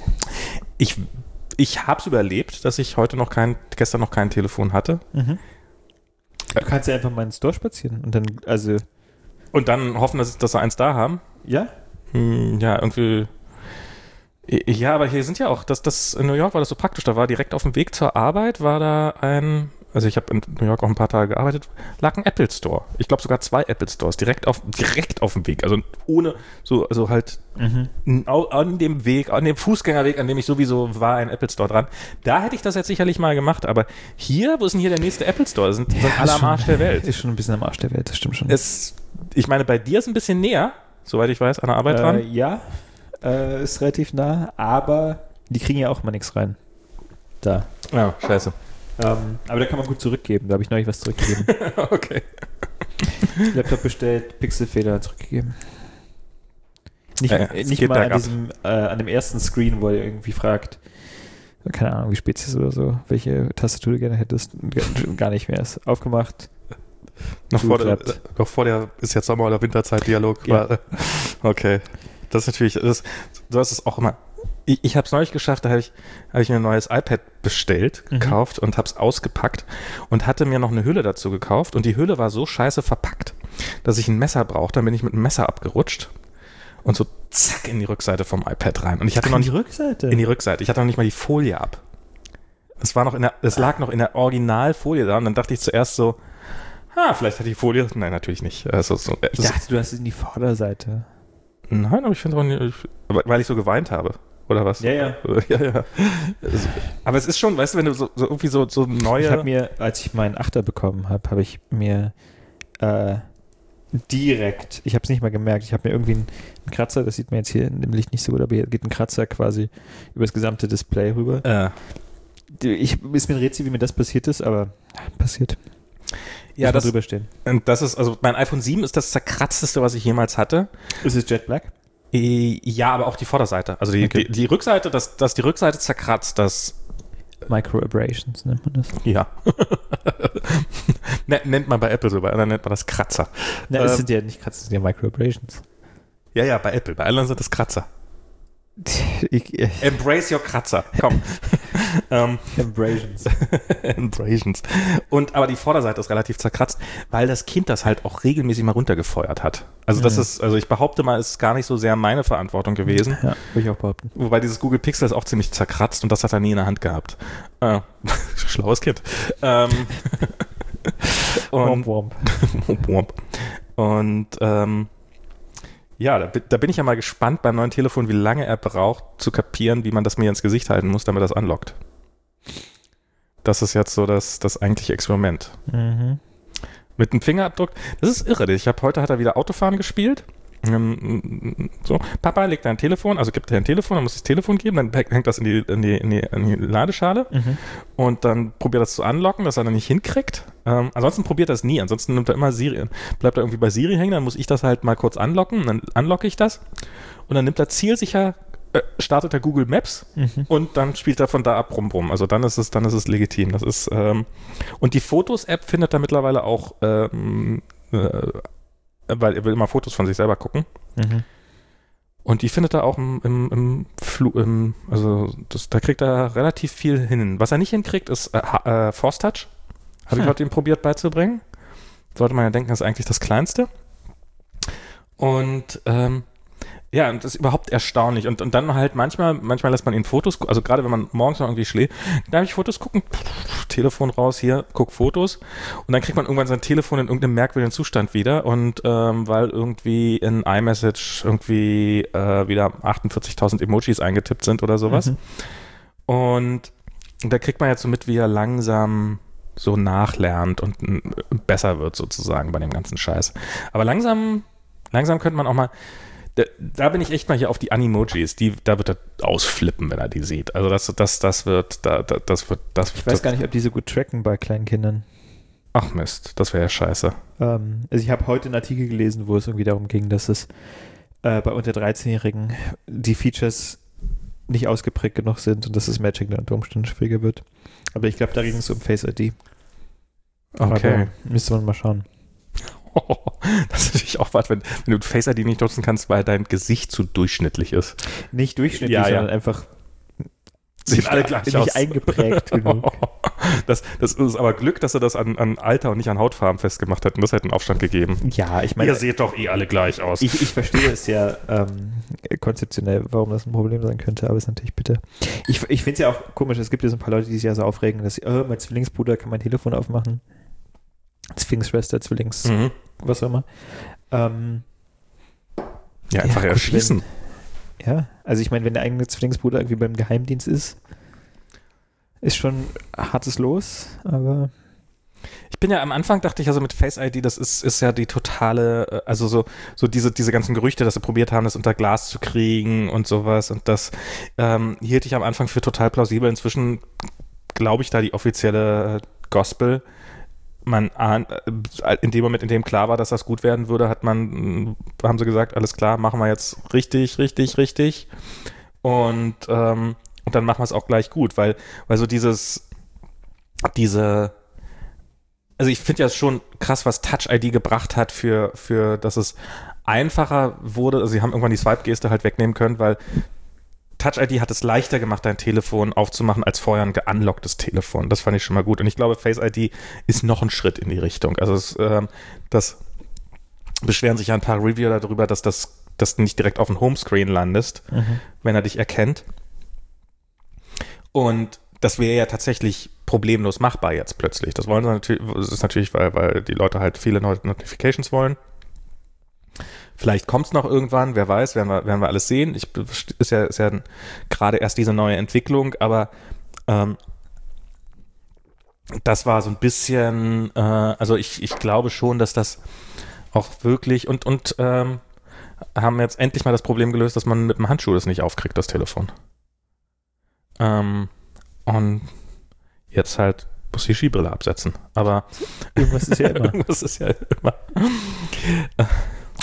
S2: Ich habe es überlebt, dass ich gestern noch kein Telefon hatte.
S1: Du kannst ja einfach mal in den Store spazieren und
S2: dann hoffen, dass sie eins da haben.
S1: Ja?
S2: Ja, irgendwie. Ja, aber hier sind ja auch, das in New York war das so praktisch. Da war direkt auf dem Weg zur Arbeit, war da also ich habe in New York auch ein paar Tage gearbeitet, lag ein Apple Store. Ich glaube sogar 2 Apple Stores direkt auf dem Weg. Also ohne, also halt an dem Weg, an dem Fußgängerweg, an dem ich sowieso war, ein Apple Store dran. Da hätte ich das jetzt sicherlich mal gemacht, aber hier, wo ist denn hier der nächste Apple Store? Sind alle am Arsch der Welt.
S1: Ist schon ein bisschen am Arsch der Welt, das stimmt schon.
S2: Ich meine, bei dir ist ein bisschen näher, soweit ich weiß, an der Arbeit dran.
S1: Ja, ist relativ nah, aber die kriegen ja auch mal nichts rein. Da.
S2: Ja, scheiße.
S1: Aber da kann man gut zurückgeben. Da habe ich neulich was zurückgegeben.
S2: Okay.
S1: Laptop bestellt, Pixelfehler zurückgegeben. Nicht mal an dem ersten Screen, wo er irgendwie fragt, keine Ahnung, wie Spezies oder so, welche Tastatur du gerne hättest. Gar nicht mehr. Ist aufgemacht.
S2: Noch vor der ist jetzt Sommer- oder Winterzeit-Dialog.
S1: Ja.
S2: Okay. Das ist natürlich, so ist es auch immer. Ich habe es neulich geschafft, da habe ich mir ein neues iPad gekauft und habe es ausgepackt und hatte mir noch eine Hülle dazu gekauft und die Hülle war so scheiße verpackt, dass ich ein Messer brauchte. Dann bin ich mit einem Messer abgerutscht und so zack in die Rückseite vom iPad rein. Und ich hatte noch nicht in die Rückseite. Ich hatte noch nicht mal die Folie ab. Es lag noch in der Originalfolie da und dann dachte ich zuerst so, vielleicht hat die Folie. Nein, natürlich nicht.
S1: Ich dachte, du hast es in die Vorderseite.
S2: Nein, aber ich finde es auch nicht, weil ich so geweint habe. Oder was?
S1: Ja.
S2: Aber es ist schon, weißt du, wenn du so irgendwie so neue...
S1: Ich habe mir, als ich meinen 8er bekommen habe ich mir direkt, ich habe es nicht mal gemerkt, ich habe mir irgendwie einen Kratzer, das sieht man jetzt hier im Licht nicht so gut, aber hier geht ein Kratzer quasi über das gesamte Display rüber. Ist mir ein Rätsel, wie mir das passiert ist, aber passiert.
S2: Ja,
S1: drüber stehen.
S2: Das ist, also mein iPhone 7 ist das zerkratzteste, was ich jemals hatte.
S1: Ist es Jet Black?
S2: Ja, aber auch die Vorderseite. Also die Rückseite, dass die Rückseite zerkratzt, das
S1: Microabrasions nennt man das.
S2: Ja. Nennt man bei Apple so, bei anderen nennt man das Kratzer.
S1: Na, das sind ja nicht Kratzer, das sind ja Microabrasions.
S2: Ja, bei Apple. Bei anderen sind das Kratzer. Embrace your Kratzer. Komm.
S1: Embrasions.
S2: Embrasions. Aber die Vorderseite ist relativ zerkratzt, weil das Kind das halt auch regelmäßig mal runtergefeuert hat. Also ich behaupte mal, es ist gar nicht so sehr meine Verantwortung gewesen.
S1: Ja, würde ich auch behaupten.
S2: Wobei dieses Google Pixel ist auch ziemlich zerkratzt und das hat er nie in der Hand gehabt. Schlaues Kind.
S1: Womp.
S2: Und ja, da bin ich ja mal gespannt beim neuen Telefon, wie lange er braucht, zu kapieren, wie man das mir ins Gesicht halten muss, damit das anlockt. Das ist jetzt so das eigentliche Experiment.
S1: Mhm.
S2: Mit einem Fingerabdruck, das ist irre. Heute hat er wieder Autofahren gespielt. So, Papa legt dein Telefon, also gibt er ein Telefon, dann muss das Telefon geben, dann hängt das in die Ladeschale und dann probiert er das zu unlocken, dass er dann nicht hinkriegt. Ansonsten probiert er es nie, ansonsten nimmt er immer Siri, bleibt er irgendwie bei Siri hängen, dann muss ich das halt mal kurz unlocken, dann unlocke ich das und dann nimmt er zielsicher, startet er Google Maps und dann spielt er von da ab rum. Also dann ist es legitim. Das ist und die Fotos-App findet er mittlerweile auch weil er will immer Fotos von sich selber gucken. Und die findet er auch da kriegt er relativ viel hin. Was er nicht hinkriegt, ist Force Touch. Habe ich heute ihm probiert beizubringen. Sollte man ja denken, das ist eigentlich das Kleinste. Und ja, und das ist überhaupt erstaunlich. Und dann halt manchmal lässt man ihn Fotos, also gerade wenn man morgens noch irgendwie schläft, darf ich Fotos gucken? Telefon raus, hier, guck Fotos. Und dann kriegt man irgendwann sein Telefon in irgendeinem merkwürdigen Zustand wieder. Und weil irgendwie in iMessage irgendwie wieder 48.000 Emojis eingetippt sind oder sowas. Und da kriegt man jetzt so mit, wie er langsam so nachlernt und besser wird sozusagen bei dem ganzen Scheiß. Aber langsam könnte man auch mal da bin ich echt mal hier auf die Animojis. Da wird er ausflippen, wenn er die sieht. Also das wird.
S1: Ich weiß gar nicht, ob die so gut tracken bei kleinen Kindern.
S2: Ach Mist, das wäre ja scheiße.
S1: Also ich habe heute einen Artikel gelesen, wo es irgendwie darum ging, dass es bei unter 13-Jährigen die Features nicht ausgeprägt genug sind und dass das Matching dann unter Umständen schwieriger wird. Aber ich glaube, da ging es um Face ID.
S2: Okay.
S1: Aber müsste man mal schauen.
S2: Das ist natürlich auch was, wenn du Face ID nicht nutzen kannst, weil dein Gesicht zu durchschnittlich ist.
S1: Nicht durchschnittlich, sondern einfach
S2: sehen alle gleich aus.
S1: Nicht eingeprägt genug.
S2: Das ist aber Glück, dass er das an Alter und nicht an Hautfarben festgemacht hat und das hätte einen Aufstand gegeben.
S1: Ja, ich meine...
S2: Ihr seht doch alle gleich aus.
S1: Ich verstehe es ja konzeptionell, warum das ein Problem sein könnte, aber es ist natürlich bitter. Ich finde es ja auch komisch, es gibt ja so ein paar Leute, die sich ja so aufregen, dass mein Zwillingsbruder kann mein Telefon aufmachen. Zwillingsschwester, was auch immer.
S2: Ja, einfach erschießen.
S1: Also ich meine, wenn der eigene Zwillingsbruder irgendwie beim Geheimdienst ist schon hartes Los, aber...
S2: Ich bin ja am Anfang, dachte ich, also mit Face ID, das ist ja die totale, also so diese ganzen Gerüchte, dass sie probiert haben, das unter Glas zu kriegen und sowas und das hielt ich am Anfang für total plausibel. Inzwischen glaube ich da die offizielle Gospel. In dem Moment, in dem klar war, dass das gut werden würde, haben sie gesagt, alles klar, machen wir jetzt richtig. Und dann machen wir es auch gleich gut, weil so also ich finde ja schon krass, was Touch ID gebracht hat für dass es einfacher wurde. Also sie haben irgendwann die Swipe-Geste halt wegnehmen können, weil Touch ID hat es leichter gemacht, dein Telefon aufzumachen, als vorher ein geunlocktes Telefon. Das fand ich schon mal gut. Und ich glaube, Face ID ist noch ein Schritt in die Richtung. Also das beschweren sich ja ein paar Reviewer darüber, dass du nicht direkt auf dem Homescreen landest, wenn er dich erkennt. Und das wäre ja tatsächlich problemlos machbar jetzt plötzlich. Das wollen sie natürlich, das ist natürlich, weil die Leute halt viele Notifications wollen. Vielleicht kommt es noch irgendwann, wer weiß, werden wir alles sehen. Ist ja gerade erst diese neue Entwicklung, aber das war so ein bisschen, also ich glaube schon, dass das auch wirklich und haben jetzt endlich mal das Problem gelöst, dass man mit dem Handschuh das nicht aufkriegt, das Telefon. Und jetzt halt muss die Skibrille absetzen. Aber
S1: irgendwas ist ja immer.
S2: irgendwas ist ja immer.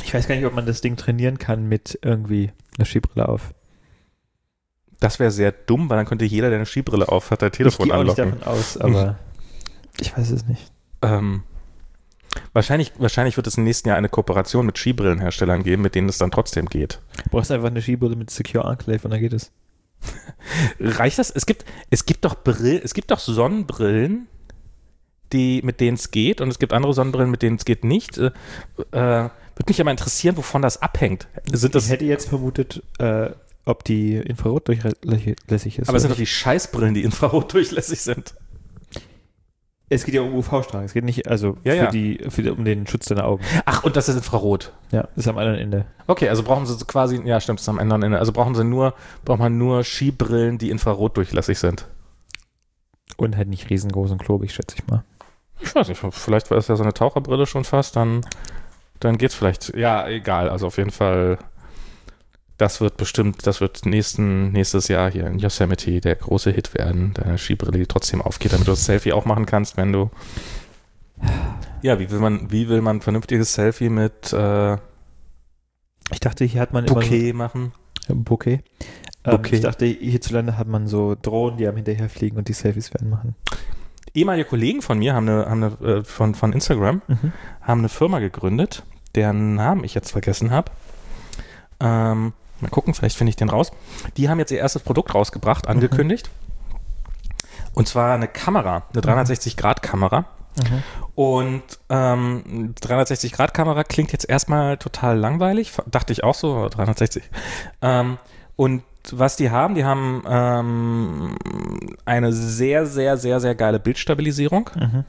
S1: Ich weiß gar nicht, ob man das Ding trainieren kann mit irgendwie einer Skibrille auf.
S2: Das wäre sehr dumm, weil dann könnte jeder, der eine Skibrille auf hat, der Telefon anlocken.
S1: Ich gehe auch nicht davon aus, aber ich weiß es nicht.
S2: Wahrscheinlich wird es im nächsten Jahr eine Kooperation mit Skibrillenherstellern geben, mit denen es dann trotzdem geht.
S1: Du brauchst einfach eine Skibrille mit Secure Enclave und dann geht es.
S2: Reicht das? Es gibt doch Sonnenbrillen, mit denen es geht, und es gibt andere Sonnenbrillen, mit denen es geht nicht. Würde mich aber interessieren, wovon das abhängt.
S1: Ich hätte jetzt vermutet, ob die infrarotdurchlässig ist.
S2: Aber es sind doch die Scheißbrillen, die infrarotdurchlässig sind.
S1: Es geht ja um UV-Strahlung. Es geht nicht, um den Schutz deiner Augen.
S2: Ach, und das ist Infrarot.
S1: Ja, ist am anderen Ende.
S2: Okay, also brauchen Sie quasi, ja stimmt, ist am anderen Ende. Also braucht man nur Skibrillen, die infrarotdurchlässig sind.
S1: Und halt nicht riesengroß und klobig, schätze ich mal.
S2: Ich weiß nicht, vielleicht war es ja so eine Taucherbrille schon fast, dann geht's vielleicht. Ja, egal, also auf jeden Fall, das wird nächstes Jahr hier in Yosemite der große Hit werden, deine Skibrille, die trotzdem aufgeht, damit du das Selfie auch machen kannst, wenn du. Ja, wie will man ein vernünftiges Selfie mit
S1: ich dachte, hier hat man
S2: Bouquet machen.
S1: Bouquet. Ich dachte, hierzulande hat man so Drohnen, die einem hinterher fliegen und die Selfies werden machen.
S2: Ehemalige Kollegen von mir von Instagram haben eine Firma gegründet, deren Namen ich jetzt vergessen habe. Mal gucken, vielleicht finde ich den raus. Die haben jetzt ihr erstes Produkt rausgebracht, angekündigt. Und zwar eine Kamera, eine 360-Grad-Kamera. Und 360-Grad-Kamera klingt jetzt erstmal total langweilig, dachte ich auch so, 360. Und was die haben eine sehr, sehr, sehr, sehr geile Bildstabilisierung,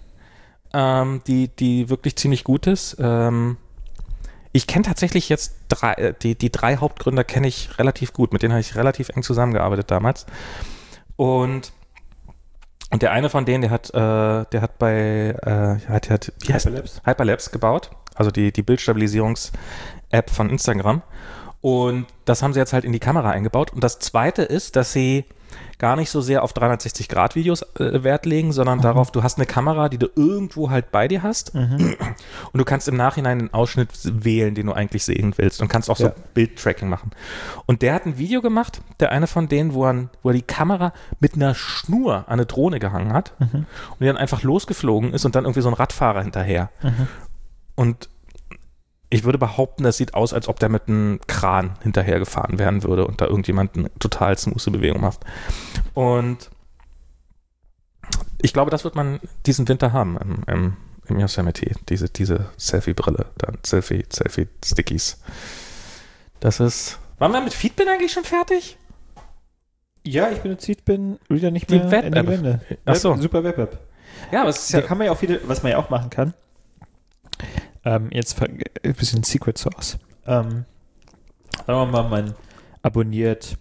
S2: die wirklich ziemlich gut ist. Ich kenne tatsächlich jetzt die drei Hauptgründer kenne ich relativ gut, mit denen habe ich relativ eng zusammengearbeitet damals. Und der eine von denen, der hat Hyperlapse gebaut, also die Bildstabilisierungs-App von Instagram. Und das haben sie jetzt halt in die Kamera eingebaut. Und das Zweite ist, dass sie gar nicht so sehr auf 360-Grad-Videos Wert legen, sondern darauf, du hast eine Kamera, die du irgendwo halt bei dir hast und du kannst im Nachhinein einen Ausschnitt wählen, den du eigentlich sehen willst und kannst auch so Bildtracking machen. Und der hat ein Video gemacht, der eine von denen, wo er die Kamera mit einer Schnur an eine Drohne gehangen hat und die dann einfach losgeflogen ist und dann irgendwie so ein Radfahrer hinterher. Und ich würde behaupten, das sieht aus, als ob der mit einem Kran hinterhergefahren werden würde und da irgendjemand eine total smooth Bewegung macht. Und ich glaube, das wird man diesen Winter haben im Yosemite, diese Selfie-Brille, dann Selfie-Stickies. Das ist... Waren wir mit Feedbin eigentlich schon fertig?
S1: Ja, ich benutze Feedbin wieder nicht mehr
S2: in die Wände.
S1: Achso. Super Web-App.
S2: Ja, aber es ist ja...
S1: Da kann man ja auch was man ja auch machen kann. Jetzt ein bisschen Secret Sauce. Sagen wir mal, man abonniert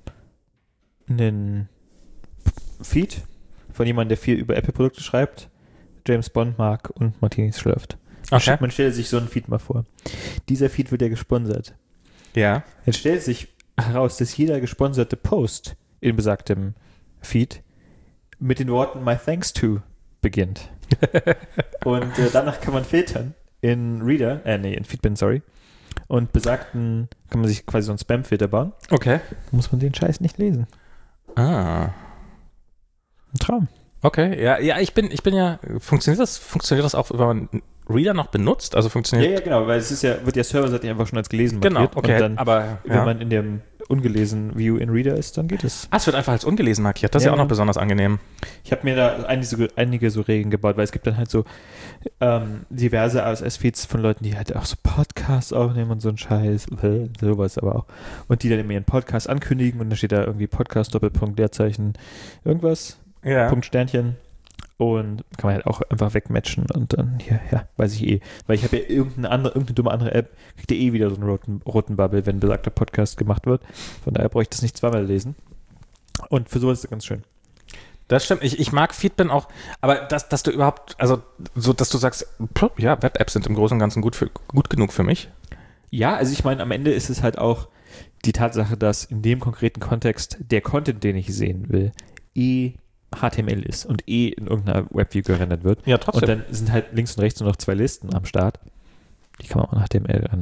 S1: einen Feed von jemandem, der viel über Apple-Produkte schreibt, James Bond mag und Martinis schlürft.
S2: Okay.
S1: Man stellt sich so einen Feed mal vor. Dieser Feed wird ja gesponsert.
S2: Ja.
S1: Jetzt stellt sich heraus, dass jeder gesponserte Post in besagtem Feed mit den Worten My Thanks to beginnt. Und danach kann man filtern in Feedbin, und besagten, kann man sich quasi so einen Spam-Filter bauen.
S2: Okay.
S1: Da muss man den Scheiß nicht lesen.
S2: Ah.
S1: Ein Traum.
S2: Okay, ja, ich bin ja, funktioniert das auch, wenn man Reader noch benutzt? Also funktioniert...
S1: Ja, genau, weil es wird ja serverseitig einfach schon als gelesen
S2: markiert. Genau, okay,
S1: und dann,
S2: aber...
S1: wenn man in dem ungelesen View in Reader ist, dann geht es.
S2: Ah, es wird einfach als ungelesen markiert. Das ist ja auch noch besonders angenehm.
S1: Ich habe mir da einige so Regeln gebaut, weil es gibt dann halt so diverse RSS-Feeds von Leuten, die halt auch so Podcasts aufnehmen und so ein Scheiß, sowas aber auch. Und die dann immer ihren Podcast ankündigen und dann steht da irgendwie Podcast, Doppelpunkt, Leerzeichen, irgendwas, Punkt, Sternchen. Und kann man halt auch einfach wegmatchen und dann hier, ja, weiß ich eh. Weil ich habe ja irgendeine dumme andere App, kriegt ihr eh wieder so einen roten Bubble, wenn besagter Podcast gemacht wird. Von daher brauche ich das nicht zweimal lesen. Und für sowas ist es ganz schön.
S2: Das stimmt. Ich mag Feedbin auch, aber dass du überhaupt, also so, dass du sagst, ja, Web-Apps sind im Großen und Ganzen gut genug für mich. Ja,
S1: also ich meine, am Ende ist es halt auch die Tatsache, dass in dem konkreten Kontext der Content, den ich sehen will, HTML ist und in irgendeiner Webview gerendert wird.
S2: Ja, trotzdem.
S1: Und dann sind halt links und rechts nur noch 2 Listen am Start. Die kann man auch in HTML ändern.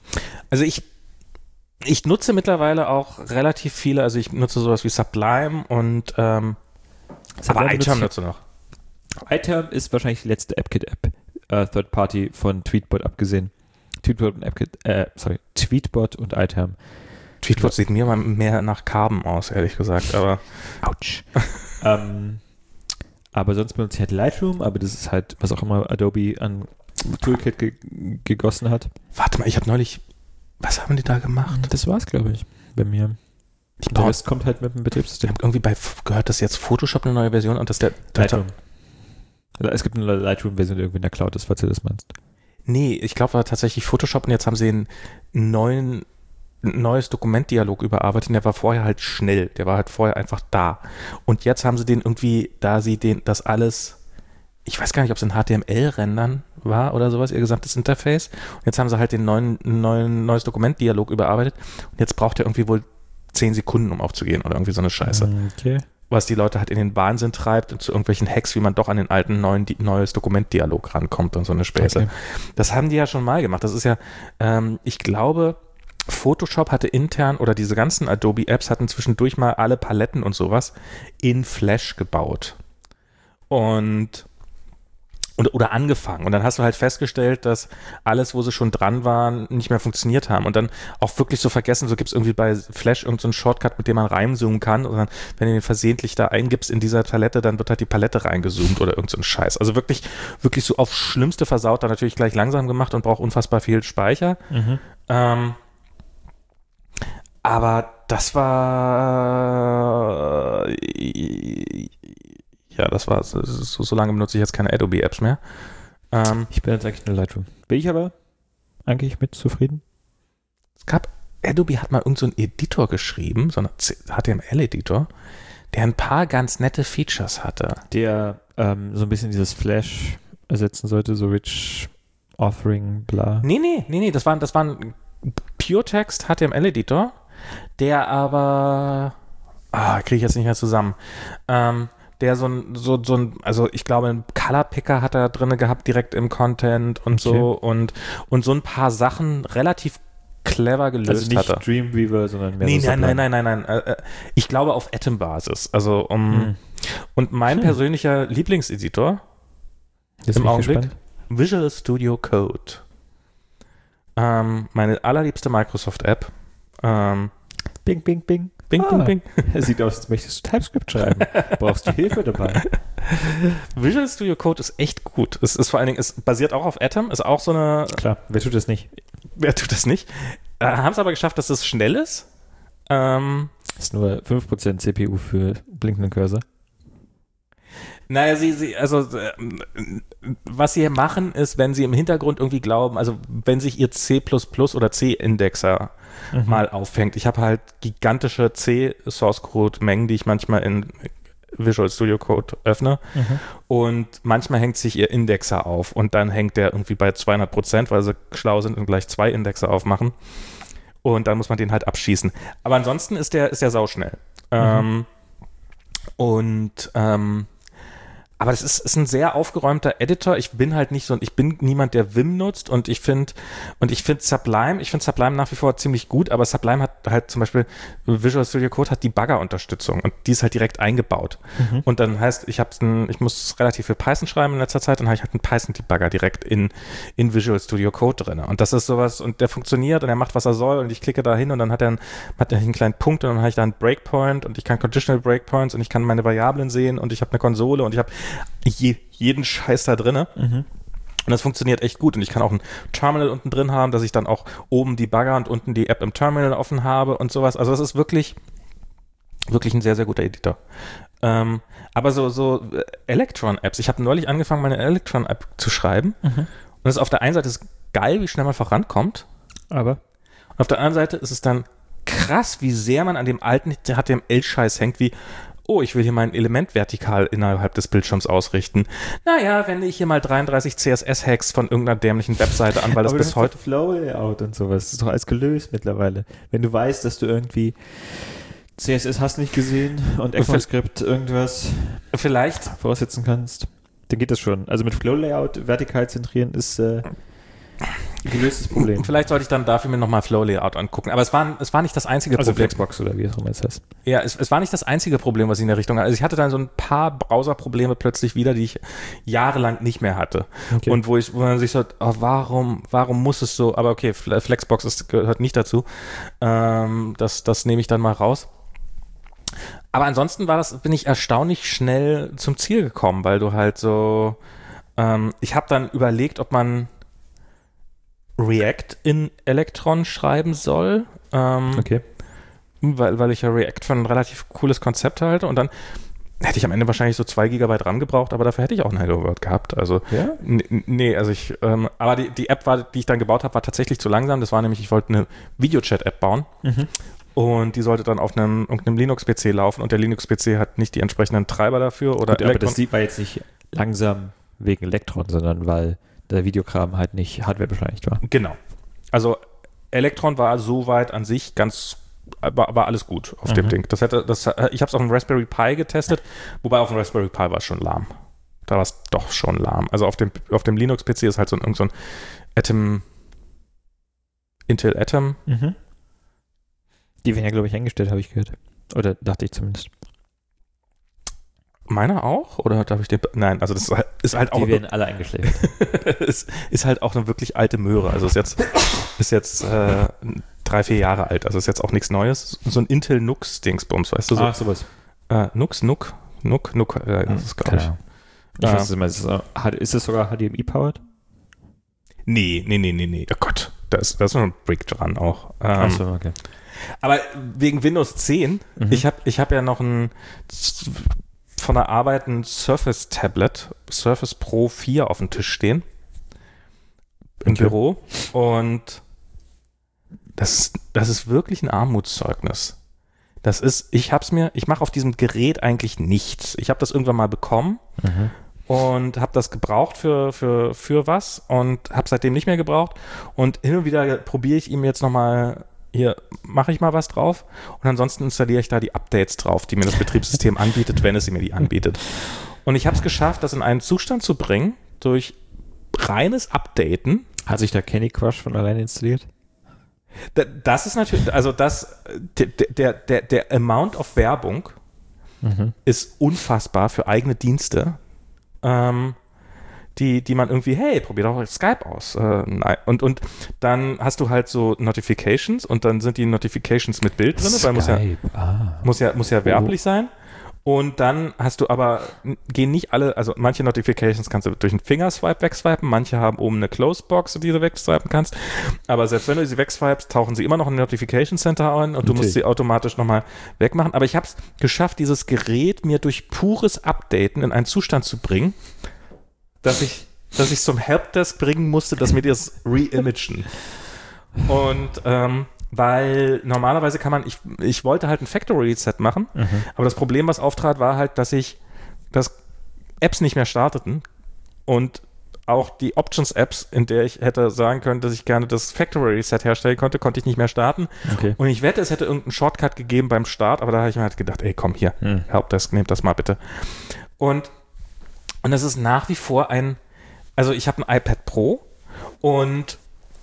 S2: Also ich nutze mittlerweile auch relativ viele, also ich nutze sowas wie Sublime und aber iTerm nutze noch.
S1: iTerm ist wahrscheinlich die letzte AppKit-App, Third Party von Tweetbot abgesehen. Tweetbot und iTerm.
S2: Tweetbot sieht mir mal mehr nach Carbon aus, ehrlich gesagt, aber
S1: ouch. Aber sonst benutze ich halt Lightroom, aber das ist halt, was auch immer Adobe an Toolkit gegossen hat.
S2: Warte mal, ich habe neulich, was haben die da gemacht?
S1: Das war's, glaube ich, bei mir. Der Rest kommt halt mit dem Betriebssystem.
S2: Ich habe irgendwie gehört, dass jetzt Photoshop eine neue Version und dass der
S1: Lightroom. Es gibt eine Lightroom-Version irgendwie in der Cloud, falls du das meinst.
S2: Nee, ich glaube, war tatsächlich Photoshop und jetzt haben sie ein neues Dokumentdialog überarbeitet und der war vorher halt schnell. Der war halt vorher einfach da. Und jetzt haben sie den irgendwie, das alles, ich weiß gar nicht, ob es in HTML-Rendern war oder sowas, ihr gesamtes Interface. Und jetzt haben sie halt den neues Dokumentdialog überarbeitet und jetzt braucht er irgendwie wohl 10 Sekunden, um aufzugehen oder irgendwie so eine Scheiße.
S1: Okay.
S2: Was die Leute halt in den Wahnsinn treibt und zu irgendwelchen Hacks, wie man doch an den alten neues Dokumentdialog rankommt und so eine Späße.
S1: Okay.
S2: Das haben die ja schon mal gemacht. Das ist ja, ich glaube, Photoshop hatte intern oder diese ganzen Adobe-Apps hatten zwischendurch mal alle Paletten und sowas in Flash gebaut. Oder angefangen. Und dann hast du halt festgestellt, dass alles, wo sie schon dran waren, nicht mehr funktioniert haben. Und dann auch wirklich so vergessen, so gibt es irgendwie bei Flash irgendeinen Shortcut, mit dem man reinzoomen kann. Und dann, wenn du den versehentlich da eingibst in dieser Palette, dann wird halt die Palette reingezoomt oder irgend so ein Scheiß. Also wirklich so aufs Schlimmste versaut, dann natürlich gleich langsam gemacht und braucht unfassbar viel Speicher. Aber das war so lange benutze ich jetzt keine Adobe-Apps mehr.
S1: Ich bin jetzt eigentlich nur Lightroom. Bin ich aber eigentlich mit zufrieden?
S2: Adobe hat mal irgend so einen Editor geschrieben, so einen HTML-Editor, der ein paar ganz nette Features hatte.
S1: Der so ein bisschen dieses Flash ersetzen sollte, so Rich Authoring, bla.
S2: Nee, das war ein Pure-Text HTML-Editor, der aber kriege ich jetzt nicht mehr zusammen. Der so ein, also ich glaube, einen Color-Picker hat er drin gehabt, direkt im Content und so und so ein paar Sachen relativ clever gelöst hatte.
S1: Also nicht Dreamweaver, sondern mehr
S2: Nein. Ich glaube auf Atom-Basis. Also und mein persönlicher Lieblingseditor
S1: ist
S2: im Augenblick
S1: gespannt.
S2: Visual Studio Code. Meine allerliebste Microsoft-App.
S1: Bing, bing, bing.
S2: Bing.
S1: Sieht aus, als möchtest du TypeScript schreiben. Brauchst du Hilfe dabei?
S2: Visual Studio Code ist echt gut. Es ist vor allen Dingen, es basiert auch auf Atom, ist auch so eine...
S1: Klar, wer tut das nicht?
S2: Haben es aber geschafft, dass es schnell ist.
S1: Ist nur 5% CPU für blinkenden Cursor.
S2: Naja, was sie machen ist, wenn sie im Hintergrund irgendwie glauben, also wenn sich ihr C++ oder C-Indexer mal auffängt. Ich habe halt gigantische C-Source-Code-Mengen, die ich manchmal in Visual Studio Code öffne und manchmal hängt sich ihr Indexer auf und dann hängt der irgendwie bei 200%, weil sie schlau sind und gleich 2 Indexer aufmachen und dann muss man den halt abschießen. Aber ansonsten ist der sauschnell. Aber das ist ein sehr aufgeräumter Editor. Ich bin niemand, der Vim nutzt und ich finde Sublime nach wie vor ziemlich gut, aber Sublime hat halt zum Beispiel, Visual Studio Code hat Debugger-Unterstützung und die ist halt direkt eingebaut. Und dann heißt, ich muss relativ viel Python schreiben in letzter Zeit, dann habe ich halt einen Python-Debugger direkt in Visual Studio Code drin. Und das ist sowas, und der funktioniert und er macht, was er soll und ich klicke da hin und dann hat er einen kleinen Punkt und dann habe ich da einen Breakpoint und ich kann Conditional Breakpoints und ich kann meine Variablen sehen und ich habe eine Konsole und ich habe jeden Scheiß da drinne. Und das funktioniert echt gut. Und ich kann auch ein Terminal unten drin haben, dass ich dann auch oben die Bagger und unten die App im Terminal offen habe und sowas. Also das ist wirklich ein sehr, sehr guter Editor. Aber so Electron-Apps. Ich habe neulich angefangen, meine Electron-App zu schreiben. Und das ist auf der einen Seite ist geil, wie schnell man vorankommt.
S1: Aber
S2: auf der anderen Seite ist es dann krass, wie sehr man an dem alten HTML-Scheiß hängt, wie ich will hier mein Element vertikal innerhalb des Bildschirms ausrichten. Naja, wende ich hier mal 33 CSS-Hacks von irgendeiner dämlichen Webseite an, weil das bis heute...
S1: Flow-Layout und sowas, das ist doch alles gelöst mittlerweile. Wenn du weißt, dass du irgendwie CSS hast nicht gesehen und ECMAScript irgendwas
S2: vielleicht
S1: voraussetzen kannst, dann geht das schon. Also mit Flow-Layout vertikal zentrieren ist... gelöstes Problem.
S2: Vielleicht sollte ich dann dafür mir nochmal Flow Layout angucken. Aber es war nicht das einzige
S1: Also
S2: Problem.
S1: Flexbox oder wie es auch immer es heißt.
S2: Ja, es war nicht das einzige Problem, was ich in der Richtung hatte. Also ich hatte dann so ein paar Browser-Probleme plötzlich wieder, die ich jahrelang nicht mehr hatte.
S1: Okay.
S2: Und wo man sich so, warum muss es so, aber okay, Flexbox gehört nicht dazu. Das nehme ich dann mal raus. Aber ansonsten bin ich erstaunlich schnell zum Ziel gekommen, weil du halt so, ich habe dann überlegt, ob man React in Electron schreiben soll.
S1: Okay.
S2: Weil ich ja React für ein relativ cooles Konzept halte und dann hätte ich am Ende wahrscheinlich so 2 GB RAM gebraucht, aber dafür hätte ich auch ein Hello World gehabt. Also,
S1: ja?
S2: Nee, also aber die App die ich dann gebaut habe, war tatsächlich zu langsam. Das war nämlich, ich wollte eine Videochat-App bauen. Und die sollte dann auf irgendeinem Linux-PC laufen und der Linux-PC hat nicht die entsprechenden Treiber dafür. Oder
S1: gut, aber das war jetzt nicht langsam wegen Electron, sondern weil der Videokram halt nicht hardwarebeschleunigt war.
S2: Genau. Also Electron war soweit an sich war alles gut auf dem Ding. Ich habe es auf dem Raspberry Pi getestet, wobei auf dem Raspberry Pi war es schon lahm. Da war es doch schon lahm. Also auf dem Linux-PC ist halt so ein Intel Atom.
S1: Die werden ja, glaube ich, eingestellt, habe ich gehört. Oder dachte ich zumindest.
S2: Meiner auch? Oder darf ich den? Nein, also das ist halt auch.
S1: Die werden alle eingestellt.
S2: Es ist halt auch eine wirklich alte Möhre. Also ist jetzt 3-4 Jahre alt. Also ist jetzt auch nichts Neues. So ein Intel Nux-Dingsbums, weißt du so?
S1: Ach, sowas.
S2: Nux, das ist, glaube ich.
S1: Ich weiß nicht mehr, ist es sogar HDMI-powered?
S2: Nee. Oh Gott, da ist noch ein Brick dran auch.
S1: Achso, okay.
S2: Aber wegen Windows 10, ich hab ja noch von der Arbeit ein Surface-Tablet, Surface Pro 4 auf dem Tisch stehen. Im Büro. Und das ist wirklich ein Armutszeugnis. Ich mache auf diesem Gerät eigentlich nichts. Ich habe das irgendwann mal bekommen und habe das gebraucht für was und habe seitdem nicht mehr gebraucht. Und hin und wieder probiere ich ihm jetzt nochmal, hier mache ich mal was drauf und ansonsten installiere ich da die Updates drauf, die mir das Betriebssystem anbietet, wenn es mir die anbietet. Und ich habe es geschafft, das in einen Zustand zu bringen durch reines Updaten.
S1: Hat sich da Candy Crush von alleine installiert?
S2: Das ist natürlich, also der Amount of Werbung ist unfassbar für eigene Dienste, die man irgendwie, hey, probier doch Skype aus. Nein. Und dann hast du halt so Notifications und dann sind die Notifications mit Bild drin, weil muss ja werblich sein. Und dann hast du aber, gehen nicht alle, also manche Notifications kannst du durch einen Fingerswipe wegswipen, manche haben oben eine Closed-Box, die du wegswipen kannst, aber selbst wenn du sie wegswipest, tauchen sie immer noch in Notification Center ein und du musst sie automatisch nochmal wegmachen. Aber ich habe es geschafft, dieses Gerät mir durch pures Updaten in einen Zustand zu bringen, dass ich zum Helpdesk bringen musste, dass mir das reimagen. Und weil normalerweise kann man, ich wollte halt ein Factory Reset machen, aber das Problem, was auftrat, war halt, dass Apps nicht mehr starteten und auch die Options-Apps, in der ich hätte sagen können, dass ich gerne das Factory Reset herstellen konnte ich nicht mehr starten. Okay. Und ich wette, es hätte irgendeinen Shortcut gegeben beim Start, aber da habe ich mir halt gedacht, ey, komm hier, Helpdesk, nehmt das mal bitte. Und das ist nach wie vor also ich habe ein iPad Pro und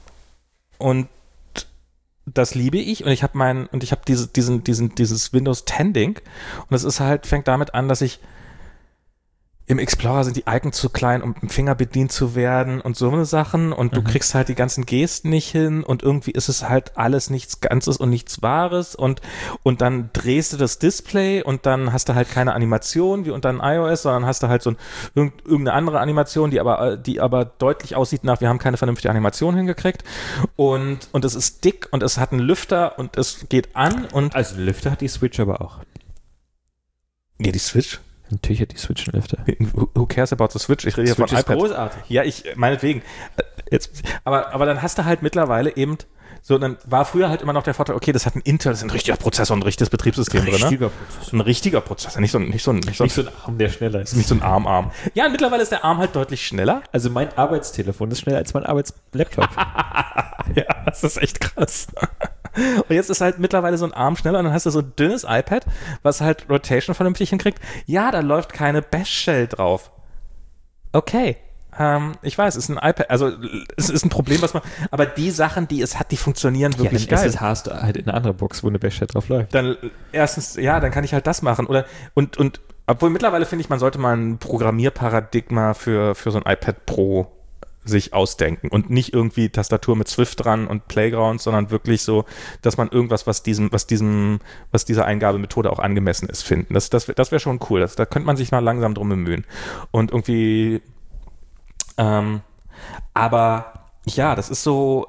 S2: das liebe ich und ich habe dieses Windows 10 Ding und das ist halt, fängt damit an, dass ich im Explorer sind die Icons zu klein, um mit dem Finger bedient zu werden und so eine Sachen und du kriegst halt die ganzen Gesten nicht hin und irgendwie ist es halt alles nichts Ganzes und nichts Wahres und dann drehst du das Display und dann hast du halt keine Animation wie unter einem iOS, sondern hast du halt so irgendeine andere Animation, die aber deutlich aussieht nach, wir haben keine vernünftige Animation hingekriegt und es ist dick und es hat einen Lüfter und es geht an und...
S1: Also einen Lüfter hat die Switch aber auch.
S2: Ja, die Switch?
S1: Natürlich hat die Switch einen Lüfter.
S2: Who cares about the Switch? Ich rede hier von iPad.
S1: Switch ist großartig.
S2: Ja, meinetwegen. Aber dann hast du halt mittlerweile eben so, dann war früher halt immer noch der Vorteil, okay, das hat das ist ein richtiger Prozessor, ein richtiges Betriebssystem drin. Ein richtiger Prozessor, nicht so ein
S1: Arm, der schneller ist.
S2: Nicht so ein Arm. Ja, mittlerweile ist der Arm halt deutlich schneller.
S1: Also mein Arbeitstelefon ist schneller als mein Arbeitslaptop.
S2: Ja, das ist echt krass. Und jetzt ist halt mittlerweile so ein Arm schneller und dann hast du so ein dünnes iPad, was halt Rotation vernünftig hinkriegt. Ja, da läuft keine Bash-Shell drauf. Okay. Ich weiß, es ist ein iPad, also es ist ein Problem, aber die Sachen, die es hat, die funktionieren wirklich geil.
S1: SSH hast du halt in eine andere Box, wo eine Bashcat drauf läuft.
S2: Dann erstens, dann kann ich halt das machen. Und obwohl mittlerweile finde ich, man sollte mal ein Programmierparadigma für so ein iPad Pro sich ausdenken und nicht irgendwie Tastatur mit Swift dran und Playground, sondern wirklich so, dass man irgendwas, was dieser Eingabemethode auch angemessen ist, finden. Das wäre schon cool. Da könnte man sich mal langsam drum bemühen. Und irgendwie aber ja, das ist so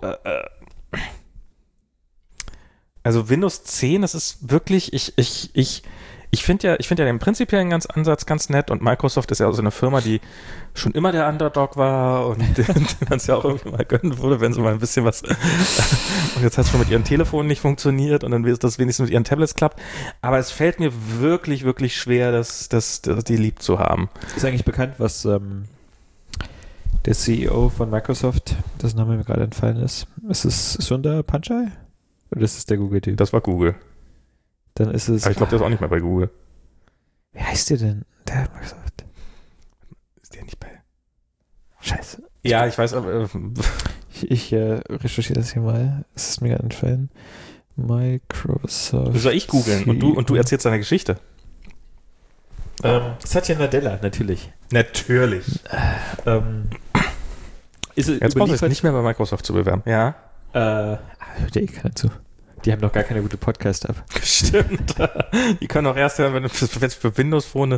S2: also Windows 10, das ist wirklich, ich finde ja den prinzipiellen Ansatz ganz nett und Microsoft ist ja auch so eine Firma, die schon immer der Underdog war und man es ja auch irgendwie mal gönnen würde, wenn sie mal ein bisschen was und jetzt hat es schon mit ihren Telefonen nicht funktioniert und dann wird das wenigstens mit ihren Tablets klappt, aber es fällt mir wirklich, wirklich schwer, das die lieb zu haben.
S1: Ist eigentlich bekannt, was der CEO von Microsoft, dessen Name mir gerade entfallen ist. Ist es Sundar Pichai? Oder ist es der Google-Typ?
S2: Das war Google.
S1: Dann ist es...
S2: Aber ich glaube, der ist auch nicht mehr bei Google.
S1: Wie heißt der denn? Der Microsoft.
S2: Ist der nicht bei...
S1: Scheiße.
S2: Ja, ich weiß, aber...
S1: Ich recherchiere das hier mal. Es ist mir gerade entfallen. Microsoft.
S2: Soll ich googeln und du erzählst deine Geschichte?
S1: Satya Nadella, natürlich.
S2: Natürlich. Jetzt brauchst du dich nicht mehr bei Microsoft zu bewerben. Ja.
S1: Hört ja eh keiner zu. Die haben doch gar keine gute Podcast-App.
S2: Stimmt. Die können auch erst hören, wenn es für Windows-Phone...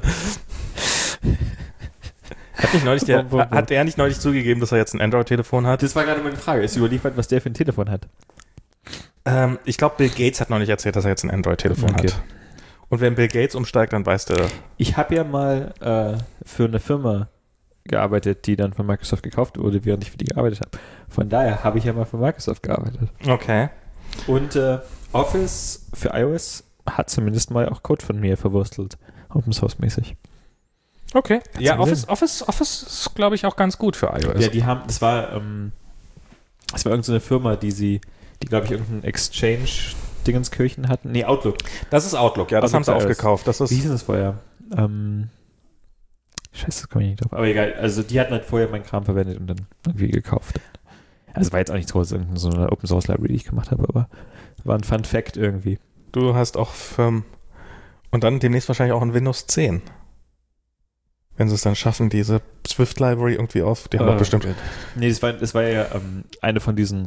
S2: Hat er nicht neulich zugegeben, dass er jetzt ein Android-Telefon hat?
S1: Das war gerade meine Frage. Ist überliefert, was der für ein Telefon hat?
S2: Ich glaube, Bill Gates hat neulich erzählt, dass er jetzt ein Android-Telefon hat. Und wenn Bill Gates umsteigt, dann weißt du...
S1: Ich habe ja mal für eine Firma gearbeitet, die dann von Microsoft gekauft wurde, während ich für die gearbeitet habe. Von daher habe ich ja mal für Microsoft gearbeitet.
S2: Okay.
S1: Und Office für iOS hat zumindest mal auch Code von mir verwurstelt. Open Source mäßig.
S2: Okay. Ja, Office ist, glaube ich, auch ganz gut für iOS.
S1: Ja, die haben, das war irgendeine Firma, die glaube ich, irgendein Exchange-Dingenskirchen hatten. Nee, Outlook.
S2: Das ist Outlook, ja, das haben sie aufgekauft.
S1: Wie hieß das vorher? Scheiße, das komme ich nicht drauf. Aber egal, also die hatten halt vorher meinen Kram verwendet und dann irgendwie gekauft. Also war jetzt auch nicht groß, so eine Open Source Library, die ich gemacht habe, aber war ein Fun Fact irgendwie.
S2: Du hast auch und dann demnächst wahrscheinlich auch ein Windows 10. Wenn sie es dann schaffen, diese Swift Library irgendwie die haben doch bestimmt.
S1: Nee, das war ja eine von diesen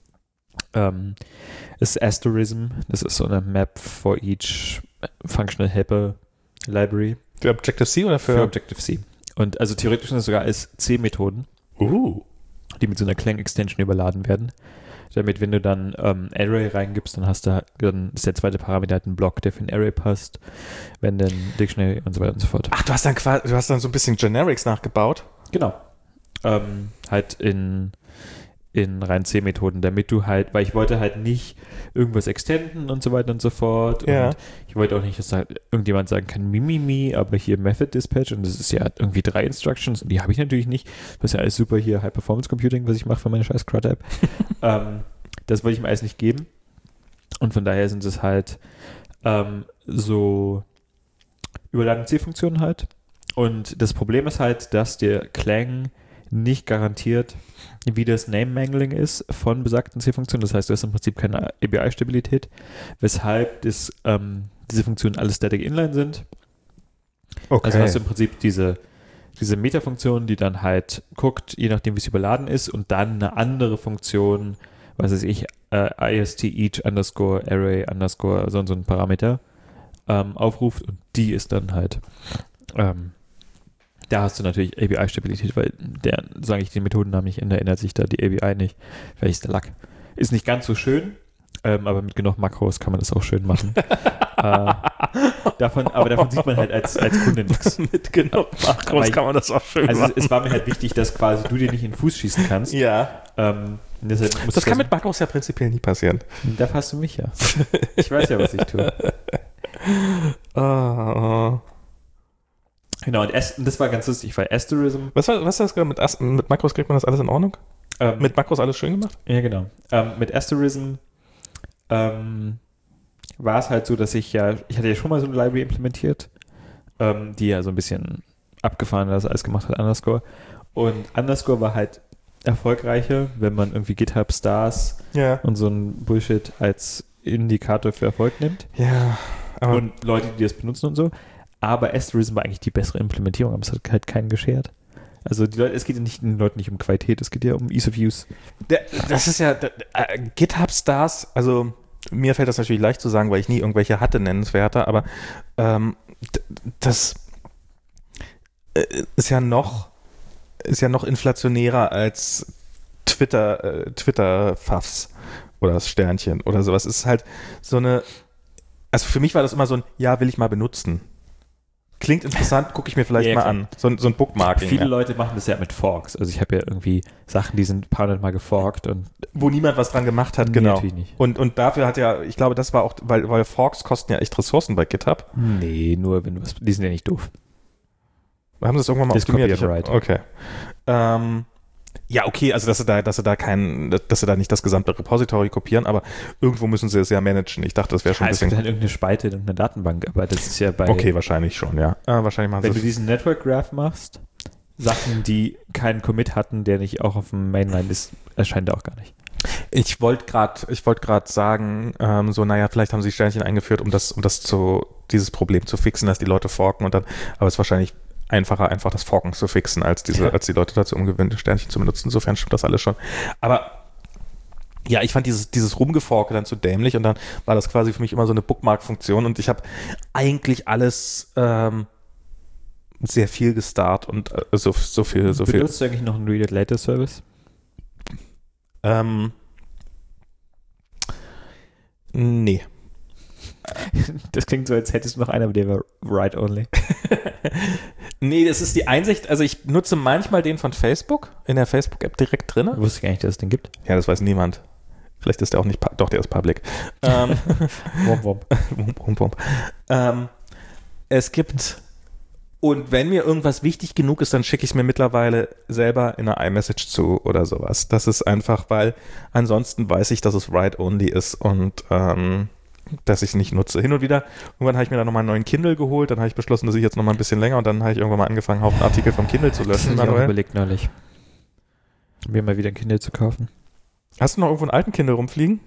S1: ist Asterism. Das ist so eine Map for each Functional Helper Library.
S2: Für Objective-C oder für
S1: Objective-C. Und also theoretisch sind es sogar als C-Methoden, die mit so einer Clang-Extension überladen werden. Damit, wenn du dann Array reingibst, dann ist der zweite Parameter halt ein Block, der für ein Array passt, wenn dann Dictionary und so weiter und so fort.
S2: Ach, du hast dann so ein bisschen Generics nachgebaut?
S1: Genau. Halt in rein C-Methoden, damit du halt, weil ich wollte halt nicht irgendwas extenden und so weiter und so fort.
S2: Ja.
S1: Und ich wollte auch nicht, dass da irgendjemand sagen kann, Mimimi, aber hier Method Dispatch und das ist ja irgendwie 3 Instructions und die habe ich natürlich nicht. Das ist ja alles super hier High Performance Computing, was ich mache für meine scheiß CRUD-App. Das wollte ich mir alles nicht geben. Und von daher sind es halt so überladene C-Funktionen halt. Und das Problem ist halt, dass der Clang nicht garantiert, wie das Name-Mangling ist von besagten C-Funktionen. Das heißt, du hast im Prinzip keine ABI-Stabilität, weshalb diese Funktionen alle Static Inline sind.
S2: Okay.
S1: Also hast du im Prinzip diese Meta-Funktion, die dann halt guckt, je nachdem, wie es überladen ist, und dann eine andere Funktion, was weiß ich, ist each underscore array underscore so ein Parameter aufruft und die ist dann halt da hast du natürlich ABI-Stabilität, weil sage ich den Methodennamen nicht, ändert sich da die ABI nicht. Vielleicht ist der Lack. Ist nicht ganz so schön, aber mit genug Makros kann man das auch schön machen. Davon sieht man halt als Kunde nichts.
S2: Mit genug Makros kann man das auch schön machen.
S1: Also es war mir halt wichtig, dass quasi du dir nicht in den Fuß schießen kannst.
S2: Ja.
S1: Das
S2: kann mit Makros ja prinzipiell nie passieren.
S1: Da fasst du mich ja. Ich weiß ja, was ich tue. Genau, und das war ganz lustig, weil Asterism...
S2: Was hast du gerade mit Makros kriegt man das alles in Ordnung? Mit Makros alles schön gemacht?
S1: Ja, genau. Mit Asterism war es halt so, dass ich hatte ja schon mal so eine Library implementiert, die ja so ein bisschen abgefahren das alles gemacht hat, Underscore. Und Underscore war halt erfolgreicher, wenn man irgendwie GitHub Stars und so ein Bullshit als Indikator für Erfolg nimmt.
S2: Ja.
S1: Und Leute, die das benutzen und so. Aber Asterism war eigentlich die bessere Implementierung, aber es hat halt keinen geschert. Also die Leute, es geht ja nicht den Leuten nicht um Qualität, es geht ja um Ease of Use.
S2: Das ist ja GitHub Stars, also mir fällt das natürlich leicht zu sagen, weil ich nie irgendwelche hatte nennenswerte, aber das ist ja noch inflationärer als Twitter-Pfaffs oder das Sternchen oder sowas. Es ist halt so eine, also für mich war das immer so ein, ja, will ich mal benutzen. Klingt interessant, gucke ich mir vielleicht mal an. So ein Bookmarking.
S1: Viele Leute machen das ja mit Forks. Also ich habe ja irgendwie Sachen, die sind ein paar hundert Mal geforkt und
S2: wo niemand was dran gemacht hat, genau.
S1: Natürlich nicht.
S2: Und dafür hat ja, ich glaube, das war auch, weil Forks kosten ja echt Ressourcen bei GitHub.
S1: Nee, nur wenn du was, die sind ja nicht doof.
S2: Haben sie das irgendwann mal
S1: das
S2: optimiert?
S1: Right.
S2: Okay. Ja, okay, also dass sie da nicht das gesamte Repository kopieren, aber irgendwo müssen sie es ja managen. Ich dachte, das wäre schon ein bisschen.
S1: Es gibt halt irgendeine Spalte in irgendeiner Datenbank, aber das ist ja bei.
S2: Okay, wahrscheinlich schon, ja. Wahrscheinlich machen
S1: wenn du diesen Network Graph machst, Sachen, die keinen Commit hatten, der nicht auch auf dem Mainline ist, erscheint er auch gar nicht.
S2: Ich wollte gerade sagen, vielleicht haben sie Sternchen eingeführt, um dieses Problem zu fixen, dass die Leute forken und dann, aber es ist wahrscheinlich einfacher, einfach das Forken zu fixen, als die Leute dazu umgewöhnen, Sternchen zu benutzen. Insofern stimmt das alles schon. Aber ja, ich fand dieses Rumgeforke dann zu dämlich und dann war das quasi für mich immer so eine Bookmark-Funktion und ich habe eigentlich alles sehr viel gestartet und so viel.
S1: Benutzt du eigentlich noch einen Read-It-Later-Service?
S2: Nee.
S1: Das klingt so, als hättest du noch einen, aber der war Write-Only.
S2: Nee, das ist die Einsicht, also ich nutze manchmal den von Facebook, in der Facebook-App direkt drin.
S1: Wusste ich gar nicht, dass es den gibt.
S2: Ja, das weiß niemand. Vielleicht ist der auch nicht, doch, der ist public.
S1: Womp.
S2: Es gibt, und wenn mir irgendwas wichtig genug ist, dann schicke ich es mir mittlerweile selber in einer iMessage zu oder sowas. Das ist einfach, weil ansonsten weiß ich, dass es Write-Only ist und dass ich es nicht nutze. Hin und wieder, irgendwann habe ich mir dann nochmal einen neuen Kindle geholt, dann habe ich beschlossen, dass ich jetzt nochmal ein bisschen länger und dann habe ich irgendwann mal angefangen, Haufen Artikel vom Kindle zu löschen.
S1: Das habe ich auch überlegt neulich, mir mal wieder ein Kindle zu kaufen.
S2: Hast du noch irgendwo einen alten Kindle rumfliegen?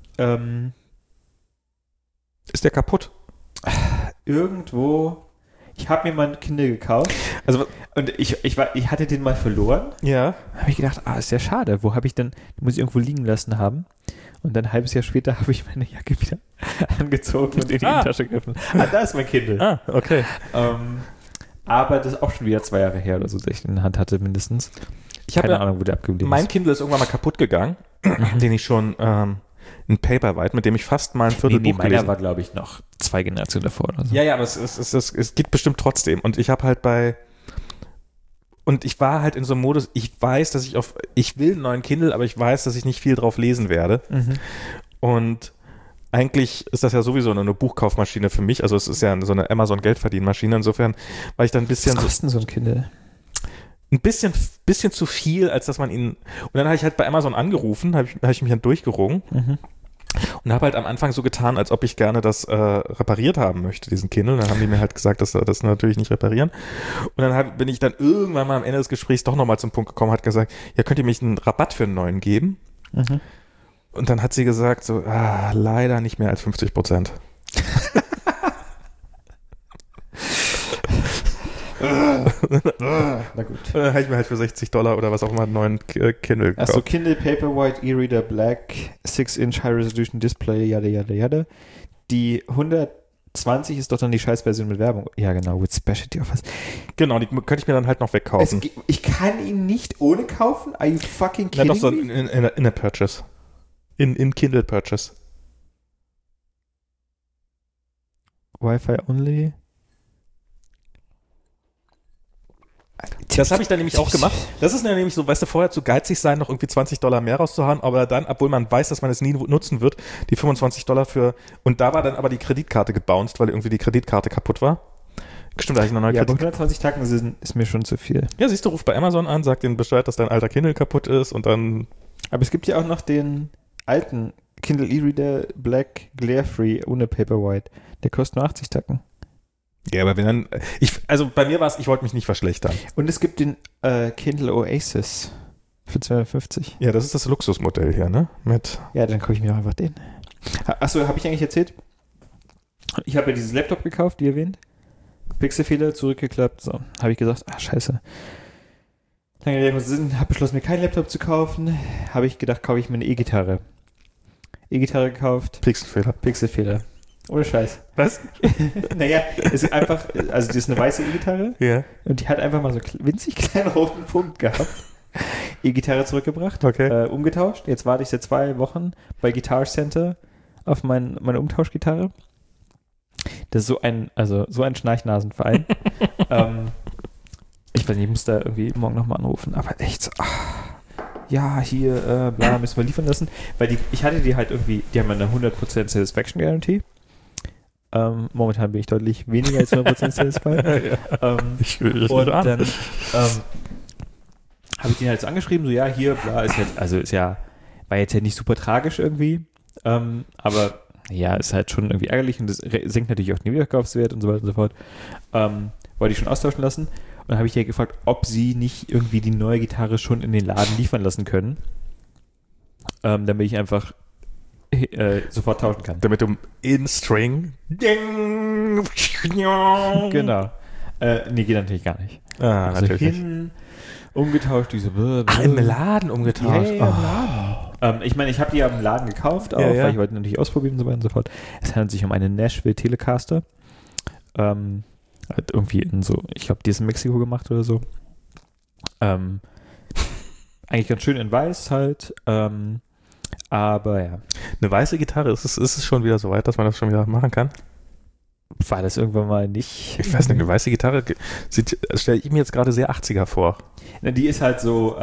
S2: Ist der kaputt?
S1: Irgendwo. Ich habe mir mal ein Kindle gekauft.
S2: Also,
S1: und ich hatte den mal verloren.
S2: Ja.
S1: Da habe ich gedacht, ist ja schade. Wo habe ich denn, muss ich irgendwo liegen lassen haben. Und dann ein halbes Jahr später habe ich meine Jacke wieder angezogen und in die Tasche gegriffen. Da ist mein Kindle.
S2: Okay.
S1: Aber das ist auch schon wieder 2 Jahre her oder so, dass ich den in der Hand hatte mindestens.
S2: Ich habe
S1: keine Ahnung, wo der abgeblieben ist.
S2: Mein Kindle ist irgendwann mal kaputt gegangen, den ich schon ein Paperwhite, mit dem ich fast mal ein Viertelbuch gelesen habe.
S1: Meiner war, glaube ich, noch 2 Generationen davor oder so.
S2: Ja, aber es geht bestimmt trotzdem. Und ich habe halt und ich war halt in so einem Modus, ich weiß, dass ich will einen neuen Kindle, aber ich weiß, dass ich nicht viel drauf lesen werde. Mhm. Und eigentlich ist das ja sowieso eine Buchkaufmaschine für mich. Also es ist ja so eine Amazon-Geldverdienmaschine. Insofern war ich dann ein bisschen...
S1: Was kostet so ein Kindle?
S2: Ein bisschen zu viel, als dass man ihn... Und dann habe ich halt bei Amazon angerufen, habe ich mich dann durchgerungen. Mhm. Und habe halt am Anfang so getan, als ob ich gerne das repariert haben möchte, diesen Kindle. Dann haben die mir halt gesagt, dass das natürlich nicht reparieren. Und dann bin ich dann irgendwann mal am Ende des Gesprächs doch nochmal zum Punkt gekommen, hat gesagt, ja, könnt ihr mich einen Rabatt für einen neuen geben? Mhm. Und dann hat sie gesagt, so, leider nicht mehr als 50%.
S1: Na gut.
S2: Dann habe ich mir halt für $60 oder was auch immer einen neuen Kindle gekauft.
S1: Achso, Kindle Paperwhite E-Reader Black, 6-inch High Resolution Display, yada yada yada. Die 120 ist doch dann die Scheißversion mit Werbung. Ja, genau, with Specialty Offers.
S2: Genau, die könnte ich mir dann halt noch wegkaufen.
S1: Ich kann ihn nicht ohne kaufen? Are you fucking kidding me?
S2: Ja, doch so in a Purchase. In Kindle Purchase.
S1: Wi-Fi only?
S2: Das habe ich dann nämlich auch gemacht. Das ist nämlich so, weißt du, vorher zu geizig sein, noch irgendwie $20 mehr rauszuhauen, aber dann, obwohl man weiß, dass man es nie nutzen wird, die $25 für, und da war dann aber die Kreditkarte gebounced, weil irgendwie die Kreditkarte kaputt war. Stimmt, da habe ich noch eine neue
S1: Kreditkarte. Aber 120 Tacken ist mir schon zu viel.
S2: Ja, siehst du, ruf bei Amazon an, sag denen Bescheid, dass dein alter Kindle kaputt ist und dann...
S1: Aber es gibt ja auch noch den alten Kindle E-Reader Black Glare Free ohne Paperwhite. Der kostet nur 80 Tacken.
S2: Ja, aber wenn dann, also bei mir war es, ich wollte mich nicht verschlechtern.
S1: Und es gibt den Kindle Oasis für 250.
S2: Ja, das ist das Luxusmodell hier, ne?
S1: Ja, dann gucke ich mir auch einfach den. Achso, habe ich eigentlich erzählt? Ich habe ja dieses Laptop gekauft, wie erwähnt. Pixelfehler, zurückgeklappt. So, habe ich gesagt, scheiße. Lange Rede, habe beschlossen, mir keinen Laptop zu kaufen. Habe ich gedacht, kaufe ich mir eine E-Gitarre. E-Gitarre gekauft. Pixelfehler. Ohne Scheiß.
S2: Was?
S1: Naja, es ist einfach, also die ist eine weiße E-Gitarre.
S2: Ja.
S1: Und die hat einfach mal so winzig kleinen roten Punkt gehabt. E-Gitarre zurückgebracht.
S2: Okay.
S1: Umgetauscht. Jetzt warte ich seit 2 Wochen bei Guitar Center auf meine Umtauschgitarre. Das ist so ein Schnarchnasenverein. Ich weiß nicht, ich muss da irgendwie morgen nochmal anrufen. Aber echt so, ja, hier, bla, müssen wir liefern lassen. Weil ich hatte die halt irgendwie, die haben eine 100% Satisfaction Guarantee. Momentan bin ich deutlich weniger als 100% satisfied. Und dann habe ich den halt so angeschrieben, so ja, hier, bla, ist jetzt, also ist ja, war jetzt ja nicht super tragisch irgendwie, aber ja, ist halt schon irgendwie ärgerlich und das senkt natürlich auch den Wiederverkaufswert und so weiter und so fort. Wollte ich schon austauschen lassen und dann habe ich ja gefragt, ob sie nicht irgendwie die neue Gitarre schon in den Laden liefern lassen können, damit ich einfach sofort tauschen kann.
S2: Damit du in String
S1: Genau. Nee, geht natürlich gar nicht.
S2: Also natürlich
S1: umgetauscht, diese
S2: im Laden umgetauscht.
S1: Ja, im Laden. Ich meine, ich habe die ja im Laden gekauft, auch, weil ich wollte natürlich ausprobieren und so weiter und so fort. Es handelt sich um eine Nashville Telecaster. Hat irgendwie ich glaube, die ist in Mexiko gemacht oder so. Eigentlich ganz schön in weiß halt. Aber ja.
S2: Eine weiße Gitarre, ist es schon wieder so weit, dass man das schon wieder machen kann?
S1: War das irgendwann mal nicht?
S2: Ich weiß nicht, eine weiße Gitarre stelle ich mir jetzt gerade sehr 80er vor.
S1: Na, die ist halt so,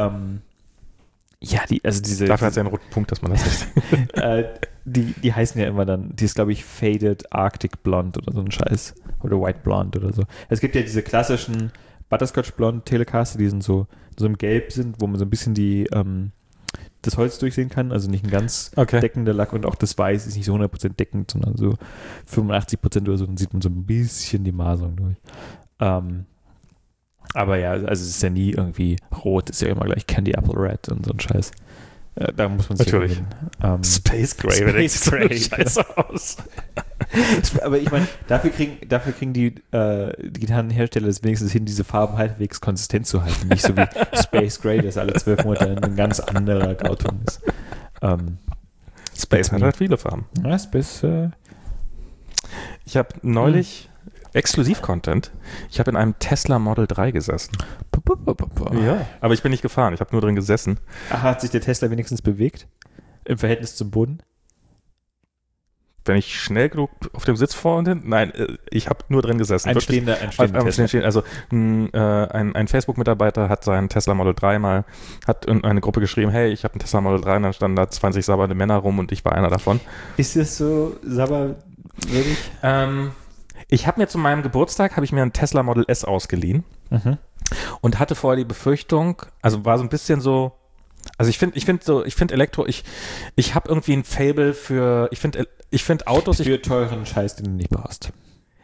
S2: Dafür hat sie einen roten Punkt, dass man das nicht.
S1: die heißen ja immer dann, die ist glaube ich Faded Arctic Blonde oder so ein Scheiß. Oder White Blonde oder so. Es gibt ja diese klassischen Butterscotch Blonde Telecaster, die sind so im Gelb sind, wo man so ein bisschen das Holz durchsehen kann, also nicht ein ganz deckender Lack und auch das Weiß ist nicht so 100% deckend, sondern so 85% oder so, dann sieht man so ein bisschen die Maserung durch. Aber ja, also es ist ja nie irgendwie rot, ist ja immer gleich Candy Apple Red und so ein Scheiß. Da muss man sich
S2: natürlich. Space Gray
S1: scheiße aus. Aber ich meine, dafür kriegen die Gitarrenhersteller es wenigstens hin, diese Farben halbwegs konsistent zu halten. Nicht so wie Space Gray, das alle 12 Monate ein ganz anderer Grauton ist.
S2: Space hat halt viele Farben.
S1: Ja, Space.
S2: Ich habe neulich Exklusiv-Content. Ich habe in einem Tesla Model 3 gesessen. Ja, aber ich bin nicht gefahren. Ich habe nur drin gesessen.
S1: Ach, hat sich der Tesla wenigstens bewegt? Im Verhältnis zum Boden?
S2: Wenn ich schnell genug auf dem Sitz vor und hin? Nein, ich habe nur drin gesessen.
S1: Ein stehender Tesla.
S2: Also ein Facebook-Mitarbeiter hat seinen Tesla Model 3 hat in eine Gruppe geschrieben, hey, ich habe einen Tesla Model 3 und dann standen da 20 sabbernde Männer rum und ich war einer davon.
S1: Ist das so sabberwürdig?
S2: Ich habe mir zu meinem Geburtstag einen Tesla Model S ausgeliehen und hatte vorher die Befürchtung, also war so ein bisschen so, also ich finde Elektro, ich habe irgendwie ein Faible für, ich finde Autos.
S1: Für teuren Scheiß, den du nicht brauchst.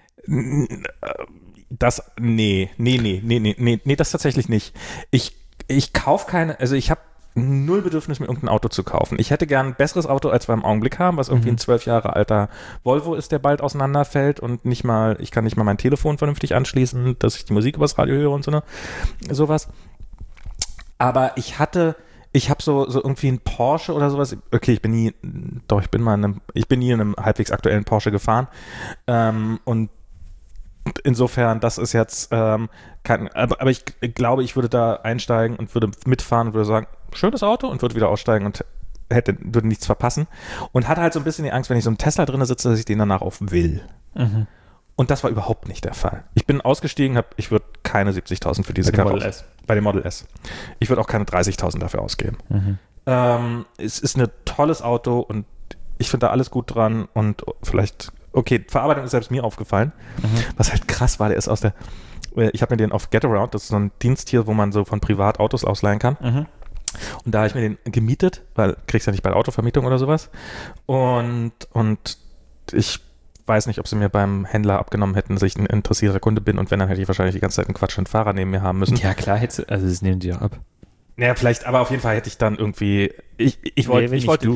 S2: Nee, das tatsächlich nicht. Ich kaufe keine, also ich habe null Bedürfnis, mir irgendein Auto zu kaufen. Ich hätte gern ein besseres Auto, als wir im Augenblick haben, was irgendwie ein 12 Jahre alter Volvo ist, der bald auseinanderfällt und ich kann nicht mal mein Telefon vernünftig anschließen, dass ich die Musik übers Radio höre und sowas. Aber ich habe so irgendwie einen Porsche oder sowas. Okay, ich bin nie in einem halbwegs aktuellen Porsche gefahren. Und insofern, das ist jetzt aber ich glaube, ich würde da einsteigen und würde mitfahren und würde sagen, schönes Auto und würde wieder aussteigen und würde nichts verpassen. Und hatte halt so ein bisschen die Angst, wenn ich so im Tesla drin sitze, dass ich den danach auf will. Und das war überhaupt nicht der Fall. Ich bin ausgestiegen, ich würde keine 70.000 für diese Karre bei dem Model S. Ich würde auch keine 30.000 dafür ausgeben. Es ist ein tolles Auto und ich finde da alles gut dran und vielleicht, okay, Verarbeitung ist selbst mir aufgefallen. Was halt krass war, ich habe mir den auf Getaround, das ist so ein Dienst hier, wo man so von privat Autos ausleihen kann. Und da habe ich mir den gemietet, weil kriegst ja nicht bei der Autovermietung oder sowas. Und ich weiß nicht, ob sie mir beim Händler abgenommen hätten, dass ich ein interessierter Kunde bin und wenn, dann hätte ich wahrscheinlich die ganze Zeit einen quatschenden Fahrer neben mir haben müssen.
S1: Ja, klar, also das nehmen die auch ab.
S2: Naja, vielleicht, aber auf jeden Fall hätte ich dann irgendwie, ich wollte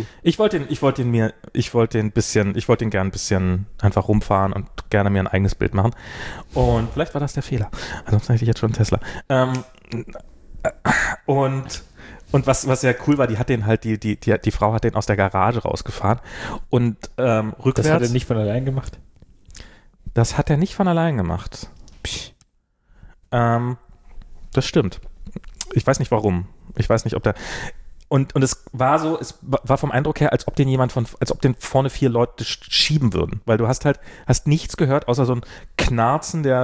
S2: den gern ein bisschen einfach rumfahren und gerne mir ein eigenes Bild machen. Und vielleicht war das der Fehler. Ansonsten hätte ich jetzt schon einen Tesla. Und was sehr cool war, die hat den halt, die Frau hat den aus der Garage rausgefahren und rückwärts.
S1: Das hat er nicht von allein gemacht?
S2: Das hat er nicht von allein gemacht. Das stimmt. Ich weiß nicht warum. Ich weiß nicht, ob der. Und es war so, es war vom Eindruck her, als ob den vorne 4 Leute schieben würden. Weil du hast nichts gehört, außer so ein Knarzen der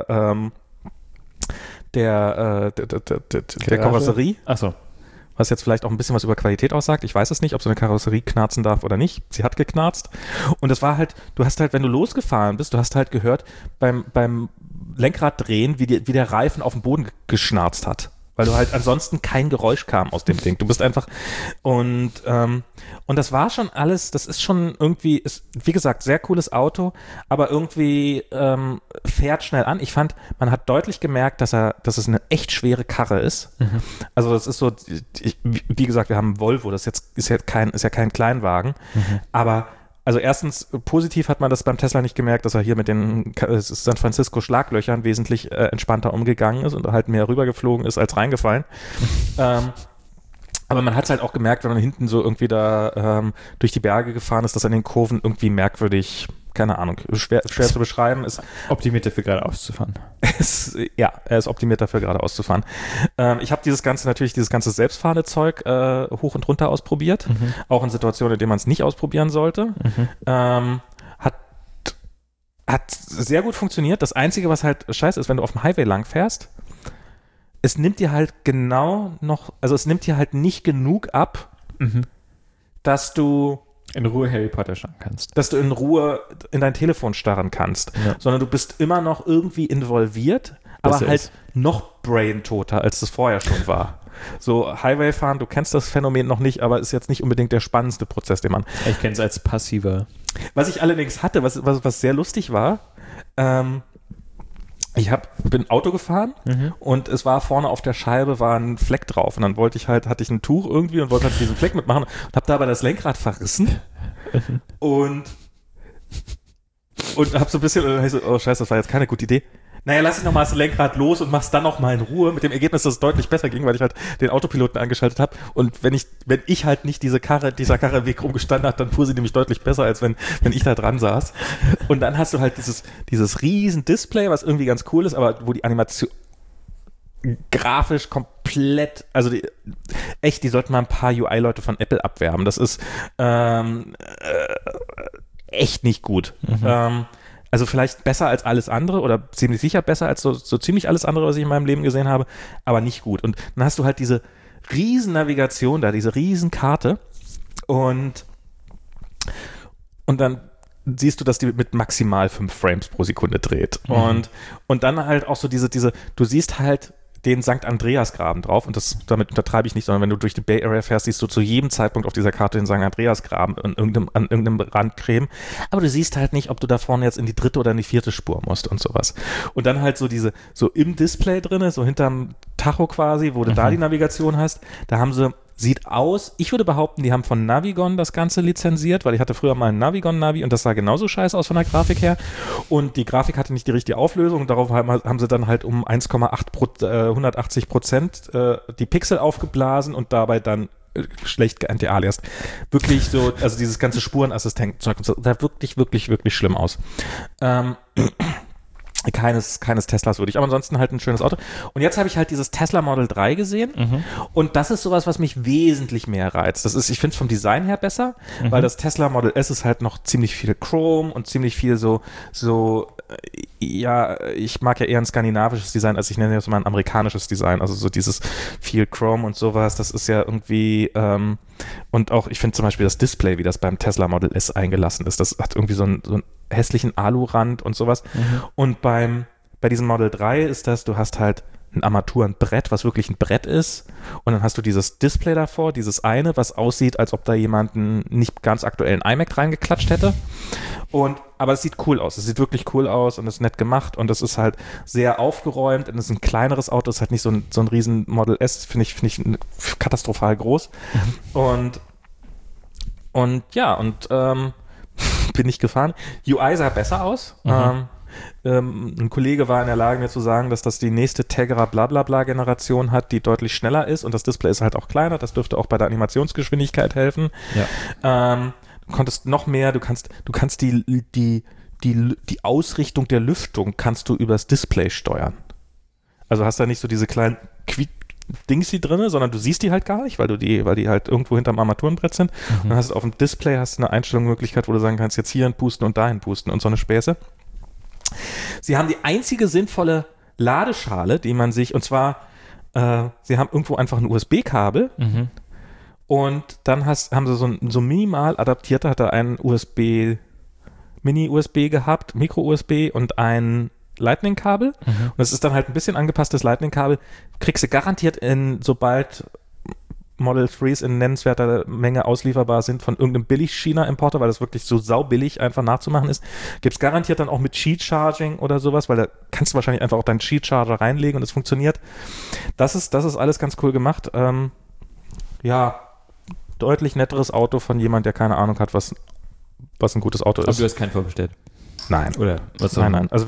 S2: Karosserie.
S1: Achso.
S2: Was jetzt vielleicht auch ein bisschen was über Qualität aussagt. Ich weiß es nicht, ob so eine Karosserie knarzen darf oder nicht. Sie hat geknarzt. Und das war halt, du hast halt, wenn du losgefahren bist, du hast halt gehört beim Lenkrad drehen, wie der Reifen auf den Boden geschnarzt hat. Weil du halt ansonsten kein Geräusch kam aus dem Ding. Du bist einfach und das war schon alles, das ist schon irgendwie, ist, wie gesagt, sehr cooles Auto, aber irgendwie fährt schnell an. Ich fand, man hat deutlich gemerkt, dass es eine echt schwere Karre ist. Mhm. Also das ist so, wie gesagt, wir haben einen Volvo, das ist ja kein Kleinwagen, aber also erstens, positiv hat man das beim Tesla nicht gemerkt, dass er hier mit den San Francisco Schlaglöchern wesentlich entspannter umgegangen ist und halt mehr rübergeflogen ist als reingefallen. Aber man hat es halt auch gemerkt, wenn man hinten so irgendwie da durch die Berge gefahren ist, dass an den Kurven irgendwie merkwürdig, keine Ahnung, schwer zu beschreiben ist.
S1: Optimiert dafür geradeaus zu fahren.
S2: Er ist optimiert dafür geradeaus zu fahren. Ich habe dieses ganze selbstfahrende Zeug hoch und runter ausprobiert, auch in Situationen, in denen man es nicht ausprobieren sollte. Hat sehr gut funktioniert. Das Einzige, was halt scheiße ist, wenn du auf dem Highway lang fährst, es nimmt dir halt es nimmt dir halt nicht genug ab, dass du
S1: in Ruhe Harry Potter schauen kannst.
S2: Dass du in Ruhe in dein Telefon starren kannst. Ja. Sondern du bist immer noch irgendwie involviert, aber halt noch braintoter, als das vorher schon war. So Highway fahren, du kennst das Phänomen noch nicht, aber ist jetzt nicht unbedingt der spannendste Prozess, den man...
S1: Ich kenne es als passiver.
S2: Was ich allerdings hatte, was sehr lustig war, bin Auto gefahren und es war vorne auf der Scheibe war ein Fleck drauf und dann hatte ich ein Tuch irgendwie und wollte halt diesen Fleck mitmachen und habe dabei das Lenkrad verrissen und habe so ein bisschen, oh scheiße, das war jetzt keine gute Idee. Naja, lass ich nochmal das Lenkrad los und mach's dann nochmal in Ruhe, mit dem Ergebnis, dass es deutlich besser ging, weil ich halt den Autopiloten angeschaltet habe. Und wenn ich halt nicht dieser Karre im Weg rumgestanden habe, dann fuhr sie nämlich deutlich besser, als wenn ich da dran saß. Und dann hast du halt dieses riesen Display, was irgendwie ganz cool ist, aber wo die Animation grafisch komplett, also die sollten mal ein paar UI-Leute von Apple abwerben. Das ist echt nicht gut. Also vielleicht besser als alles andere oder ziemlich sicher besser als so ziemlich alles andere, was ich in meinem Leben gesehen habe, aber nicht gut. Und dann hast du halt diese riesen Navigation da, diese riesen Karte und dann siehst du, dass die mit maximal 5 Frames pro Sekunde dreht. Und dann halt auch so du siehst halt den St. Andreas-Graben drauf und damit untertreibe ich nicht, sondern wenn du durch die Bay Area fährst, siehst du zu jedem Zeitpunkt auf dieser Karte den St. Andreas-Graben an irgendeinem Rand creme, aber du siehst halt nicht, ob du da vorne jetzt in die 3. oder in die 4. Spur musst und sowas. Und dann halt so im Display drinne, so hinterm Tacho quasi, wo du da die Navigation hast, da haben sie sieht aus, ich würde behaupten, die haben von Navigon das Ganze lizenziert, weil ich hatte früher mal ein Navigon-Navi und das sah genauso scheiße aus von der Grafik her und die Grafik hatte nicht die richtige Auflösung und darauf haben sie dann halt um 1,8% die Pixel aufgeblasen und dabei dann schlecht geanti-aliased. Wirklich so, also dieses ganze Spurenassistent-Zeug sah wirklich, wirklich, wirklich schlimm aus. Keines Teslas würdig, aber ansonsten halt ein schönes Auto. Und jetzt habe ich halt dieses Tesla Model 3 gesehen und das ist sowas, was mich wesentlich mehr reizt. Ich finde es vom Design her besser, weil das Tesla Model S ist halt noch ziemlich viel Chrome und ziemlich viel ich mag ja eher ein skandinavisches Design, als ich nenne jetzt mal ein amerikanisches Design, also so dieses viel Chrome und sowas, das ist ja irgendwie und auch, ich finde zum Beispiel das Display, wie das beim Tesla Model S eingelassen ist, das hat irgendwie so einen hässlichen Alurand und sowas und bei diesem Model 3 ist das, du hast halt Armaturenbrett, was wirklich ein Brett ist. Und dann hast du dieses Display davor, dieses eine, was aussieht, als ob da jemand einen nicht ganz aktuellen iMac reingeklatscht hätte. Aber es sieht cool aus. Es sieht wirklich cool aus und ist nett gemacht und es ist halt sehr aufgeräumt und es ist ein kleineres Auto. Es ist halt nicht so ein riesen Model S, finde ich katastrophal groß. Und bin ich gefahren. UI sah besser aus. Ein Kollege war in der Lage, mir zu sagen, dass das die nächste Tegra Blablabla-Generation hat, die deutlich schneller ist und das Display ist halt auch kleiner. Das dürfte auch bei der Animationsgeschwindigkeit helfen.
S1: Ja.
S2: Du konntest noch mehr, du kannst die Ausrichtung der Lüftung kannst du übers Display steuern. Also hast da nicht so diese kleinen Dingsy drin, sondern du siehst die halt gar nicht, weil die halt irgendwo hinterm Armaturenbrett sind. Und dann hast du auf dem Display eine Einstellungsmöglichkeit, wo du sagen kannst, jetzt hierhin pusten und dahin pusten und so eine Späße. Sie haben die einzige sinnvolle Ladeschale, die man sich, und zwar, sie haben irgendwo einfach ein USB-Kabel und dann haben sie so minimal adaptierter, hat er einen Mini-USB gehabt, Micro-USB und ein Lightning-Kabel. Und das ist dann halt ein bisschen angepasstes Lightning-Kabel. Kriegst du garantiert sobald Model 3s in nennenswerter Menge auslieferbar sind von irgendeinem Billig-China-Importer, weil das wirklich so saubillig einfach nachzumachen ist, gibt es garantiert dann auch mit Qi-Charging oder sowas, weil da kannst du wahrscheinlich einfach auch deinen Qi-Charger reinlegen und es funktioniert. Das ist alles ganz cool gemacht. Deutlich netteres Auto von jemand, der keine Ahnung hat, was ein gutes Auto ist.
S1: Aber du hast keinen vorbestellt?
S2: Nein.
S1: Oder was?
S2: Nein. Also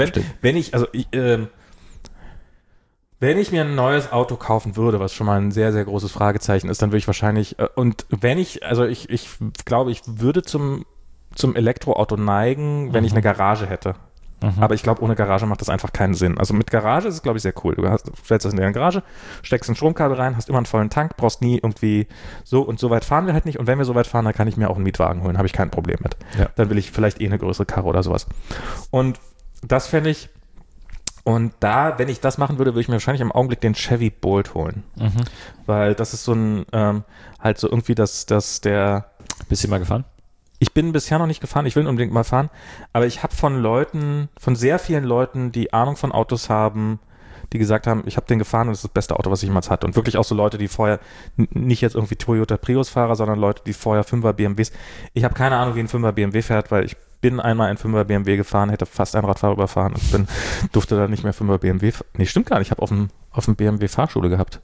S2: wenn ich mir ein neues Auto kaufen würde, was schon mal ein sehr, sehr großes Fragezeichen ist, dann würde ich wahrscheinlich, ich glaube, ich würde zum Elektroauto neigen, wenn ich eine Garage hätte. Aber ich glaube, ohne Garage macht das einfach keinen Sinn. Also mit Garage ist es, glaube ich, sehr cool. Du stellst das in deine Garage, steckst ein Stromkabel rein, hast immer einen vollen Tank, brauchst nie irgendwie so und so weit fahren wir halt nicht. Und wenn wir so weit fahren, dann kann ich mir auch einen Mietwagen holen, habe ich kein Problem mit.
S1: Ja.
S2: Dann will ich vielleicht eine größere Karre oder sowas. Und das fände ich, und da, wenn ich das machen würde, würde ich mir wahrscheinlich im Augenblick den Chevy Bolt holen. Weil das ist so ein, halt so irgendwie Bist
S1: du mal gefahren?
S2: Ich bin bisher noch nicht gefahren, ich will unbedingt mal fahren, aber ich habe von sehr vielen Leuten, die Ahnung von Autos haben, die gesagt haben, ich habe den gefahren und das ist das beste Auto, was ich jemals hatte. Und wirklich auch so Leute, die vorher, nicht jetzt irgendwie Toyota Prius-Fahrer, sondern Leute, die vorher 5er BMWs. Ich habe keine Ahnung, wie ein 5er BMW fährt, weil ich bin einmal ein 5er BMW gefahren, hätte fast einen Radfahrer überfahren und durfte dann nicht mehr 5er BMW. Nee, stimmt gar nicht, ich habe auf dem BMW Fahrschule gehabt.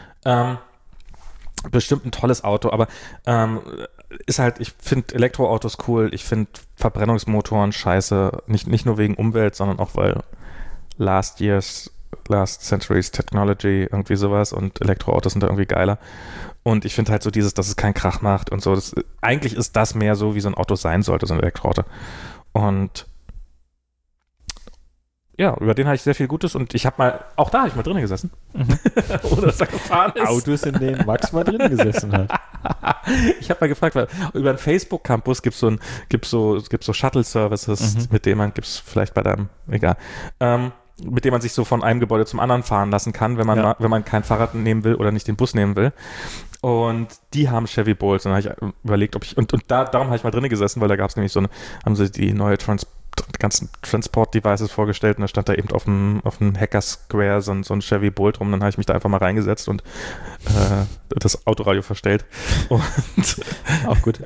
S2: Bestimmt ein tolles Auto, aber ist halt, ich finde Elektroautos cool, ich finde Verbrennungsmotoren scheiße, nicht nur wegen Umwelt, sondern auch, weil Last Century's Technology, irgendwie sowas und Elektroautos sind da irgendwie geiler. Und ich finde halt so dass es keinen Krach macht und so. Eigentlich ist das mehr so, wie so ein Auto sein sollte, so ein Elektroauto. Und ja, über den habe ich sehr viel Gutes und auch da habe ich mal drin gesessen. Ohne dass er gefahren ist.
S1: Autos, in denen Max mal drin gesessen hat.
S2: Ich habe mal gefragt, weil über den Facebook-Campus gibt's so Shuttle-Services, mit denen man, gibt's vielleicht bei deinem, egal, mit dem man sich so von einem Gebäude zum anderen fahren lassen kann, wenn man kein Fahrrad nehmen will oder nicht den Bus nehmen will. Und die haben Chevy Bolts. Und dann habe ich überlegt, darum habe ich mal drin gesessen, weil da gab es nämlich haben sie die neue ganzen Transport-Devices vorgestellt und da stand da eben auf dem Hacker Square so ein Chevy Bolt rum. Dann habe ich mich da einfach mal reingesetzt und das Autoradio verstellt. Und
S1: auch gut.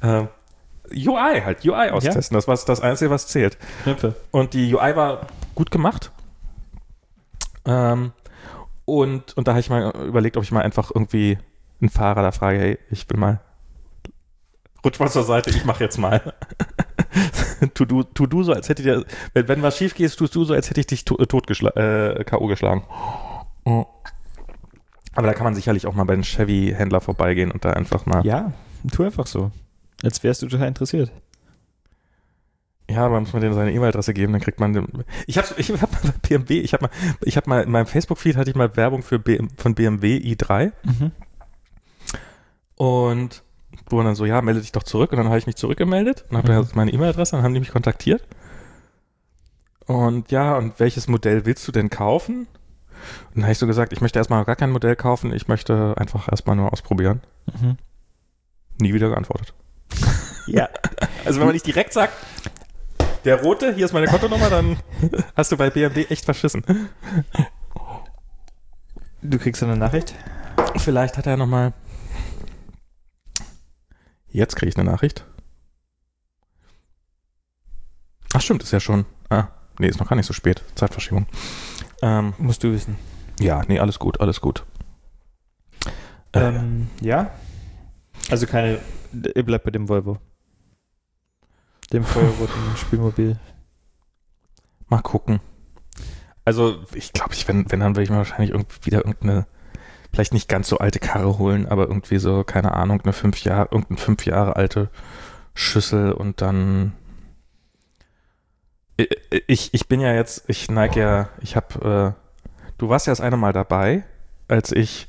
S2: UI austesten. Ja. Das war das Einzige, was zählt.
S1: Knöpfe.
S2: Und die UI war gut gemacht. Und da habe ich mal überlegt, ob ich mal einfach irgendwie einen Fahrer da frage, hey, ich will mal, rutsch mal zur Seite, ich mache jetzt mal. tu du so, als hätte dir, wenn was schief geht, tust du so, als hätte ich dich K.O. geschlagen. Aber da kann man sicherlich auch mal bei den Chevy-Händler vorbeigehen und da einfach mal.
S1: Ja, tu einfach so. Als wärst du total interessiert.
S2: Ja, man muss denen seine E-Mail-Adresse geben, dann kriegt man den. Ich hab mal bei BMW, ich hab mal in meinem Facebook-Feed hatte ich mal Werbung von BMW i3. Und wo dann so, ja, melde dich doch zurück. Und dann habe ich mich zurückgemeldet und habe dann meine E-Mail-Adresse, dann haben die mich kontaktiert. Und ja, und welches Modell willst du denn kaufen? Und dann habe ich so gesagt, ich möchte erstmal gar kein Modell kaufen, ich möchte einfach erstmal nur ausprobieren. Nie wieder geantwortet.
S1: Ja.
S2: Also wenn man nicht direkt sagt, der rote, hier ist meine Kontonummer, dann hast du bei BMW echt verschissen.
S1: Du kriegst eine Nachricht?
S2: Vielleicht hat er nochmal... Jetzt kriege ich eine Nachricht. Ach stimmt, ist ja schon... nee, ist noch gar nicht so spät. Zeitverschiebung.
S1: Musst du wissen.
S2: Ja, nee, alles gut, alles gut.
S1: Ja? Also keine... Ihr bleibt bei dem Volvo. Dem feuerroten Spielmobil.
S2: Mal gucken. Also, ich glaube, wenn dann würde ich mir wahrscheinlich irgendwie wieder irgendeine, vielleicht nicht ganz so alte Karre holen, aber irgendwie so, keine Ahnung, irgendeine 5 Jahre alte Schüssel und dann ich bin ja jetzt, ich habe, du warst ja das eine Mal dabei, als ich,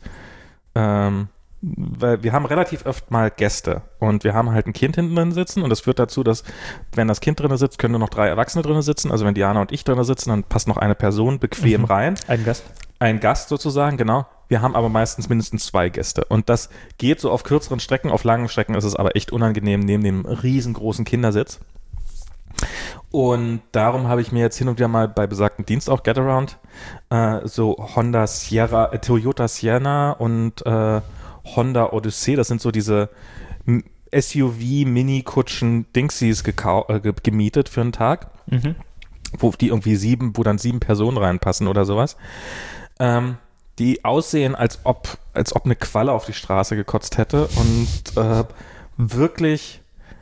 S2: weil wir haben relativ oft mal Gäste und wir haben halt ein Kind hinten drin sitzen und das führt dazu, dass wenn das Kind drin sitzt, können nur noch 3 Erwachsene drin sitzen. Also wenn Diana und ich drin sitzen, dann passt noch eine Person bequem rein.
S1: Ein Gast.
S2: Ein Gast sozusagen, genau. Wir haben aber meistens mindestens 2 Gäste und das geht so auf kürzeren Strecken, auf langen Strecken ist es aber echt unangenehm neben dem riesengroßen Kindersitz. Und darum habe ich mir jetzt hin und wieder mal bei besagtem Dienst auch Getaround so Toyota Sienna und Honda Odyssey, das sind so diese SUV-Mini-Kutschen Dingsies gemietet für einen Tag, wo dann 7 Personen reinpassen oder sowas. Die aussehen, als ob eine Qualle auf die Straße gekotzt hätte und wirklich...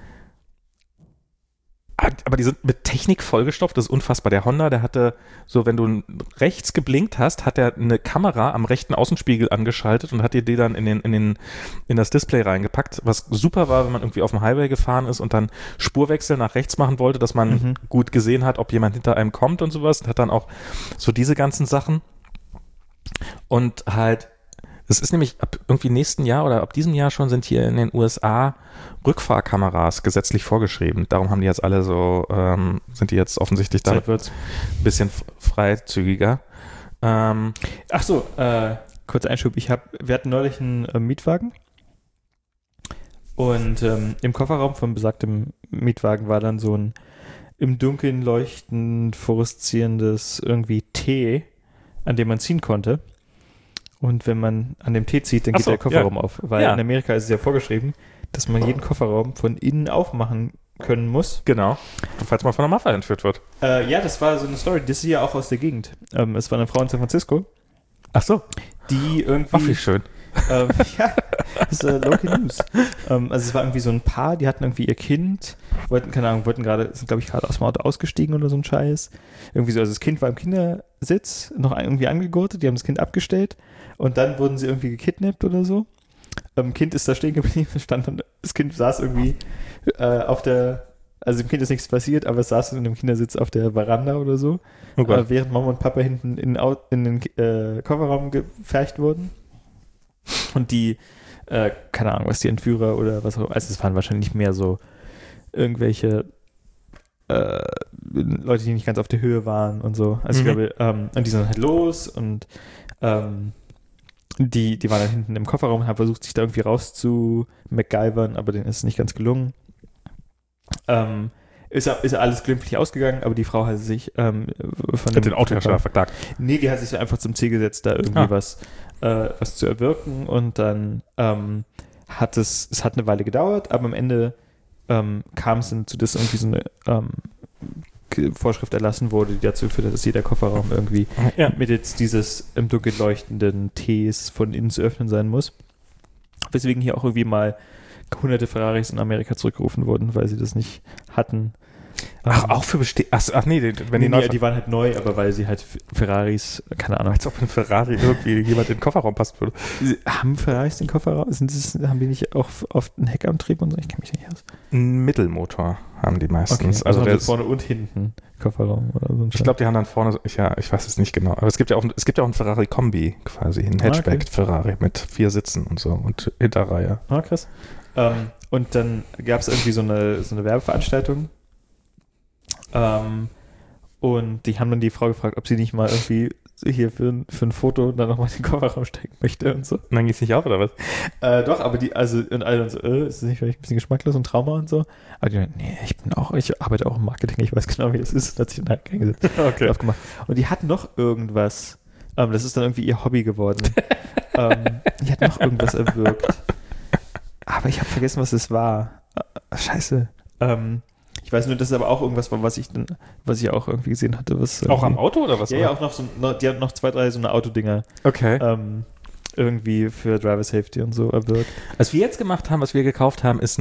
S2: Aber die sind mit Technik vollgestopft, das ist unfassbar. Der Honda, der hatte so, wenn du rechts geblinkt hast, hat er eine Kamera am rechten Außenspiegel angeschaltet und hat dir die dann in das Display reingepackt, was super war, wenn man irgendwie auf dem Highway gefahren ist und dann Spurwechsel nach rechts machen wollte, dass man gut gesehen hat, ob jemand hinter einem kommt und sowas. Und hat dann auch so diese ganzen Sachen. Und halt, es ist nämlich ab irgendwie nächsten Jahr oder ab diesem Jahr schon sind hier in den USA Rückfahrkameras gesetzlich vorgeschrieben. Darum haben die jetzt alle so, sind die jetzt offensichtlich da ein bisschen freizügiger.
S1: Ach so, kurzer Einschub. Wir hatten neulich einen Mietwagen und im Kofferraum von besagtem Mietwagen war dann so ein im Dunkeln leuchtend fluoreszierendes irgendwie T, an dem man ziehen konnte. Und wenn man an dem T zieht, dann geht der Kofferraum auf. Weil in Amerika ist es ja vorgeschrieben, dass man jeden Kofferraum von innen aufmachen können muss.
S2: Genau. Falls man von der Mafia entführt wird.
S1: Ja, das war so eine Story. Das ist ja auch aus der Gegend. Es war eine Frau in San Francisco.
S2: Ach so.
S1: Die irgendwie...
S2: Ach, wie schön.
S1: Ja, das ist Local News. Also es war irgendwie so ein Paar, die hatten irgendwie ihr Kind, sind glaube ich gerade aus dem Auto ausgestiegen oder so ein Scheiß. Irgendwie so, also das Kind war im Kindersitz, noch irgendwie angegurtet, die haben das Kind abgestellt und dann wurden sie irgendwie gekidnappt oder so. Kind ist da stehen geblieben, das Kind saß irgendwie also dem Kind ist nichts passiert, aber es saß in einem Kindersitz auf der Veranda oder so, während Mama und Papa hinten in den Kofferraum gefercht wurden. Und die, keine Ahnung, was die Entführer oder was auch, also es waren wahrscheinlich mehr so irgendwelche Leute, die nicht ganz auf der Höhe waren und so. Also ich glaube, und die sind halt los und die waren dann hinten im Kofferraum und haben versucht, sich da irgendwie raus zu MacGyvern, aber denen ist es nicht ganz gelungen. Ist alles glimpflich ausgegangen, aber die Frau hat sich von
S2: den Autohersteller verklagt.
S1: Nee, die hat sich einfach zum Ziel gesetzt, da irgendwie was zu erwirken und dann hat es hat eine Weile gedauert, aber am Ende kam es dann zu, dass irgendwie so eine Vorschrift erlassen wurde, die dazu führte, dass jeder Kofferraum irgendwie mittels dieses im Dunkeln leuchtenden Ts von innen zu öffnen sein muss. Weswegen hier auch irgendwie mal hunderte Ferraris in Amerika zurückgerufen wurden, weil sie das nicht hatten.
S2: Ach, auch für
S1: die waren halt neu, aber weil sie halt Ferraris, keine Ahnung.
S2: Als ob ein Ferrari irgendwie jemand in den Kofferraum passen würde.
S1: Haben Ferraris den Kofferraum? Haben die nicht auch oft einen Heckantrieb und so? Ich kenne mich nicht aus.
S2: Einen Mittelmotor haben die meistens.
S1: Okay, also vorne und hinten Kofferraum oder so.
S2: Ich glaube, die haben dann vorne, ich weiß es nicht genau, aber es gibt ja auch einen Ferrari-Kombi quasi, ein Hatchback-Ferrari mit 4 Sitzen und so und Hinterreihe.
S1: Ah, krass. Und dann gab es irgendwie so eine Werbeveranstaltung. Und die haben dann die Frau gefragt, ob sie nicht mal irgendwie hier für ein Foto dann nochmal den Kofferraum stecken möchte und so.
S2: Und dann geht es nicht auf, oder was?
S1: Doch, aber und alle dann so, ist das nicht vielleicht ein bisschen geschmacklos und Trauma und so? Aber die meinten, nee, ich arbeite auch im Marketing, ich weiß genau, wie das ist. Da hat sich dann halt aufgemacht. Und die hatten noch irgendwas Das ist dann irgendwie ihr Hobby geworden. Die hat noch irgendwas erwirkt. Aber ich habe vergessen, was es war. Scheiße. Ich weiß nur, dass es aber auch irgendwas war, was ich auch irgendwie gesehen hatte. Was
S2: auch am Auto oder was?
S1: Ja, auch die hat noch 2, 3 so eine Autodinger.
S2: Okay.
S1: Irgendwie für Driver Safety und so erwirkt.
S2: Was wir jetzt gemacht haben, was wir gekauft haben, ist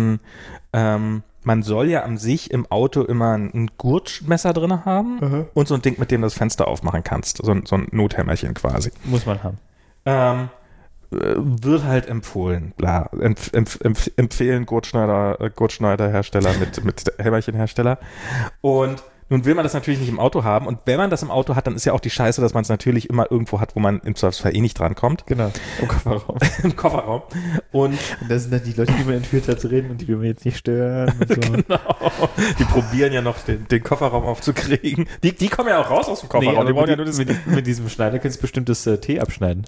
S2: man soll ja an sich im Auto immer ein Gurtmesser drin haben und so ein Ding, mit dem du das Fenster aufmachen kannst. So ein Nothämmerchen quasi.
S1: Muss man haben.
S2: Wird halt empfohlen, bla. Empfehlen Gurtschneider-Hersteller mit Hämmerchenhersteller. Und nun will man das natürlich nicht im Auto haben. Und wenn man das im Auto hat, dann ist ja auch die Scheiße, dass man es natürlich immer irgendwo hat, wo man im Zweifelsfall nicht drankommt.
S1: Genau. Im Kofferraum.
S2: Im Kofferraum. Und
S1: das sind dann die Leute, die man entführt hat, zu reden und die will man jetzt nicht stören. Und so.
S2: Genau. Die probieren ja noch den Kofferraum aufzukriegen. Die kommen ja auch raus aus dem Kofferraum.
S1: Die wollen ja nur mit diesem Schneider kannst du bestimmt das Tee abschneiden.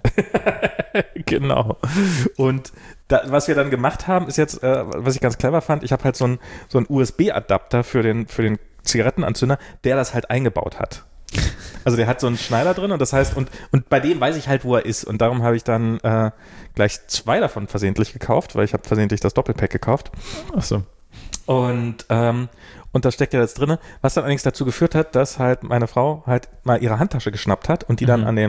S2: Genau. Und was wir dann gemacht haben, ist jetzt, was ich ganz clever fand, ich habe halt so einen USB-Adapter für den Zigarettenanzünder, der das halt eingebaut hat. Also der hat so einen Schneider drin und das heißt, und bei dem weiß ich halt, wo er ist. Und darum habe ich dann gleich 2 davon versehentlich gekauft, weil ich habe versehentlich das Doppelpack gekauft.
S1: Ach so.
S2: Und da steckt ja das drin, was dann allerdings dazu geführt hat, dass halt meine Frau halt mal ihre Handtasche geschnappt hat und die dann an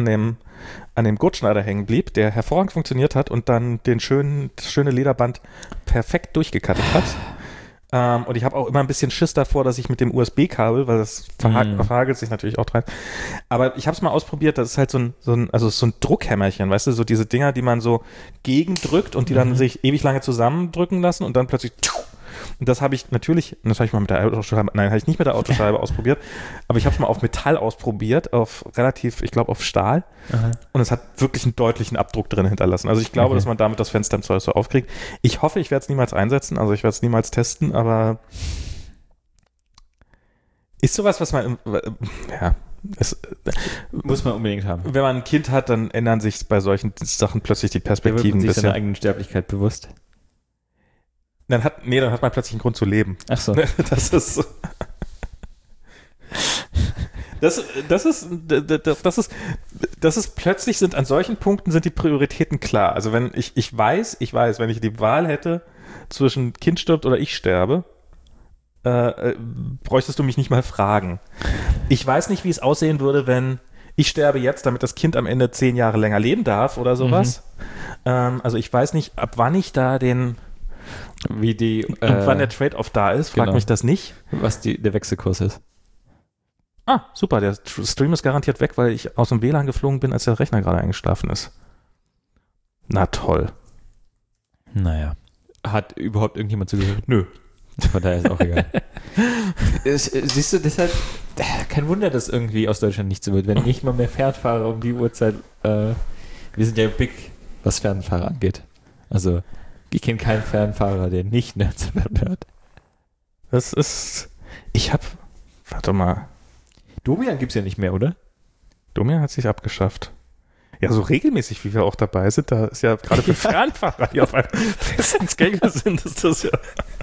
S2: dem Gurtschneider hängen blieb, der hervorragend funktioniert hat und dann das schöne Lederband perfekt durchgekattet hat. Und ich habe auch immer ein bisschen Schiss davor, dass ich mit dem USB-Kabel, weil das verhagelt sich natürlich auch dran. Aber ich habe es mal ausprobiert, das ist halt so ein Druckhämmerchen, weißt du, so diese Dinger, die man so gegendrückt und die dann sich ewig lange zusammendrücken lassen und dann plötzlich. Und das habe ich mal mit der Autoscheibe, nein, habe ich nicht mit der Autoscheibe ausprobiert, aber ich habe es mal auf Metall ausprobiert, auf Stahl. Aha. Und es hat wirklich einen deutlichen Abdruck drin hinterlassen. Also ich glaube, dass man damit das Fenster im Zweifel so aufkriegt. Ich hoffe, ich werde es niemals einsetzen, also ich werde es niemals testen, aber ist sowas, was man,
S1: muss man unbedingt haben.
S2: Wenn man ein Kind hat, dann ändern sich bei solchen Sachen plötzlich die Perspektiven
S1: ein bisschen. Seiner eigenen Sterblichkeit bewusst.
S2: Dann hat man plötzlich einen Grund zu leben.
S1: Ach so.
S2: Das ist so. Das ist plötzlich sind an solchen Punkten sind die Prioritäten klar. Also wenn ich weiß, wenn ich die Wahl hätte zwischen Kind stirbt oder ich sterbe, bräuchtest du mich nicht mal fragen. Ich weiß nicht, wie es aussehen würde, wenn ich sterbe jetzt, damit das Kind am Ende 10 Jahre länger leben darf oder sowas. Also ich weiß nicht, ab wann ich da wann der Trade-off da ist, frag mich das nicht.
S1: Was der Wechselkurs ist.
S2: Ah, super, der Stream ist garantiert weg, weil ich aus dem WLAN geflogen bin, als der Rechner gerade eingeschlafen ist. Na toll.
S1: Naja. Hat überhaupt irgendjemand zugehört?
S2: Nö.
S1: Von daher ist auch egal. Siehst du, deshalb kein Wunder, dass irgendwie aus Deutschland nichts so wird, wenn nicht mal mehr Fernfahrer um die Uhrzeit, wir sind ja big, was Fernfahrer angeht. Also ich kenne keinen Fernfahrer, der nicht Nerdserver hört.
S2: Warte mal.
S1: Domian gibt es ja nicht mehr, oder?
S2: Domian hat sich abgeschafft. Ja, so regelmäßig, wie wir auch dabei sind, da ist ja gerade für Fernfahrer, die auf einem festen Schedule sind, ist das ja.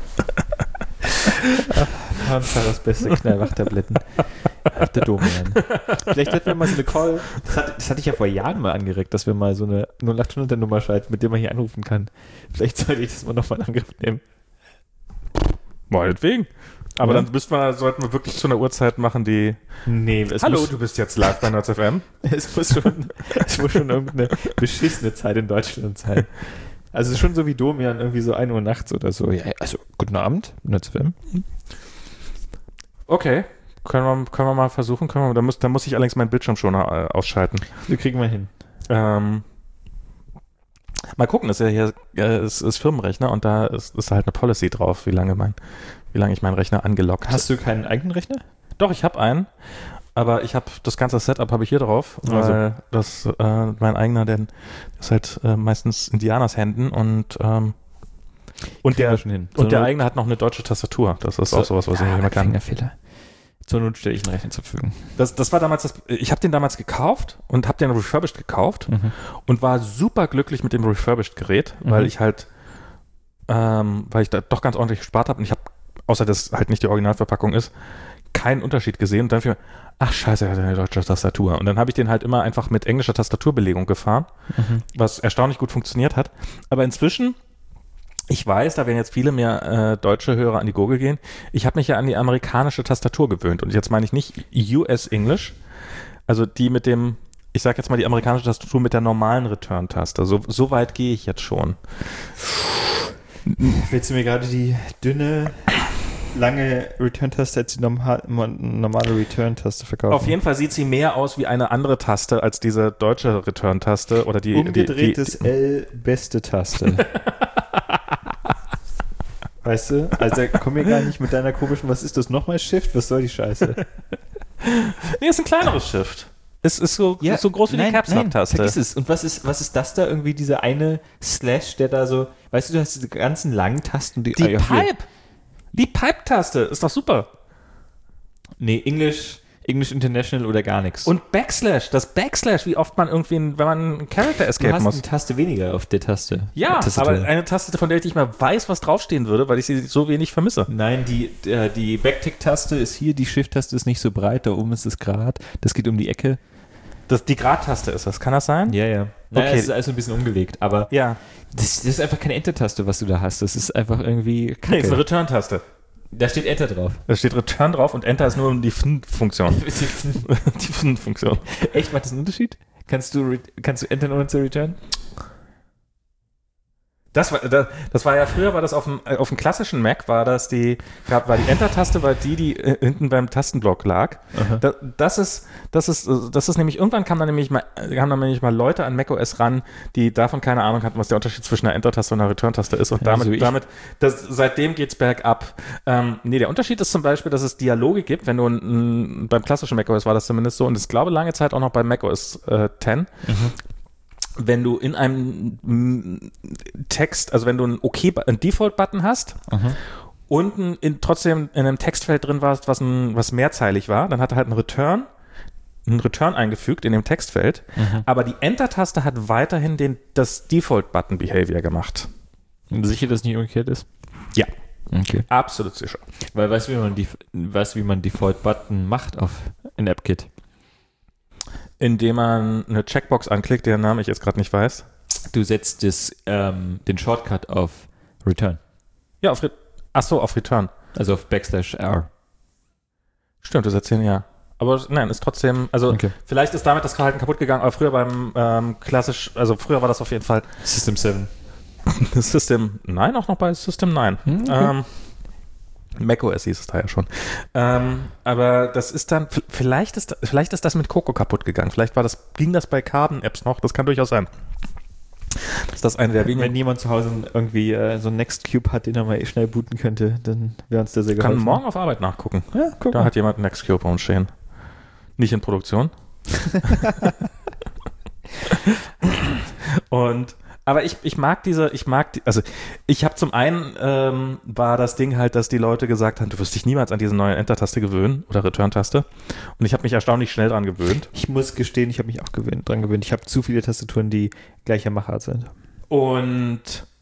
S1: Fernfahrers beste Knallwachtabletten. Der Domian. Vielleicht hätten wir mal so eine Call, das hatte ich ja vor Jahren mal angeregt, dass wir mal so eine 0800er-Nummer schalten, mit der man hier anrufen kann. Vielleicht sollte ich das mal nochmal in Angriff nehmen.
S2: Meinetwegen. Aber dann sollten wir wirklich zu einer Uhrzeit machen, die...
S1: Nee,
S2: Hallo, du bist jetzt live bei NerdFM.
S1: Es muss schon irgendeine beschissene Zeit in Deutschland sein. Also schon so wie Domian, irgendwie so 1 Uhr nachts oder so. Ja, also, guten Abend, NerdFM.
S2: Okay, können wir mal versuchen. Da muss ich allerdings meinen Bildschirmschoner ausschalten.
S1: Das kriegen wir hin.
S2: Mal gucken, das ist ja hier ist Firmenrechner und da ist halt eine Policy drauf, wie lange ich meinen Rechner angelockt.
S1: Hast du keinen eigenen Rechner?
S2: Doch, ich habe einen, aber ich habe das ganze Setup habe ich hier drauf, weil das mein eigener, denn das ist halt meistens Indianers Händen und der eigene hat noch eine deutsche Tastatur. Das ist auch sowas, was ich nicht immer kann.
S1: Fingerfehler. Zur Not stelle ich einen Rechner zur Verfügung.
S2: Das war damals ich habe den damals gekauft und habe den refurbished gekauft und war super glücklich mit dem refurbished Gerät, weil ich halt weil ich da doch ganz ordentlich gespart habe und ich habe, außer dass halt nicht die Originalverpackung ist, keinen Unterschied gesehen und dann fiel mir, ach scheiße, er hat eine deutsche Tastatur. Und dann habe ich den halt immer einfach mit englischer Tastaturbelegung gefahren, was erstaunlich gut funktioniert hat. Aber inzwischen, ich weiß, da werden jetzt viele mehr deutsche Hörer an die Gurgel gehen, ich habe mich ja an die amerikanische Tastatur gewöhnt. Und jetzt meine ich nicht US English, also die mit dem, ich sage jetzt mal die amerikanische Tastatur mit der normalen Return-Taste. So weit gehe ich jetzt schon.
S1: Willst du mir gerade die dünne, lange Return-Taste als die normale Return-Taste verkaufen?
S2: Auf jeden Fall sieht sie mehr aus wie eine andere Taste als diese deutsche Return-Taste oder die
S1: umgedrehtes L, beste Taste. Weißt du? Also komm mir gar nicht mit deiner komischen, was ist das nochmal, Shift? Was soll die Scheiße?
S2: Nee, ist ein kleineres Shift. Es ist so groß wie die Caps-Lock-Taste.
S1: Vergiss es. Und was ist das da irgendwie, dieser eine Slash, der da so, weißt du hast diese ganzen langen Tasten.
S2: Die Pipe! Die Pipe-Taste ist doch super.
S1: Nee, English International oder gar nichts.
S2: Und Backslash, das Backslash, wie oft man irgendwie, wenn man einen Character escape muss.
S1: Du hast eine Taste weniger auf der Taste.
S2: Ja, aber eine Taste, von der ich nicht mal weiß, was draufstehen würde, weil ich sie so wenig vermisse.
S1: Nein, die Backtick-Taste ist hier, die Shift-Taste ist nicht so breit, da oben ist es Grad, das geht um die Ecke.
S2: Die Grad-Taste ist das, kann das sein?
S1: Ja. Naja,
S2: okay.
S1: es ist also ein bisschen umgelegt, aber
S2: ja.
S1: Das ist einfach keine Enter-Taste, was du da hast. Das ist einfach irgendwie Kacke.
S2: Nee, ist eine Return-Taste.
S1: Da steht Enter drauf.
S2: Da steht Return drauf und Enter ist nur die Funktion. Die Funktion.
S1: Echt, macht das einen Unterschied? Kannst du Enter ohne zu Return?
S2: Das war ja früher, war das auf dem klassischen Mac, war die Enter-Taste, war die hinten beim Tastenblock lag. Das ist nämlich, irgendwann kamen dann nämlich mal Leute an macOS ran, die davon keine Ahnung hatten, was der Unterschied zwischen einer Enter-Taste und einer Return-Taste ist. Und seitdem geht's bergab. Der Unterschied ist zum Beispiel, dass es Dialoge gibt, wenn du beim klassischen macOS war das zumindest so, und ich glaube lange Zeit auch noch bei macOS 10, wenn du in einem Text, also wenn du einen Default-Button hast und trotzdem in einem Textfeld drin warst, was mehrzeilig war, dann hat er halt einen Return eingefügt in dem Textfeld, aber die Enter-Taste hat weiterhin das Default-Button-Behavior gemacht.
S1: Sicher, dass es nicht umgekehrt ist?
S2: Ja.
S1: Okay.
S2: Absolut sicher.
S1: Weil weißt du, wie man Default-Button macht in AppKit?
S2: Indem man eine Checkbox anklickt, deren Namen ich jetzt gerade nicht weiß.
S1: Du setzt den Shortcut auf Return.
S2: Ja, auf Return.
S1: Also auf /R.
S2: Stimmt, du setzt den, ja. Aber nein, ist trotzdem, also vielleicht ist damit das Verhalten kaputt gegangen, aber früher früher war das auf jeden Fall
S1: System 7.
S2: Auch noch bei System 9. Okay. macOS hieß es da ja schon. Aber das ist dann, vielleicht ist das mit Coco kaputt gegangen. Vielleicht ging das bei Carbon-Apps noch. Das kann durchaus sein. Ist das eine der wenigen.
S1: Wenn jemand zu Hause irgendwie so einen Nextcube hat, den er mal schnell booten könnte, dann wäre uns der sehr geholfen.
S2: Kann morgen auf Arbeit nachgucken.
S1: Ja, guck
S2: da
S1: mal.
S2: Hat jemand einen Nextcube bei uns stehen. Nicht in Produktion. Aber ich mag also ich habe zum einen war das Ding halt, dass die Leute gesagt haben, du wirst dich niemals an diese neue Enter-Taste gewöhnen oder Return-Taste, und ich habe mich erstaunlich schnell dran gewöhnt.
S1: Ich muss gestehen, ich habe mich auch dran gewöhnt. Ich habe zu viele Tastaturen, die gleicher Machart sind.
S2: Und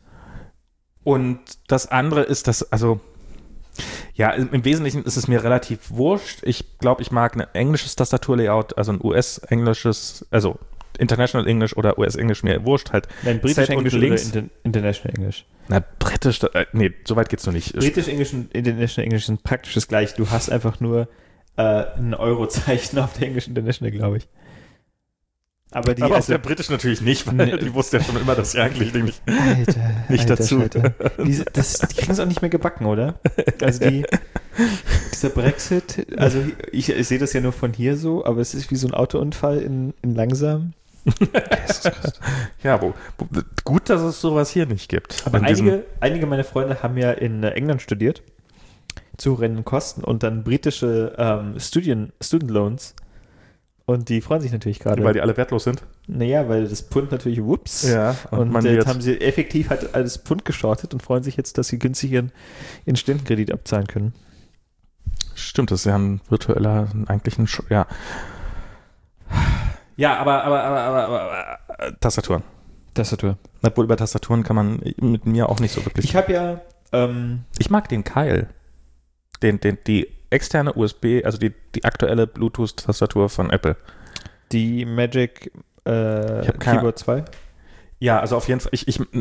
S2: das andere ist, dass, also ja, im Wesentlichen ist es mir relativ wurscht. Ich glaube, ich mag ein englisches Tastaturlayout, also ein US-englisches, also International English oder US-Englisch, mir wurscht halt.
S1: Nein, Britisch-Englisch oder International English?
S2: Na, Britisch, so weit geht's noch nicht.
S1: Britisch-Englisch und International English sind praktisch das gleiche. Du hast einfach nur ein Eurozeichen auf der Englisch International, glaube ich. Aber
S2: auf der Britisch natürlich nicht, weil die wusste ja schon immer, dass sie eigentlich nicht dazu.
S1: Die kriegen es auch nicht mehr gebacken, oder? Also dieser Brexit, also ich sehe das ja nur von hier so, aber es ist wie so ein Autounfall in langsam.
S2: Ja, gut, dass es sowas hier nicht gibt.
S1: Aber einige meiner Freunde haben ja in England studiert, zu horrenden Kosten, und dann britische Student Loans. Und die freuen sich natürlich gerade.
S2: Weil die alle wertlos sind?
S1: Naja, weil das Pfund natürlich,
S2: Ja,
S1: und jetzt haben sie effektiv halt alles Pfund geschortet und freuen sich jetzt, dass sie günstig ihren Stundenkredit abzahlen können.
S2: Stimmt, das ist ja ein virtueller, eigentlich ein, ja. Ja, aber Tastaturen. Obwohl über Tastaturen kann man mit mir auch nicht so wirklich.
S1: Ich habe ja
S2: ich mag den Keil. die externe USB, also die aktuelle Bluetooth-Tastatur von Apple.
S1: Die Magic Keyboard 2?
S2: Ja, also auf jeden Fall,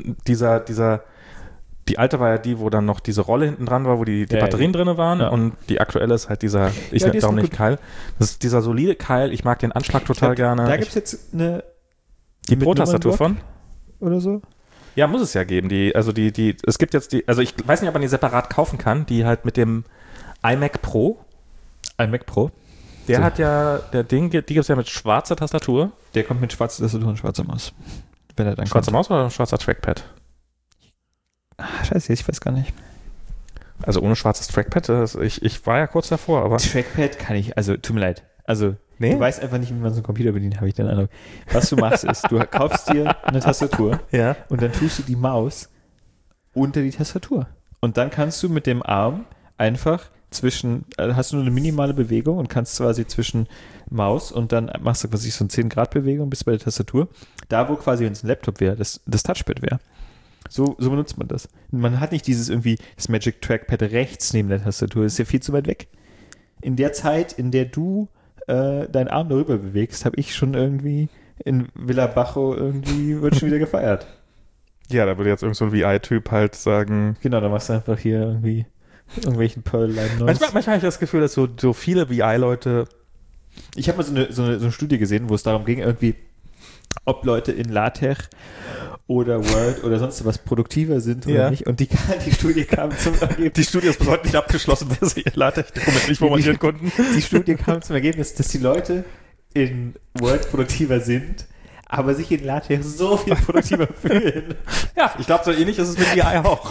S2: die alte war ja die, wo dann noch diese Rolle hinten dran war, wo die Batterien drin waren und die aktuelle ist halt dieser, ich nenne darum nicht Keil. Das ist dieser solide Keil, ich mag den Anschlag total gerne.
S1: Da gibt es jetzt
S2: die Pro-Tastatur von?
S1: Oder so?
S2: Ja, muss es ja geben. Es gibt jetzt also ich weiß nicht, ob man die separat kaufen kann, die halt mit dem iMac Pro.
S1: iMac Pro?
S2: Der hat ja, die gibt es ja mit schwarzer Tastatur.
S1: Der kommt mit schwarzer Tastatur und schwarzer Maus. Wenn er dann
S2: schwarzer Maus oder schwarzer Trackpad?
S1: Scheiße, ich weiß gar nicht.
S2: Also ohne schwarzes Trackpad, ich war ja kurz davor, aber...
S1: Trackpad kann ich, also tut mir leid. Also du weißt einfach nicht, wie man so einen Computer bedient, habe ich den Eindruck. Was du machst ist, du kaufst dir eine Tastatur und dann tust du die Maus unter die Tastatur. Und dann kannst du mit dem Arm einfach hast du nur eine minimale Bewegung und kannst quasi zwischen Maus und dann machst du quasi so eine 10-Grad-Bewegung bis bei der Tastatur. Da, wo quasi, wenn es ein Laptop wäre, das Touchpad wäre. So benutzt man das. Man hat nicht das Magic Trackpad rechts neben der Tastatur. Das ist ja viel zu weit weg. In der Zeit, in der du deinen Arm darüber bewegst, habe ich schon irgendwie in Villa Bajo wird schon wieder gefeiert.
S2: Ja, da würde jetzt irgend so ein VI-Typ halt sagen...
S1: Genau, da machst du einfach hier irgendwie irgendwelchen Pearl-Line.
S2: Manchmal habe ich das Gefühl, dass so viele VI-Leute...
S1: Ich habe mal so eine Studie gesehen, wo es darum ging, irgendwie, ob Leute in LaTeX oder Word oder sonst was produktiver sind oder nicht. Und die Studie kam zum Ergebnis.
S2: Die Studie ist bis heute nicht abgeschlossen, wer sie ihr LaTeX-Dokument nicht formulieren konnten.
S1: Die Studie kam zum Ergebnis, dass die Leute in Word produktiver sind, aber sich in LaTeX so viel produktiver fühlen.
S2: Ja, ich glaube, so ähnlich ist es mit VI auch.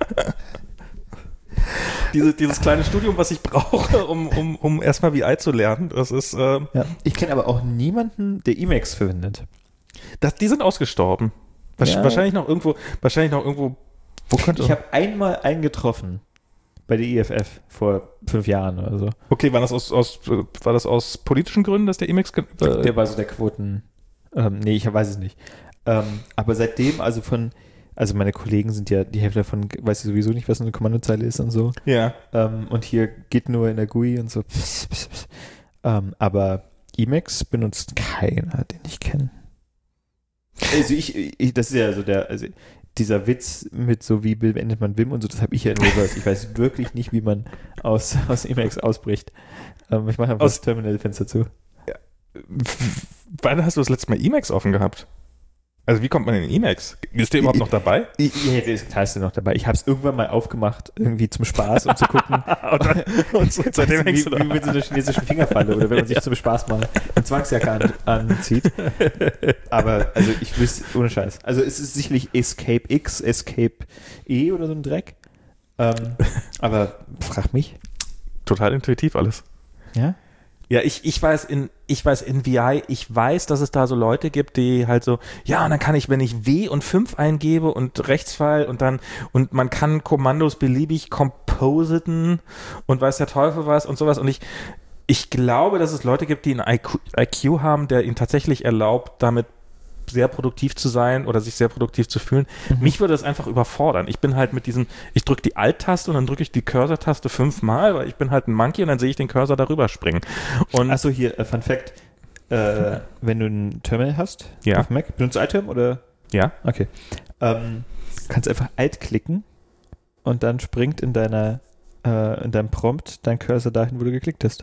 S2: Dieses kleine Studium, was ich brauche, um erstmal VI zu lernen, das ist...
S1: Ich kenne aber auch niemanden, der Emacs verwendet.
S2: Die sind ausgestorben. Wahrscheinlich noch irgendwo... Wo könnte...
S1: Ich habe einmal einen getroffen bei der IFF vor 5 Jahren oder so.
S2: Okay, war das aus politischen Gründen, dass der Emacs...
S1: Der war so der Quoten... nee, ich weiß es nicht. Aber seitdem, also meine Kollegen sind ja, die Hälfte davon weiß ich sowieso nicht, was eine Kommandozeile ist und so.
S2: Ja.
S1: Und hier geht nur in der GUI und so. Aber Emacs benutzt keiner, den ich kenne. Also das ist ja so dieser Witz mit so, wie beendet man Vim und so, das habe ich ja in Reverse. Ich weiß wirklich nicht, wie man aus Emacs ausbricht. Ich mache einfach das Terminal-Fenster zu.
S2: Ja. Wann hast du das letzte Mal Emacs offen gehabt? Also wie kommt man in Emacs? Ist der überhaupt noch dabei?
S1: Ja, klar ist der noch dabei. Ich habe es irgendwann mal aufgemacht, irgendwie zum Spaß, um zu gucken. und seitdem hängst du da. Wie mit so einer chinesischen Fingerfalle oder wenn man sich zum Spaß mal eine Zwangsjacke anzieht. Aber also ich wüsste, ohne Scheiß. Also es ist sicherlich Escape X, Escape E oder so ein Dreck. Aber frag mich.
S2: Total intuitiv alles.
S1: Ja?
S2: Ja, ich weiß in VI, ich weiß, dass es da so Leute gibt, die halt so, ja, und dann kann ich, wenn ich W und 5 eingebe und Rechtspfeil und man kann Kommandos beliebig compositen und weiß der Teufel was und sowas. Und ich glaube, dass es Leute gibt, die einen IQ haben, der ihnen tatsächlich erlaubt, damit sehr produktiv zu sein oder sich sehr produktiv zu fühlen. Mich würde das einfach überfordern. Ich bin halt ich drücke die Alt-Taste und dann drücke ich die Cursor-Taste 5-mal, weil ich bin halt ein Monkey und dann sehe ich den Cursor darüber springen.
S1: Achso, hier, Fun Fact. Wenn du ein Terminal hast auf Mac, benutzt du iTerm oder?
S2: Ja.
S1: Okay. Kannst einfach Alt klicken und dann springt in deinem Prompt dein Cursor dahin, wo du geklickt hast.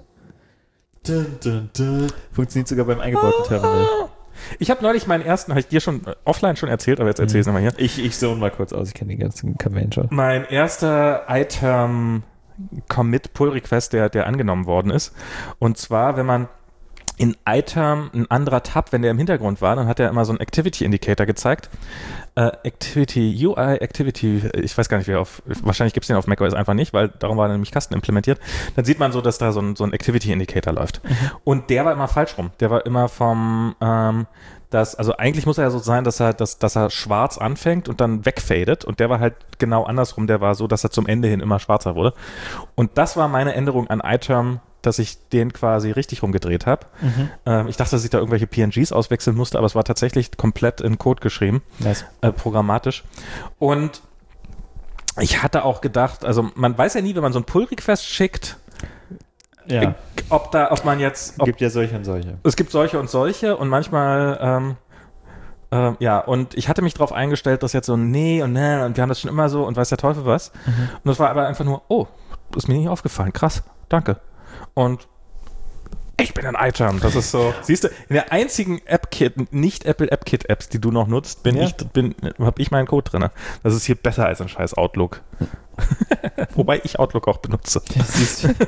S1: Funktioniert sogar beim eingebauten Terminal.
S2: Ich habe neulich meinen ersten, habe ich dir schon offline schon erzählt, aber jetzt erzähle ich es nochmal hier.
S1: Ich zone mal kurz aus, ich kenne den ganzen Command schon.
S2: Mein erster iTerm Commit Pull Request, der angenommen worden ist. Und zwar, wenn man in iTerm ein anderer Tab, wenn der im Hintergrund war, dann hat er immer so einen Activity Indicator gezeigt. Activity, UI Activity, ich weiß gar nicht, wahrscheinlich gibt es den auf macOS einfach nicht, weil darum war nämlich Custom implementiert. Dann sieht man so, dass da so ein Activity Indicator läuft. Und der war immer falsch rum. Der war immer also eigentlich muss er ja so sein, dass er schwarz anfängt und dann wegfadet und der war halt genau andersrum, der war so, dass er zum Ende hin immer schwarzer wurde. Und das war meine Änderung an iTerm, dass ich den quasi richtig rumgedreht habe. Ich dachte, dass ich da irgendwelche PNGs auswechseln musste, aber es war tatsächlich komplett in Code geschrieben, nice. Programmatisch. Und ich hatte auch gedacht, also man weiß ja nie, wenn man so ein Pull-Request schickt, ob man jetzt...
S1: Gibt ja solche und solche.
S2: Es gibt solche und solche und manchmal... und ich hatte mich darauf eingestellt, dass jetzt so nee und wir haben das schon immer so und weiß der Teufel was. Und das war aber einfach nur, ist mir nicht aufgefallen, krass, danke. Und ich bin ein iTerm, das ist so, siehst du, in der einzigen AppKit, nicht Apple AppKit Apps, die du noch nutzt, habe ich meinen Code drin. Das ist hier besser als ein scheiß Outlook. Wobei ich Outlook auch benutze. Ja, siehst du.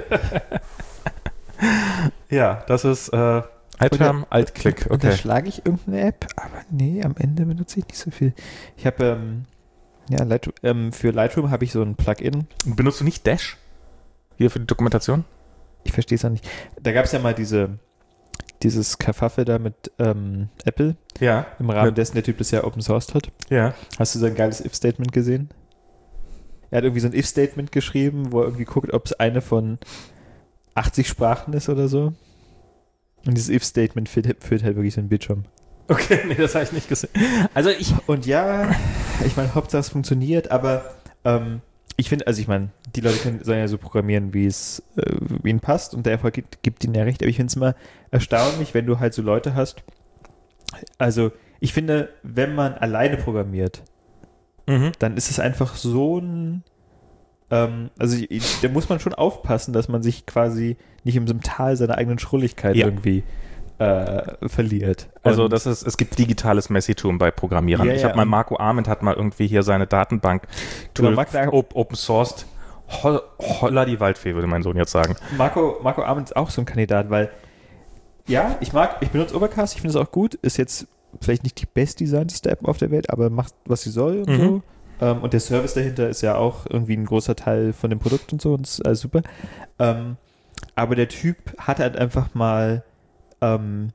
S2: Ja, das ist iTerm, Alt-Click.
S1: Okay. Da schlage ich irgendeine App, aber nee, am Ende benutze ich nicht so viel. Ich habe, für Lightroom habe ich so ein Plugin.
S2: Benutzt du nicht Dash? Hier für die Dokumentation?
S1: Ich verstehe es auch nicht. Da gab es ja mal dieses Kerfuffle da mit Apple.
S2: Ja.
S1: Im Rahmen dessen der Typ das ja Open Sourced hat.
S2: Ja.
S1: Hast du so ein geiles If-Statement gesehen? Er hat irgendwie so ein If-Statement geschrieben, wo er irgendwie guckt, ob es eine von 80 Sprachen ist oder so. Und dieses If-Statement führt halt wirklich so einen Bildschirm.
S2: Okay, nee, das habe ich nicht gesehen.
S1: Also ich meine, Hauptsache es funktioniert, aber ich finde, die Leute sollen ja so programmieren, wie ihnen passt und der Erfolg gibt ihnen ja recht, aber ich finde es immer erstaunlich, wenn du halt so Leute hast. Also ich finde, wenn man alleine programmiert, dann ist es einfach so ein da muss man schon aufpassen, dass man sich quasi nicht in so einem Tal seiner eigenen Schrulligkeit irgendwie verliert.
S2: Also es gibt digitales Messitum bei Programmierern. Ich habe mal, Marco Arment hat mal irgendwie hier seine Datenbank Open Sourced. Holla die Waldfee, würde mein Sohn jetzt sagen.
S1: Marco Arment ist auch so ein Kandidat, weil ich benutze Overcast, ich finde es auch gut, ist jetzt vielleicht nicht die bestdesignte App auf der Welt, aber macht, was sie soll und so. Und der Service dahinter ist ja auch irgendwie ein großer Teil von dem Produkt und so und ist alles super. Aber der Typ hat halt einfach mal einen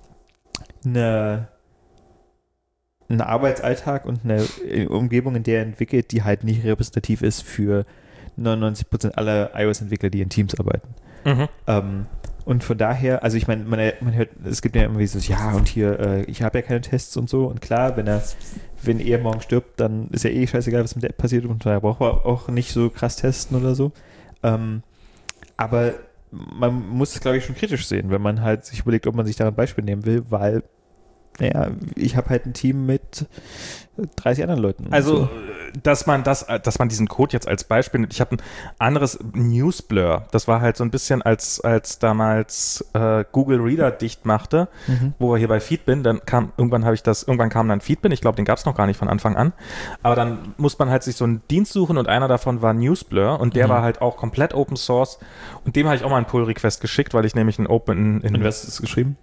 S1: Arbeitsalltag und eine Umgebung, in der er entwickelt, die halt nicht repräsentativ ist für 99% aller iOS-Entwickler, die in Teams arbeiten. Und von daher, also ich meine, man hört, es gibt ja irgendwie so, und hier, ich habe ja keine Tests und so. Und klar, wenn er morgen stirbt, dann ist ja scheißegal, was mit der App passiert. Und daher braucht man auch nicht so krass testen oder so. Aber man muss es, glaube ich, schon kritisch sehen, wenn man halt sich überlegt, ob man sich daran ein Beispiel nehmen will, weil, ich habe halt ein Team mit 30 anderen Leuten.
S2: Also, so. dass man diesen Code jetzt als Beispiel nimmt. Ich habe ein anderes Newsblur. Das war halt so ein bisschen als damals Google Reader dicht machte, wo wir hier bei Feedbin, irgendwann kam dann Feedbin. Ich glaube, den gab es noch gar nicht von Anfang an. Aber dann muss man halt sich so einen Dienst suchen und einer davon war Newsblur und der war halt auch komplett Open Source und dem habe ich auch mal einen Pull-Request geschickt, weil ich nämlich einen Open...
S1: Und was ist geschrieben?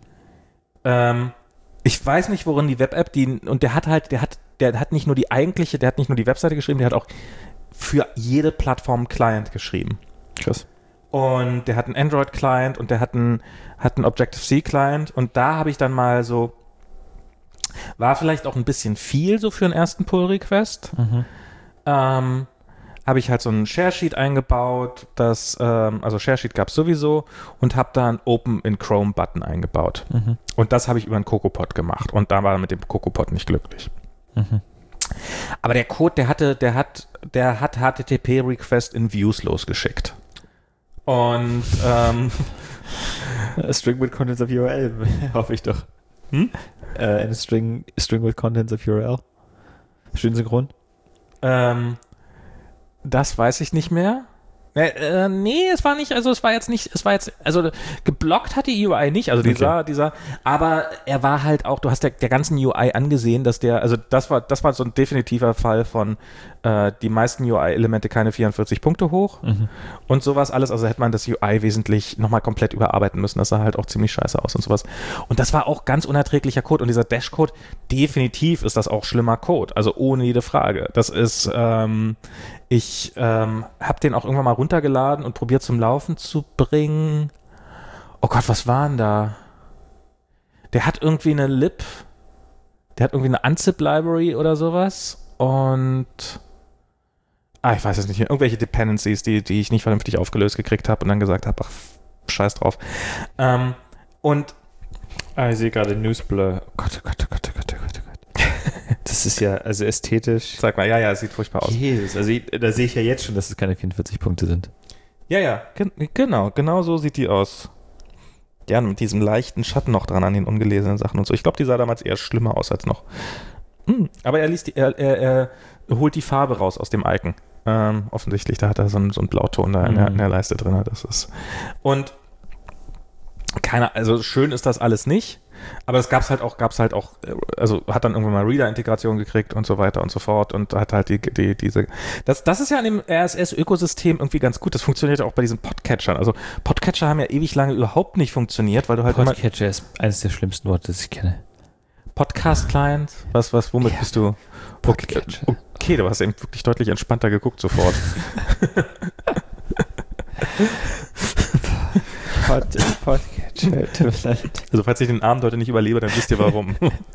S2: Ich weiß nicht, worin die Web-App, der hat nicht nur die Webseite geschrieben, der hat auch für jede Plattform einen Client geschrieben.
S1: Krass.
S2: Und der hat einen Android-Client und der hat einen Objective-C-Client und da habe ich dann mal so, war vielleicht auch ein bisschen viel so für einen ersten Pull-Request. Habe ich halt so einen Share-Sheet eingebaut, also Share-Sheet gab es sowieso und habe da einen Open in Chrome-Button eingebaut. Und das habe ich über einen CocoaPod gemacht und da war er mit dem CocoaPod nicht glücklich. Aber der Code, der hat HTTP-Request in Views losgeschickt. Und
S1: String with Contents of URL, hoffe ich doch. Eine String with Contents of URL. Schön synchron.
S2: Das weiß ich nicht mehr. Nee, es war jetzt, geblockt hat die UI nicht, also aber er war halt auch, du hast der ganzen UI angesehen, dass das war so ein definitiver Fall von, die meisten UI-Elemente keine 44 Punkte hoch und sowas alles, also hätte man das UI wesentlich nochmal komplett überarbeiten müssen, das sah halt auch ziemlich scheiße aus und sowas. Und das war auch ganz unerträglicher Code und dieser Dash-Code, definitiv ist das auch schlimmer Code, also ohne jede Frage. Das ist, ich habe den auch irgendwann mal runtergeladen und probiert zum Laufen zu bringen. Oh Gott, was war denn da? Der hat irgendwie eine Unzip-Library oder sowas und ich weiß es nicht mehr, irgendwelche Dependencies, die ich nicht vernünftig aufgelöst gekriegt habe und dann gesagt habe, ach, scheiß drauf.
S1: Ich sehe gerade Newsblur. Oh Gott. Das Das ist ja, also ästhetisch.
S2: Sag mal, ja, es sieht furchtbar aus.
S1: Jesus, also da sehe ich ja jetzt schon, dass es keine 44 Punkte sind.
S2: Ja, genau so sieht die aus. Ja, mit diesem leichten Schatten noch dran an den ungelesenen Sachen und so. Ich glaube, die sah damals eher schlimmer aus als noch. Aber er holt die Farbe raus aus dem Icon. Offensichtlich, da hat er so einen Blauton da in der Leiste drin. Das ist. Und also schön ist das alles nicht, aber es gab's halt auch, also hat dann irgendwann mal Reader-Integration gekriegt und so weiter und so fort und hat halt diese, das ist ja an dem RSS-Ökosystem irgendwie ganz gut, das funktioniert ja auch bei diesen Podcatchern, also Podcatcher haben ja ewig lange überhaupt nicht funktioniert, weil du halt
S1: Podcatcher ist eines der schlimmsten Worte, das ich kenne.
S2: Podcast-Client, womit bist du?
S1: Podcatcher.
S2: Okay, du hast eben wirklich deutlich entspannter geguckt sofort. Podcatcher. Also falls ich den Abend heute nicht überlebe, dann wisst ihr warum.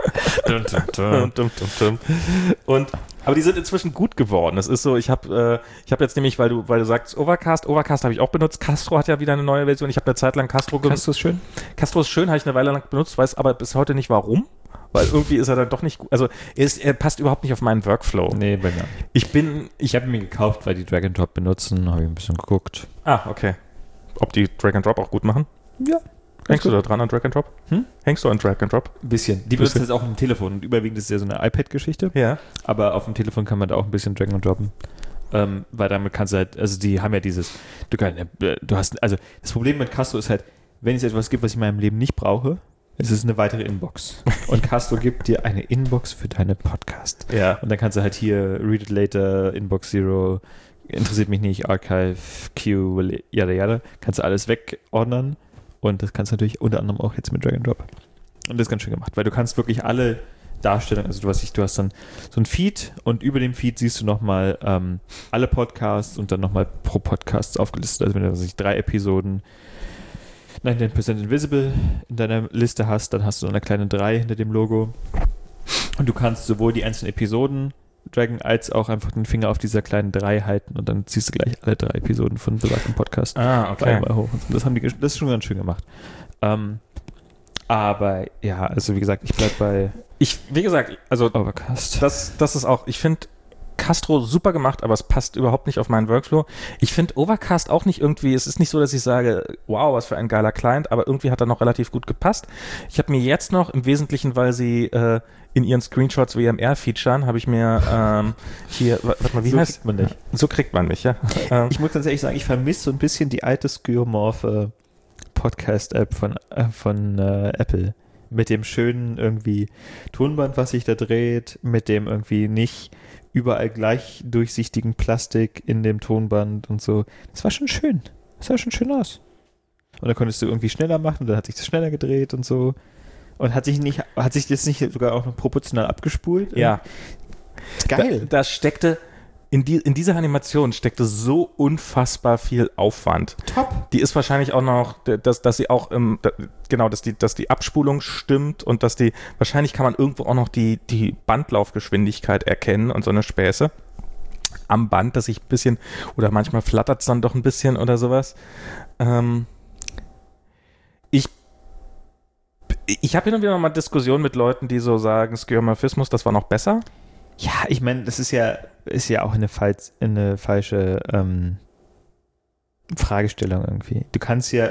S2: Aber die sind inzwischen gut geworden. Das ist so, ich habe jetzt nämlich, weil du sagst Overcast habe ich auch benutzt. Castro hat ja wieder eine neue Version. Ich habe eine Zeit lang Castro
S1: Castro ist schön?
S2: Castro ist schön, habe ich eine Weile lang benutzt, weiß aber bis heute nicht warum. Weil irgendwie ist er dann doch nicht gut. Also er passt überhaupt nicht auf meinen Workflow.
S1: Nee, bei mir nicht. Ich habe ihn mir gekauft, weil die Drag and Drop benutzen, habe ich ein bisschen geguckt.
S2: Ah, okay. Ob die Drag and Drop auch gut machen?
S1: Ja.
S2: Hängst du da dran an Drag and Drop? Hängst du an Drag and Drop?
S1: Ein bisschen. Die benutzen das auch auf dem Telefon. Und überwiegend ist es ja so eine iPad-Geschichte.
S2: Ja.
S1: Aber auf dem Telefon kann man da auch ein bisschen Drag and Droppen. Weil damit kannst du halt, also die haben ja dieses, also das Problem mit Castro ist halt, wenn es etwas gibt, was ich in meinem Leben nicht brauche, es ist eine weitere Inbox. Und Castro gibt dir eine Inbox für deine Podcast.
S2: Ja.
S1: Und dann kannst du halt hier Read It Later, Inbox Zero, interessiert mich nicht, Archive, Q, yada yada. Kannst du alles wegordnen. Und das kannst du natürlich unter anderem auch jetzt mit Drag and Drop. Und das ist ganz schön gemacht, weil du kannst wirklich alle Darstellungen, also du hast dann so ein Feed und über dem Feed siehst du nochmal alle Podcasts und dann nochmal pro Podcast aufgelistet. Also wenn du 3 Episoden 99% Invisible in deiner Liste hast, dann hast du eine kleine 3 hinter dem Logo. Und du kannst sowohl die einzelnen Episoden draggen, als auch einfach den Finger auf dieser kleinen 3 halten und dann ziehst du gleich alle 3 Episoden von besagtem Podcast einmal hoch. Und das ist schon ganz schön gemacht. Aber ja, also wie gesagt, ich bleib bei Overcast.
S2: Das ist auch, ich finde Castro super gemacht, aber es passt überhaupt nicht auf meinen Workflow. Ich finde Overcast auch nicht irgendwie, es ist nicht so, dass ich sage, wow, was für ein geiler Client, aber irgendwie hat er noch relativ gut gepasst. Ich habe mir jetzt noch, im Wesentlichen, weil sie in ihren Screenshots WMR featuren, habe ich mir hier, warte mal, wie heißt?
S1: Kriegt man nicht.
S2: So kriegt man mich, ja.
S1: Ich muss ganz ehrlich sagen, ich vermisse so ein bisschen die alte skeuomorphe Podcast-App von Apple. Mit dem schönen irgendwie Tonband, was sich da dreht, mit dem irgendwie nicht überall gleich durchsichtigen Plastik in dem Tonband und so. Das war schon schön. Das sah schon schön aus. Und dann konntest du irgendwie schneller machen und dann hat sich das schneller gedreht und so. Und hat sich das nicht sogar auch noch proportional abgespult?
S2: Ja.
S1: Geil.
S2: Da steckte, in dieser Animation steckte so unfassbar viel Aufwand.
S1: Top.
S2: Die ist wahrscheinlich auch noch, dass sie auch, dass die Abspulung stimmt und wahrscheinlich kann man irgendwo auch noch die Bandlaufgeschwindigkeit erkennen und so eine Späße am Band, dass ich ein bisschen, oder manchmal flattert es dann doch ein bisschen oder sowas. Ich habe hin und wieder mal Diskussionen mit Leuten, die so sagen, Skeuomorphismus, das war noch besser.
S1: Ja, ich meine, das ist ja auch eine falsche Fragestellung irgendwie. Du kannst ja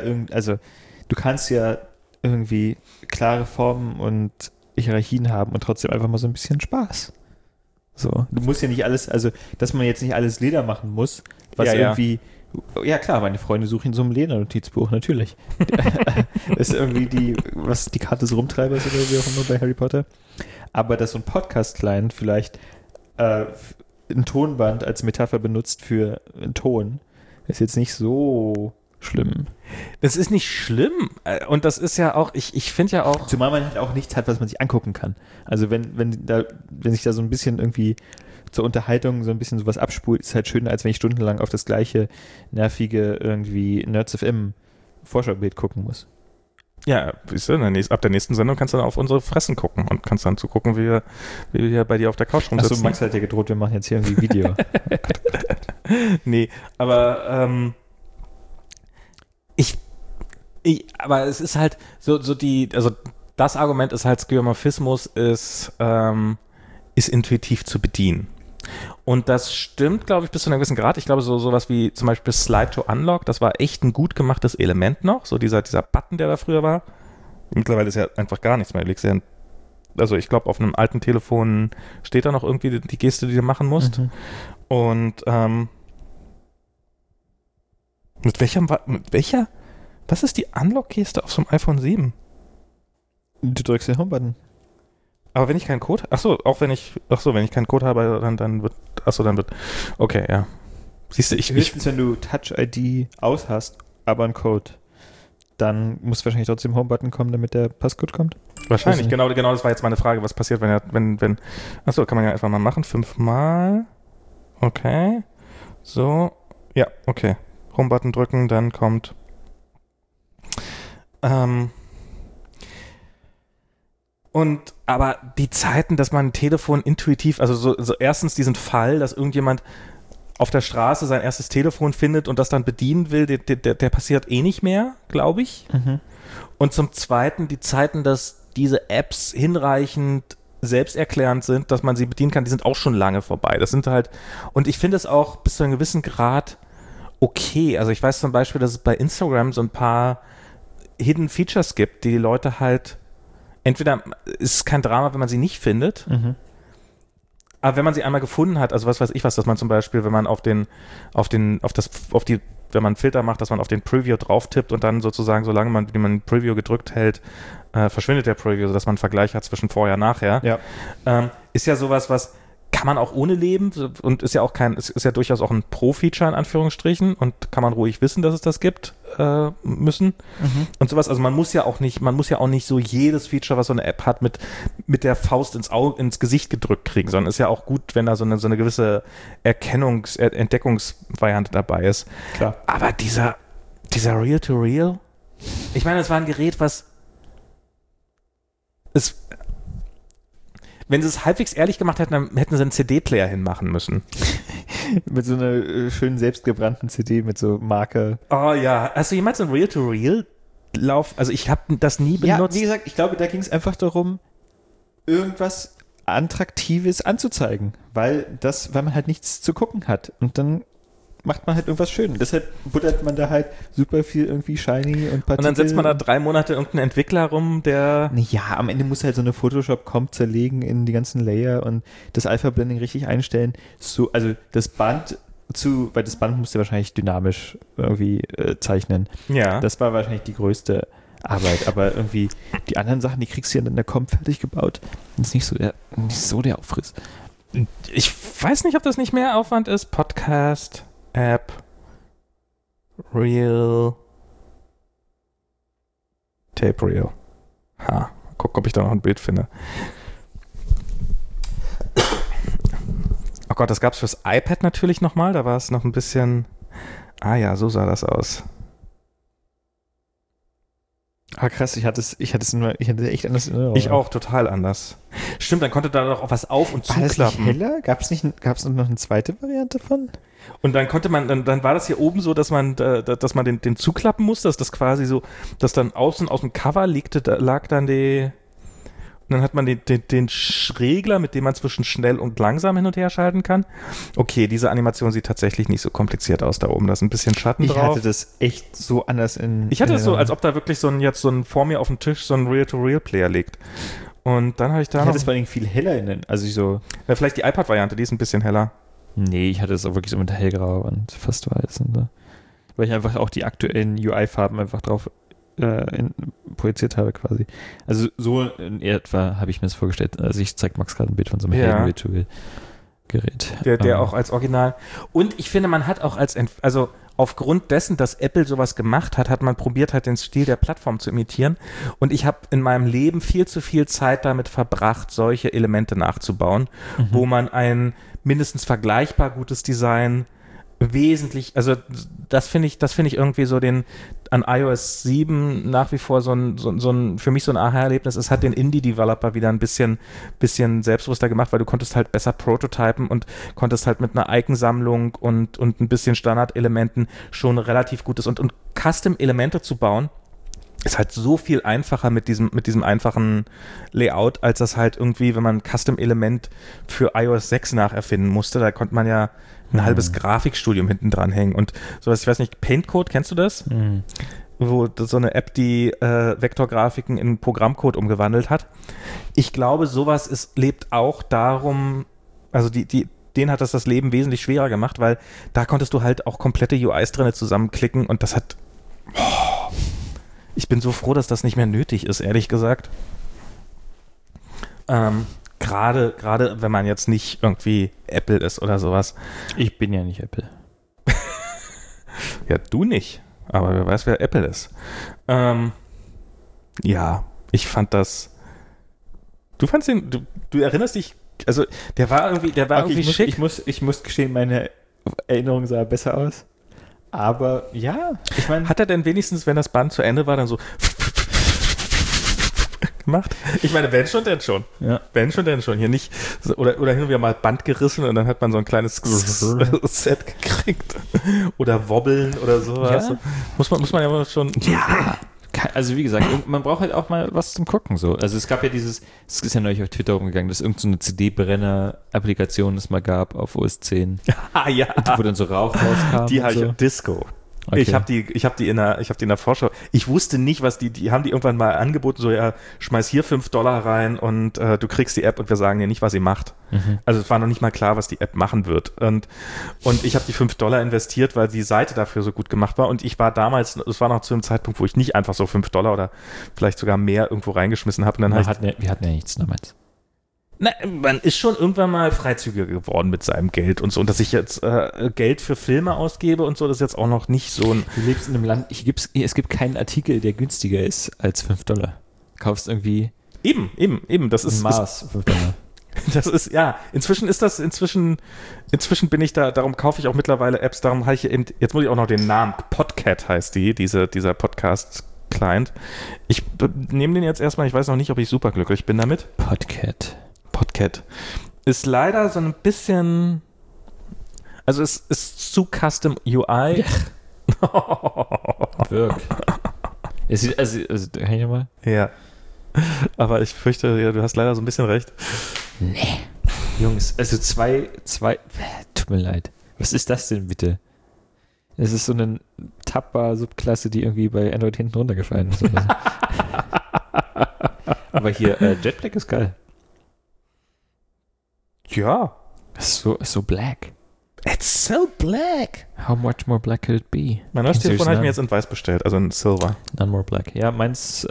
S1: irgendwie klare Formen und Hierarchien haben und trotzdem einfach mal so ein bisschen Spaß. So, du musst ja nicht alles, also dass man jetzt nicht alles Leder machen muss, was irgendwie. Ja klar, meine Freunde suchen in so einem Leder-Notizbuch, natürlich. Das ist irgendwie die Karte des Rumtreibers oder wie auch immer bei Harry Potter. Aber dass so ein Podcast-Client vielleicht ein Tonband als Metapher benutzt für einen Ton, ist jetzt nicht so schlimm.
S2: Das ist nicht schlimm. Und das ist ja auch, ich finde ja auch...
S1: Zumal man halt auch nichts hat, was man sich angucken kann. Also wenn sich da so ein bisschen irgendwie zur Unterhaltung so ein bisschen sowas abspult, ist halt schöner, als wenn ich stundenlang auf das gleiche nervige irgendwie Nerds FM Vorschaubild gucken muss.
S2: Ja, siehst du, ab der nächsten Sendung kannst du dann auf unsere Fressen gucken und kannst dann zugucken, wie wir bei dir auf der Couch rumsitzen.
S1: Achso, Max hat ja gedroht, wir machen jetzt hier irgendwie Video.
S2: Nee, aber aber es ist halt also das Argument ist halt, Skeuomorphismus ist intuitiv zu bedienen. Und das stimmt, glaube ich, bis zu einem gewissen Grad. Ich glaube, sowas wie zum Beispiel Slide to Unlock, das war echt ein gut gemachtes Element noch. So dieser Button, der da früher war. Mittlerweile ist ja einfach gar nichts mehr. Also ich glaube, auf einem alten Telefon steht da noch irgendwie die Geste, die du machen musst. Und mit welcher? Was ist die Unlock-Geste auf so einem iPhone 7?
S1: Du drückst den Home-Button.
S2: Aber wenn ich keinen Code, wenn ich keinen Code habe, dann wird, okay, ja. Siehst du,
S1: höchstens, wenn du Touch-ID aus hast, aber einen Code, dann muss wahrscheinlich trotzdem Home-Button kommen, damit der Passcode kommt.
S2: Wahrscheinlich, genau, das war jetzt meine Frage, was passiert, wenn, kann man ja einfach mal machen, 5-mal, okay, so, ja, okay, Home-Button drücken, dann kommt, aber die Zeiten, dass man ein Telefon intuitiv, also so erstens diesen Fall, dass irgendjemand auf der Straße sein erstes Telefon findet und das dann bedienen will, der passiert eh nicht mehr, glaube ich. Und zum Zweiten die Zeiten, dass diese Apps hinreichend selbsterklärend sind, dass man sie bedienen kann, die sind auch schon lange vorbei. Das sind halt, und ich finde es auch bis zu einem gewissen Grad okay. Also ich weiß zum Beispiel, dass es bei Instagram so ein paar Hidden Features gibt, die Leute halt entweder ist es kein Drama, wenn man sie nicht findet, aber wenn man sie einmal gefunden hat, also was weiß ich was, dass man zum Beispiel, wenn man wenn man einen Filter macht, dass man auf den Preview drauf tippt und dann sozusagen, solange man Preview gedrückt hält, verschwindet der Preview, sodass man einen Vergleich hat zwischen vorher und nachher.
S1: Ja.
S2: Ist ja sowas, was kann man auch ohne leben und ist ja durchaus auch ein Pro-Feature in Anführungsstrichen und kann man ruhig wissen, dass es das gibt müssen und sowas. Also man muss ja auch nicht so jedes Feature, was so eine App hat, mit der Faust ins Gesicht gedrückt kriegen, sondern ist ja auch gut, wenn da so eine gewisse Entdeckungsvariante dabei ist.
S1: Klar.
S2: Aber dieser Real-to-Real, ich meine, es war ein Gerät, wenn sie es halbwegs ehrlich gemacht hätten, dann hätten sie einen CD-Player hinmachen müssen.
S1: Mit so einer schönen selbstgebrannten CD mit so Marke.
S2: Oh ja. Hast du jemals einen Real-to-Real-Lauf? Also ich habe das nie benutzt.
S1: Ja, wie gesagt, ich glaube, da ging es einfach darum, irgendwas Attraktives anzuzeigen, weil man halt nichts zu gucken hat. Und dann macht man halt irgendwas Schönes. Deshalb buttert man da halt super viel irgendwie shiny und Partikel.
S2: Und dann setzt man da 3 Monate irgendeinen Entwickler rum, der...
S1: Ja, am Ende muss halt so eine Photoshop-Comp zerlegen in die ganzen Layer und das Alpha-Blending richtig einstellen. So, also das Band weil das Band musste wahrscheinlich dynamisch irgendwie zeichnen.
S2: Ja.
S1: Das war wahrscheinlich die größte Arbeit, aber irgendwie die anderen Sachen, die kriegst du ja in der Comp fertig gebaut. Das ist nicht so der Aufriss.
S2: Ich weiß nicht, ob das nicht mehr Aufwand ist. Podcast... App, Real, Tape Real. Guck, ob ich da noch ein Bild finde. Oh Gott, das gab es fürs iPad natürlich nochmal. Da war es noch ein bisschen... ja, so sah das aus.
S1: Krass, ich hatte echt anders in Erinnerung.
S2: Ich auch, total anders. Stimmt, dann konnte da noch was auf- und zuklappen.
S1: War das nicht heller? Gab es noch eine zweite Variante von?
S2: Und dann konnte man, dann war das hier oben so, dass man den zuklappen musste, dass das quasi so, dass dann außen aus dem Cover lag dann und dann hat man den Regler, mit dem man zwischen schnell und langsam hin und her schalten kann. Okay, diese Animation sieht tatsächlich nicht so kompliziert aus da oben. Da ist ein bisschen Schatten drauf.
S1: Ich hatte das echt so anders
S2: Ich hatte es so, als ob da wirklich so ein vor mir auf dem Tisch so ein Real-to-Real-Player liegt. Und dann habe ich da
S1: noch... Ich hatte es vor allem viel heller
S2: Ja, vielleicht die iPad-Variante, die ist ein bisschen heller.
S1: Nee, ich hatte es auch wirklich so mit hellgrau und fast weiß. Und so. Weil ich einfach auch die aktuellen UI-Farben einfach drauf projiziert habe quasi. Also so in etwa habe ich mir das vorgestellt. Also ich zeige Max gerade ein Bild von so einem hellen Virtual-Gerät.
S2: Der auch als Original. Und ich finde, man hat auch also aufgrund dessen, dass Apple sowas gemacht hat man probiert halt den Stil der Plattform zu imitieren. Und ich habe in meinem Leben viel zu viel Zeit damit verbracht, solche Elemente nachzubauen, wo man ein mindestens vergleichbar gutes Design wesentlich, also das finde ich irgendwie so an iOS 7 nach wie vor so ein für mich so ein Aha-Erlebnis. Es hat den Indie-Developer wieder ein bisschen selbstbewusster gemacht, weil du konntest halt besser prototypen und konntest halt mit einer Icon-Sammlung und ein bisschen Standardelementen schon relativ gutes und Custom-Elemente zu bauen, ist halt so viel einfacher mit diesem einfachen Layout, als das halt irgendwie, wenn man ein Custom-Element für iOS 6 nacherfinden musste, da konnte man ja ein halbes Grafikstudium hinten dran hängen und sowas, ich weiß nicht, Paintcode, kennst du das? Wo so eine App, die Vektorgrafiken in Programmcode umgewandelt hat. Ich glaube, sowas lebt auch darum, also denen hat das Leben wesentlich schwerer gemacht, weil da konntest du halt auch komplette UIs drin zusammenklicken und das hat ich bin so froh, dass das nicht mehr nötig ist, ehrlich gesagt. Gerade wenn man jetzt nicht irgendwie Apple ist oder sowas.
S1: Ich bin ja nicht Apple.
S2: Ja, du nicht. Aber wer weiß, wer Apple ist. Ja, ich fand das. Du fandst den. Du erinnerst dich. Also, der war irgendwie schick.
S1: Ich muss gestehen, meine Erinnerung sah besser aus. Aber ja, ich meine.
S2: Hat er denn wenigstens, wenn das Band zu Ende war, dann so gemacht? Ich meine, wenn schon, denn schon.
S1: Ja.
S2: Wenn schon, denn schon. Hier nicht. Oder hin und wieder mal Band gerissen und dann hat man so ein kleines Set gekriegt. Oder wobbeln oder sowas.
S1: Ja.
S2: Muss man ja mal schon.
S1: Ja. Also wie gesagt, man braucht halt auch mal was zum Gucken. So. Also es gab ja es ist ja neulich auf Twitter rumgegangen, dass irgend so eine CD-Brenner-Applikation es mal gab auf OS 10.
S2: Ja.
S1: Wo dann so Rauch rauskam.
S2: Die habe ich Disco. Okay. Ich hab die in der Vorschau. Ich wusste nicht, was die haben die irgendwann mal angeboten, so ja, schmeiß hier $5 rein und du kriegst die App und wir sagen dir nicht, was sie macht. Also es war noch nicht mal klar, was die App machen wird. Und ich habe die $5 investiert, weil die Seite dafür so gut gemacht war und ich war damals, es war noch zu einem Zeitpunkt, wo ich nicht einfach so $5 oder vielleicht sogar mehr irgendwo reingeschmissen habe.
S1: Wir hatten ja nichts damals.
S2: Na, man ist schon irgendwann mal freizügiger geworden mit seinem Geld und so. Und dass ich jetzt Geld für Filme ausgebe und so, das ist jetzt auch noch nicht so ein...
S1: Du lebst in einem Land, es gibt keinen Artikel, der günstiger ist als $5. Du kaufst irgendwie...
S2: Eben. Das ist...
S1: Mars, $5.
S2: Das ist, ja, inzwischen bin ich da, darum kaufe ich auch mittlerweile Apps, darum habe ich eben, jetzt muss ich auch noch den Namen, Podcat heißt dieser Podcast-Client. Ich nehme den jetzt erstmal, ich weiß noch nicht, ob ich super glücklich bin damit.
S1: Podcat.
S2: Ist leider so ein bisschen, also es ist zu Custom UI.
S1: Wirk. Es sieht, also kann ich nochmal?
S2: Ja. Aber ich fürchte, ja, du hast leider so ein bisschen recht.
S1: Nee. Jungs, also zwei, tut mir leid. Was ist das denn bitte? Es ist so eine Tabbar-Subklasse, die irgendwie bei Android hinten runtergefallen ist. Oder so. Aber hier, Jetpack ist geil.
S2: Ja.
S1: Ist so black.
S2: It's so black.
S1: How much more black could it be?
S2: Mein neues Telefon habe ich mir jetzt in weiß bestellt, also in Silver.
S1: None more black. Ja, meins,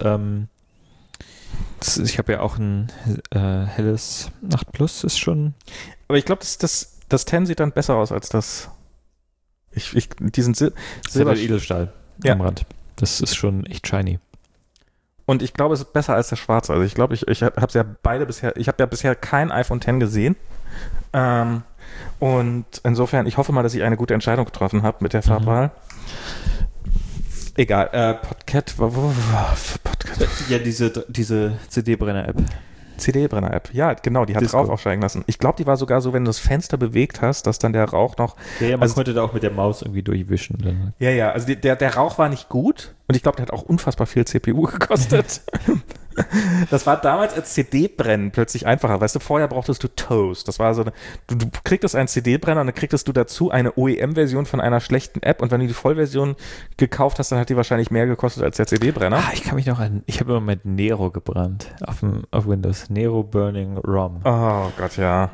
S1: ich habe ja auch ein helles 8 Plus, ist schon...
S2: Aber ich glaube, das 10 sieht dann besser aus als das... Diesen
S1: Silber Edelstahl am Rand. Das ist schon echt shiny.
S2: Und ich glaube, es ist besser als der schwarze. Also ich glaube, ich habe ja beide bisher, ich habe ja bisher kein iPhone X gesehen. Und insofern, ich hoffe mal, dass ich eine gute Entscheidung getroffen habe mit der Farbwahl. Egal, Podcat.
S1: Ja, diese CD-Brenner-App.
S2: CD-Brenner-App, ja, genau, die hat
S1: Disco.
S2: Rauch aufsteigen lassen. Ich glaube, die war sogar so, wenn du das Fenster bewegt hast, dass dann der Rauch noch...
S1: Ja, man konnte da auch mit der Maus irgendwie durchwischen. Dann.
S2: Ja, also der Rauch war nicht gut und ich glaube, der hat auch unfassbar viel CPU gekostet. Das war damals als CD-Brennen plötzlich einfacher. Weißt du, vorher brauchtest du Toast. Das war so eine, du kriegtest einen CD-Brenner und dann kriegtest du dazu eine OEM-Version von einer schlechten App und wenn du die Vollversion gekauft hast, dann hat die wahrscheinlich mehr gekostet als der CD-Brenner.
S1: Ich kann mich noch ich habe immer mit Nero gebrannt auf Windows. Nero Burning ROM.
S2: Oh Gott, ja.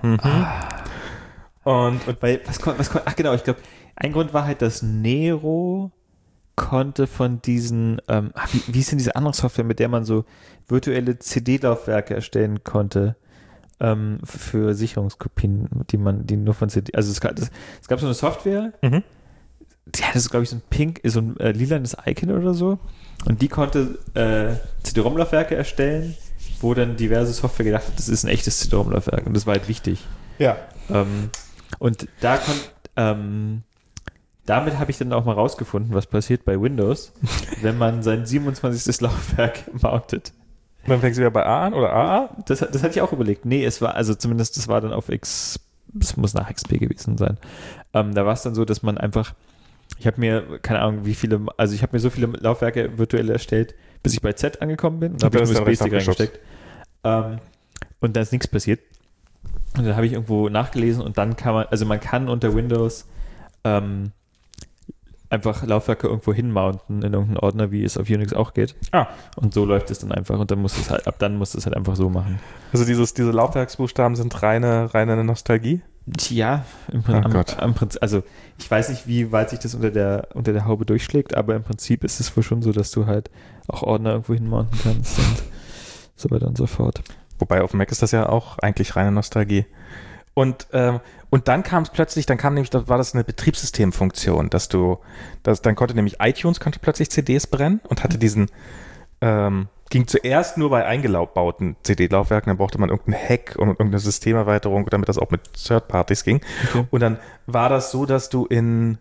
S2: Und
S1: weil, ach genau, ich glaube, ein Grund war halt, dass Nero konnte von diesen, wie ist denn diese andere Software, mit der man so virtuelle CD-Laufwerke erstellen konnte für Sicherungskopien, die nur von CD, also es gab so eine Software, die hatte so, glaube ich, so ein lilanes Icon oder so und die konnte CD-ROM-Laufwerke erstellen, wo dann diverse Software gedacht hat, das ist ein echtes CD-ROM-Laufwerk und das war halt wichtig.
S2: Ja.
S1: Und damit habe ich dann auch mal rausgefunden, was passiert bei Windows, wenn man sein 27. Laufwerk mountet.
S2: Dann fängst du wieder bei A an oder AA?
S1: Das hatte ich auch überlegt. Nee, es war, also zumindest das war dann auf X, es muss nach XP gewesen sein. Da war es dann so, dass man einfach, ich habe mir, keine Ahnung, ich habe mir so viele Laufwerke virtuell erstellt, bis ich bei Z angekommen bin. Und da habe ich einen USB-Stick reingesteckt. Und da ist nichts passiert. Und dann habe ich irgendwo nachgelesen und dann kann man kann unter Windows einfach Laufwerke irgendwo hinmounten in irgendeinen Ordner, wie es auf Unix auch geht. Und so läuft es dann einfach und dann musst du es halt, ab dann musst du es halt einfach so machen.
S2: Also diese Laufwerksbuchstaben sind reine Nostalgie?
S1: Ja, im Prinzip, also ich weiß nicht, wie weit sich das unter der Haube durchschlägt, aber im Prinzip ist es wohl schon so, dass du halt auch Ordner irgendwo hinmounten kannst und so weiter und so fort.
S2: Wobei auf Mac ist das ja auch eigentlich reine Nostalgie. Und dann kam es plötzlich, war das eine Betriebssystemfunktion, dann konnte nämlich iTunes plötzlich CDs brennen und hatte ging zuerst nur bei eingebauten CD-Laufwerken, dann brauchte man irgendeinen Hack und irgendeine Systemerweiterung, damit das auch mit Third-Parties ging. Okay. Und dann war das so, dass du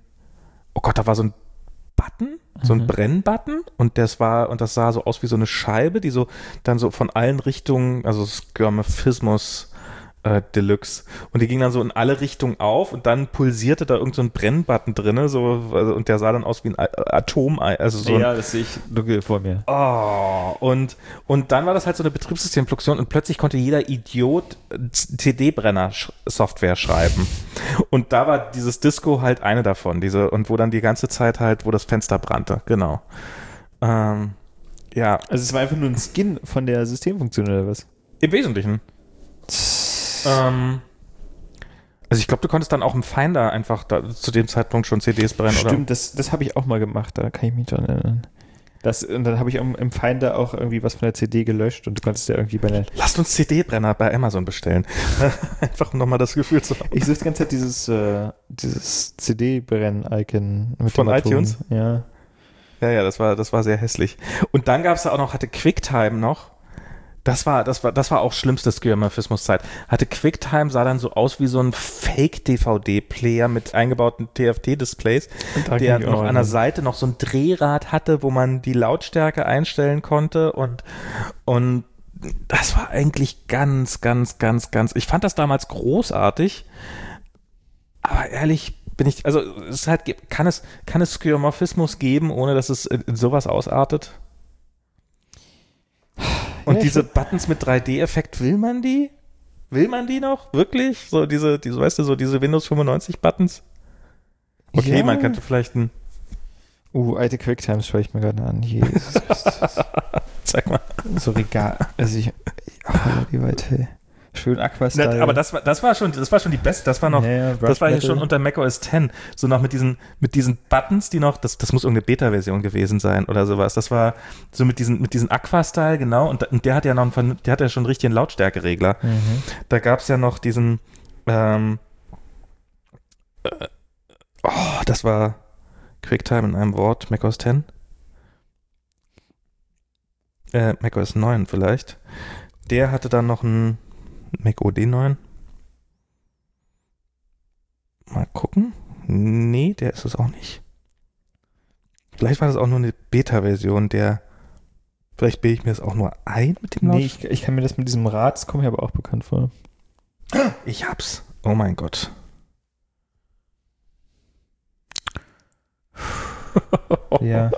S2: da war so ein Button, so ein Brennbutton und das sah so aus wie so eine Scheibe, die so dann so von allen Richtungen, also Skeuomorphismus Deluxe. Und die ging dann so in alle Richtungen auf und dann pulsierte da irgend so ein Brennbutton drin, und der sah dann aus wie ein Atom. Also so
S1: das sehe ich dunkel vor mir.
S2: Und dann war das halt so eine Betriebssystemfunktion und plötzlich konnte jeder Idiot CD-Brenner-Software schreiben. Und da war dieses Disco halt eine davon, und wo dann die ganze Zeit halt, wo das Fenster brannte, genau. Ja.
S1: Also es war einfach nur ein Skin von der Systemfunktion oder was?
S2: Im Wesentlichen. Also ich glaube, du konntest dann auch im Finder einfach zu dem Zeitpunkt schon CDs brennen,
S1: oder? Stimmt, das habe ich auch mal gemacht, da kann ich mich dran erinnern. Und dann habe ich im Finder auch irgendwie was von der CD gelöscht und du konntest ja irgendwie bei der...
S2: Lasst uns CD-Brenner bei Amazon bestellen. Einfach um nochmal das Gefühl zu haben.
S1: Ich suche die ganze Zeit dieses CD-Brenn-Icon mit
S2: von iTunes?
S1: Ja.
S2: Ja, das war sehr hässlich. Und dann gab es da auch noch, hatte QuickTime noch. Das war auch schlimmste Skeuomorphismus-Zeit. Hatte QuickTime, sah dann so aus wie so ein Fake-DVD-Player mit eingebauten TFT-Displays, der noch an der Seite noch so ein Drehrad hatte, wo man die Lautstärke einstellen konnte und das war eigentlich ganz, ich fand das damals großartig, aber ehrlich also es ist halt, kann es Skeuomorphismus geben, ohne dass es in sowas ausartet? Und diese Buttons mit 3D-Effekt, will man die? Will man die noch? Wirklich? So diese weißt du, so diese Windows 95 Buttons? Okay, man könnte vielleicht
S1: alte Quicktimes schaue ich mir gerade an. Jesus Christus.
S2: Zeig mal.
S1: So Regal. Also wie weit, hey. Schön Aqua-Style.
S2: Aber das war schon die beste, das war hier schon unter macOS 10, so noch mit diesen Buttons, die noch, das muss irgendeine Beta-Version gewesen sein oder sowas, das war so mit diesen Aqua-Style, genau, und der hat ja schon richtig einen Lautstärkeregler. Da gab es ja noch diesen das war QuickTime in einem Wort, macOS 10. macOS 9 vielleicht. Der hatte dann noch einen Mac OD 9. Mal gucken. Nee, der ist es auch nicht. Vielleicht war das auch nur eine Beta-Version, vielleicht bilde ich mir das auch nur ein mit dem
S1: Nee, ich kann mir das mit diesem Rad, das kommt mir aber auch bekannt vor.
S2: Ich hab's. Oh mein Gott.
S1: Ja.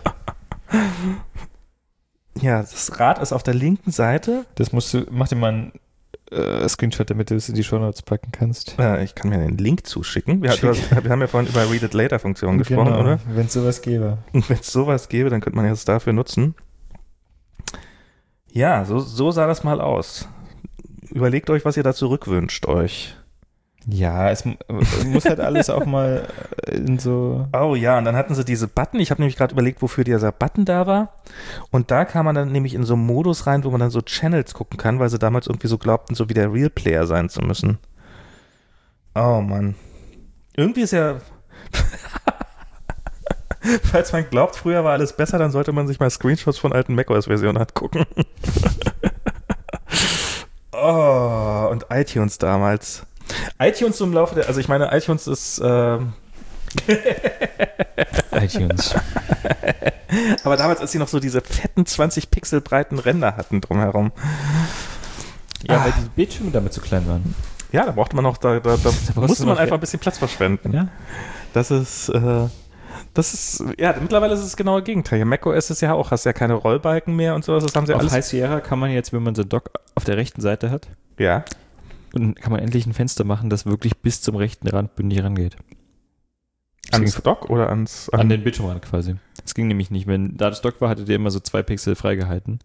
S2: Ja, das Rad ist auf der linken Seite.
S1: Mach dir mal einen Screenshot, damit du es in die Shownotes packen kannst.
S2: Ich kann mir den Link zuschicken. Wir haben ja vorhin über Read It Later Funktion gesprochen, oder?
S1: Wenn es sowas gäbe.
S2: Und wenn es sowas gäbe, dann könnte man es dafür nutzen. Ja, so sah das mal aus. Überlegt euch, was ihr da zurückwünscht euch.
S1: Ja, es muss halt alles auch mal in so...
S2: Oh ja, und dann hatten sie diese Button. Ich habe nämlich gerade überlegt, wofür dieser Button da war. Und da kam man dann nämlich in so einen Modus rein, wo man dann so Channels gucken kann, weil sie damals irgendwie so glaubten, so wie der Real Player sein zu müssen. Oh Mann. Irgendwie ist ja... Falls man glaubt, früher war alles besser, dann sollte man sich mal Screenshots von alten macOS-Versionen angucken. Oh, und iTunes damals. iTunes so im Laufe der, also ich meine, iTunes ist
S1: iTunes.
S2: Aber damals, als sie noch so diese fetten 20 Pixel breiten Ränder hatten drumherum.
S1: Ja, weil die Bildschirme damit zu klein waren.
S2: Ja, da brauchte man noch, da musste man einfach ein bisschen Platz verschwenden.
S1: Ja.
S2: Das Das ist, ja, mittlerweile ist es genau das Gegenteil. macOS ist ja auch, hast ja keine Rollbalken mehr und sowas. Das haben sie
S1: auf
S2: alles.
S1: High Sierra kann man jetzt, wenn man so ein Dock auf der rechten Seite hat,
S2: Ja.
S1: und kann man endlich ein Fenster machen, das wirklich bis zum rechten Rand bündig rangeht.
S2: Ans Dock oder
S1: an den Bildschirmrand quasi. Das ging nämlich nicht. Wenn da das Dock war, hattet ihr immer so 2 Pixel freigehalten.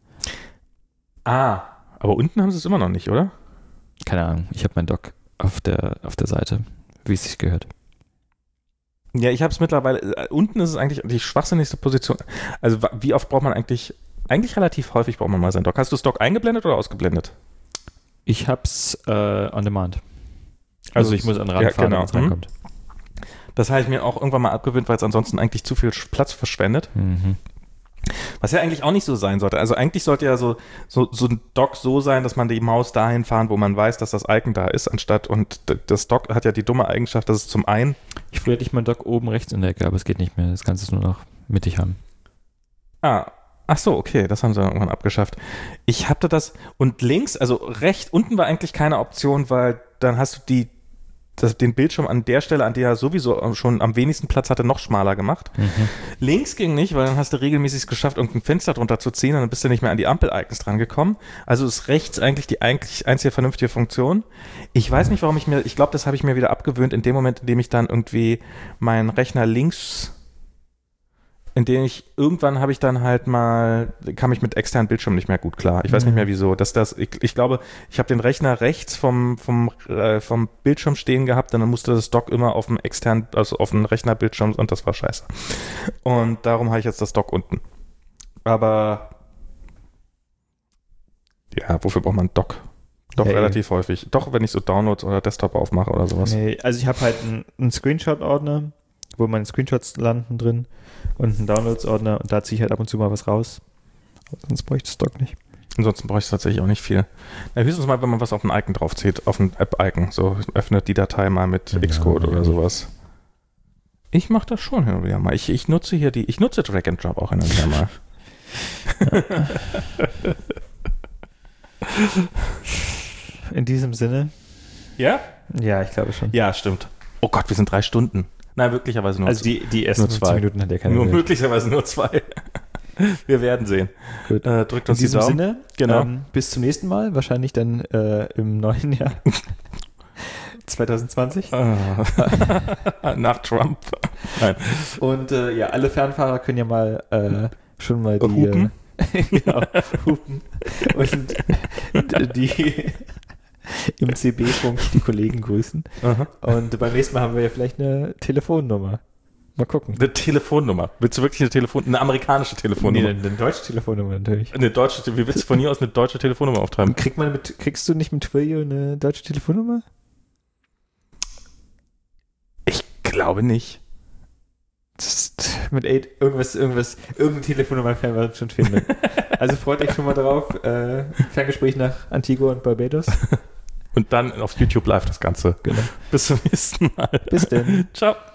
S2: Aber unten haben sie es immer noch nicht, oder?
S1: Keine Ahnung. Ich habe mein Dock auf der Seite, wie es sich gehört.
S2: Ja, ich habe es mittlerweile, unten ist es eigentlich die schwachsinnigste Position. Also wie oft braucht man eigentlich relativ häufig braucht man mal sein Dock. Hast du das Dock eingeblendet oder ausgeblendet?
S1: Ich hab's on demand. Also ich muss an den Rand fahren,
S2: genau.
S1: wenn es reinkommt.
S2: Das habe ich mir auch irgendwann mal abgewöhnt, weil es ansonsten eigentlich zu viel Platz verschwendet.
S1: Mhm.
S2: Was ja eigentlich auch nicht so sein sollte. Also eigentlich sollte ja so ein Dock so sein, dass man die Maus dahin fahren, wo man weiß, dass das Icon da ist, anstatt, und das Dock hat ja die dumme Eigenschaft, dass es zum einen...
S1: Früher hatte ich mein Dock oben rechts in der Ecke, aber es geht nicht mehr. Das kannst du nur noch mittig haben.
S2: Ach so, okay, das haben sie dann irgendwann abgeschafft. Ich hatte das, und links, also rechts, unten war eigentlich keine Option, weil dann hast du den Bildschirm an der Stelle, an der er sowieso schon am wenigsten Platz hatte, noch schmaler gemacht. Mhm. Links ging nicht, weil dann hast du regelmäßig es geschafft, irgendein Fenster drunter zu ziehen und dann bist du nicht mehr an die Ampel-Icons dran gekommen. Also ist rechts eigentlich die einzige vernünftige Funktion. Ich weiß nicht, warum ich glaube, das habe ich mir wieder abgewöhnt in dem Moment, in dem ich dann irgendwie meinen Rechner links, in dem irgendwann habe ich dann halt mal, kam ich mit externen Bildschirmen nicht mehr gut klar. Ich weiß nicht mehr wieso. Ich glaube, ich habe den Rechner rechts vom Bildschirm stehen gehabt und dann musste das Dock immer auf dem externen, also auf dem Rechnerbildschirm, und das war scheiße. Und darum habe ich jetzt das Dock unten. Aber ja, wofür braucht man ein Dock? Doch, relativ häufig. Doch, wenn ich so Downloads oder Desktop aufmache oder sowas.
S1: Nee, also ich habe halt einen Screenshot-Ordner, wo meine Screenshots landen drin, und einen Downloads-Ordner, und da ziehe ich halt ab und zu mal was raus. Sonst brauche ich das Dock nicht.
S2: Ansonsten brauche ich tatsächlich auch nicht viel. Na, höchstens mal, wenn man was auf ein Icon draufzieht, auf ein App-Icon. So öffnet die Datei mal mit Xcode oder sowas. Ich mache das schon hin und wieder mal. Ich nutze Drag and Drop auch hin und wieder mal.
S1: In diesem Sinne?
S2: Ja?
S1: Ja, ich glaube schon.
S2: Ja, stimmt. Oh Gott, wir sind 3 Stunden. Nein, möglicherweise nur 2.
S1: Also die ersten 2 Minuten hat ja keine
S2: Nur möglicherweise nur 2. Wir werden sehen.
S1: Gut.
S2: Drückt uns die Daumen.
S1: In diesem Sinne,
S2: genau.
S1: Bis zum nächsten Mal, wahrscheinlich dann im neuen Jahr 2020.
S2: Nach Trump. Nein.
S1: Und ja, alle Fernfahrer können ja mal schon mal die
S2: hupen.
S1: Genau, hupen. Und die im CB-Funk die Kollegen grüßen.
S2: Aha.
S1: Und beim nächsten Mal haben wir ja vielleicht eine Telefonnummer. Mal gucken.
S2: Eine Telefonnummer. Willst du wirklich eine amerikanische Telefonnummer?
S1: Nee, eine deutsche Telefonnummer natürlich.
S2: Wie willst du von hier aus eine deutsche Telefonnummer auftreiben?
S1: Kriegst du nicht mit Twilio eine deutsche Telefonnummer?
S2: Ich glaube nicht.
S1: Mit 8, irgendeine Telefonnummer werden wir schon finden. Also freut euch schon mal drauf. Ferngespräch nach Antigua und Barbados.
S2: Und dann auf YouTube live das Ganze.
S1: Genau.
S2: Bis zum nächsten Mal.
S1: Bis denn.
S2: Ciao.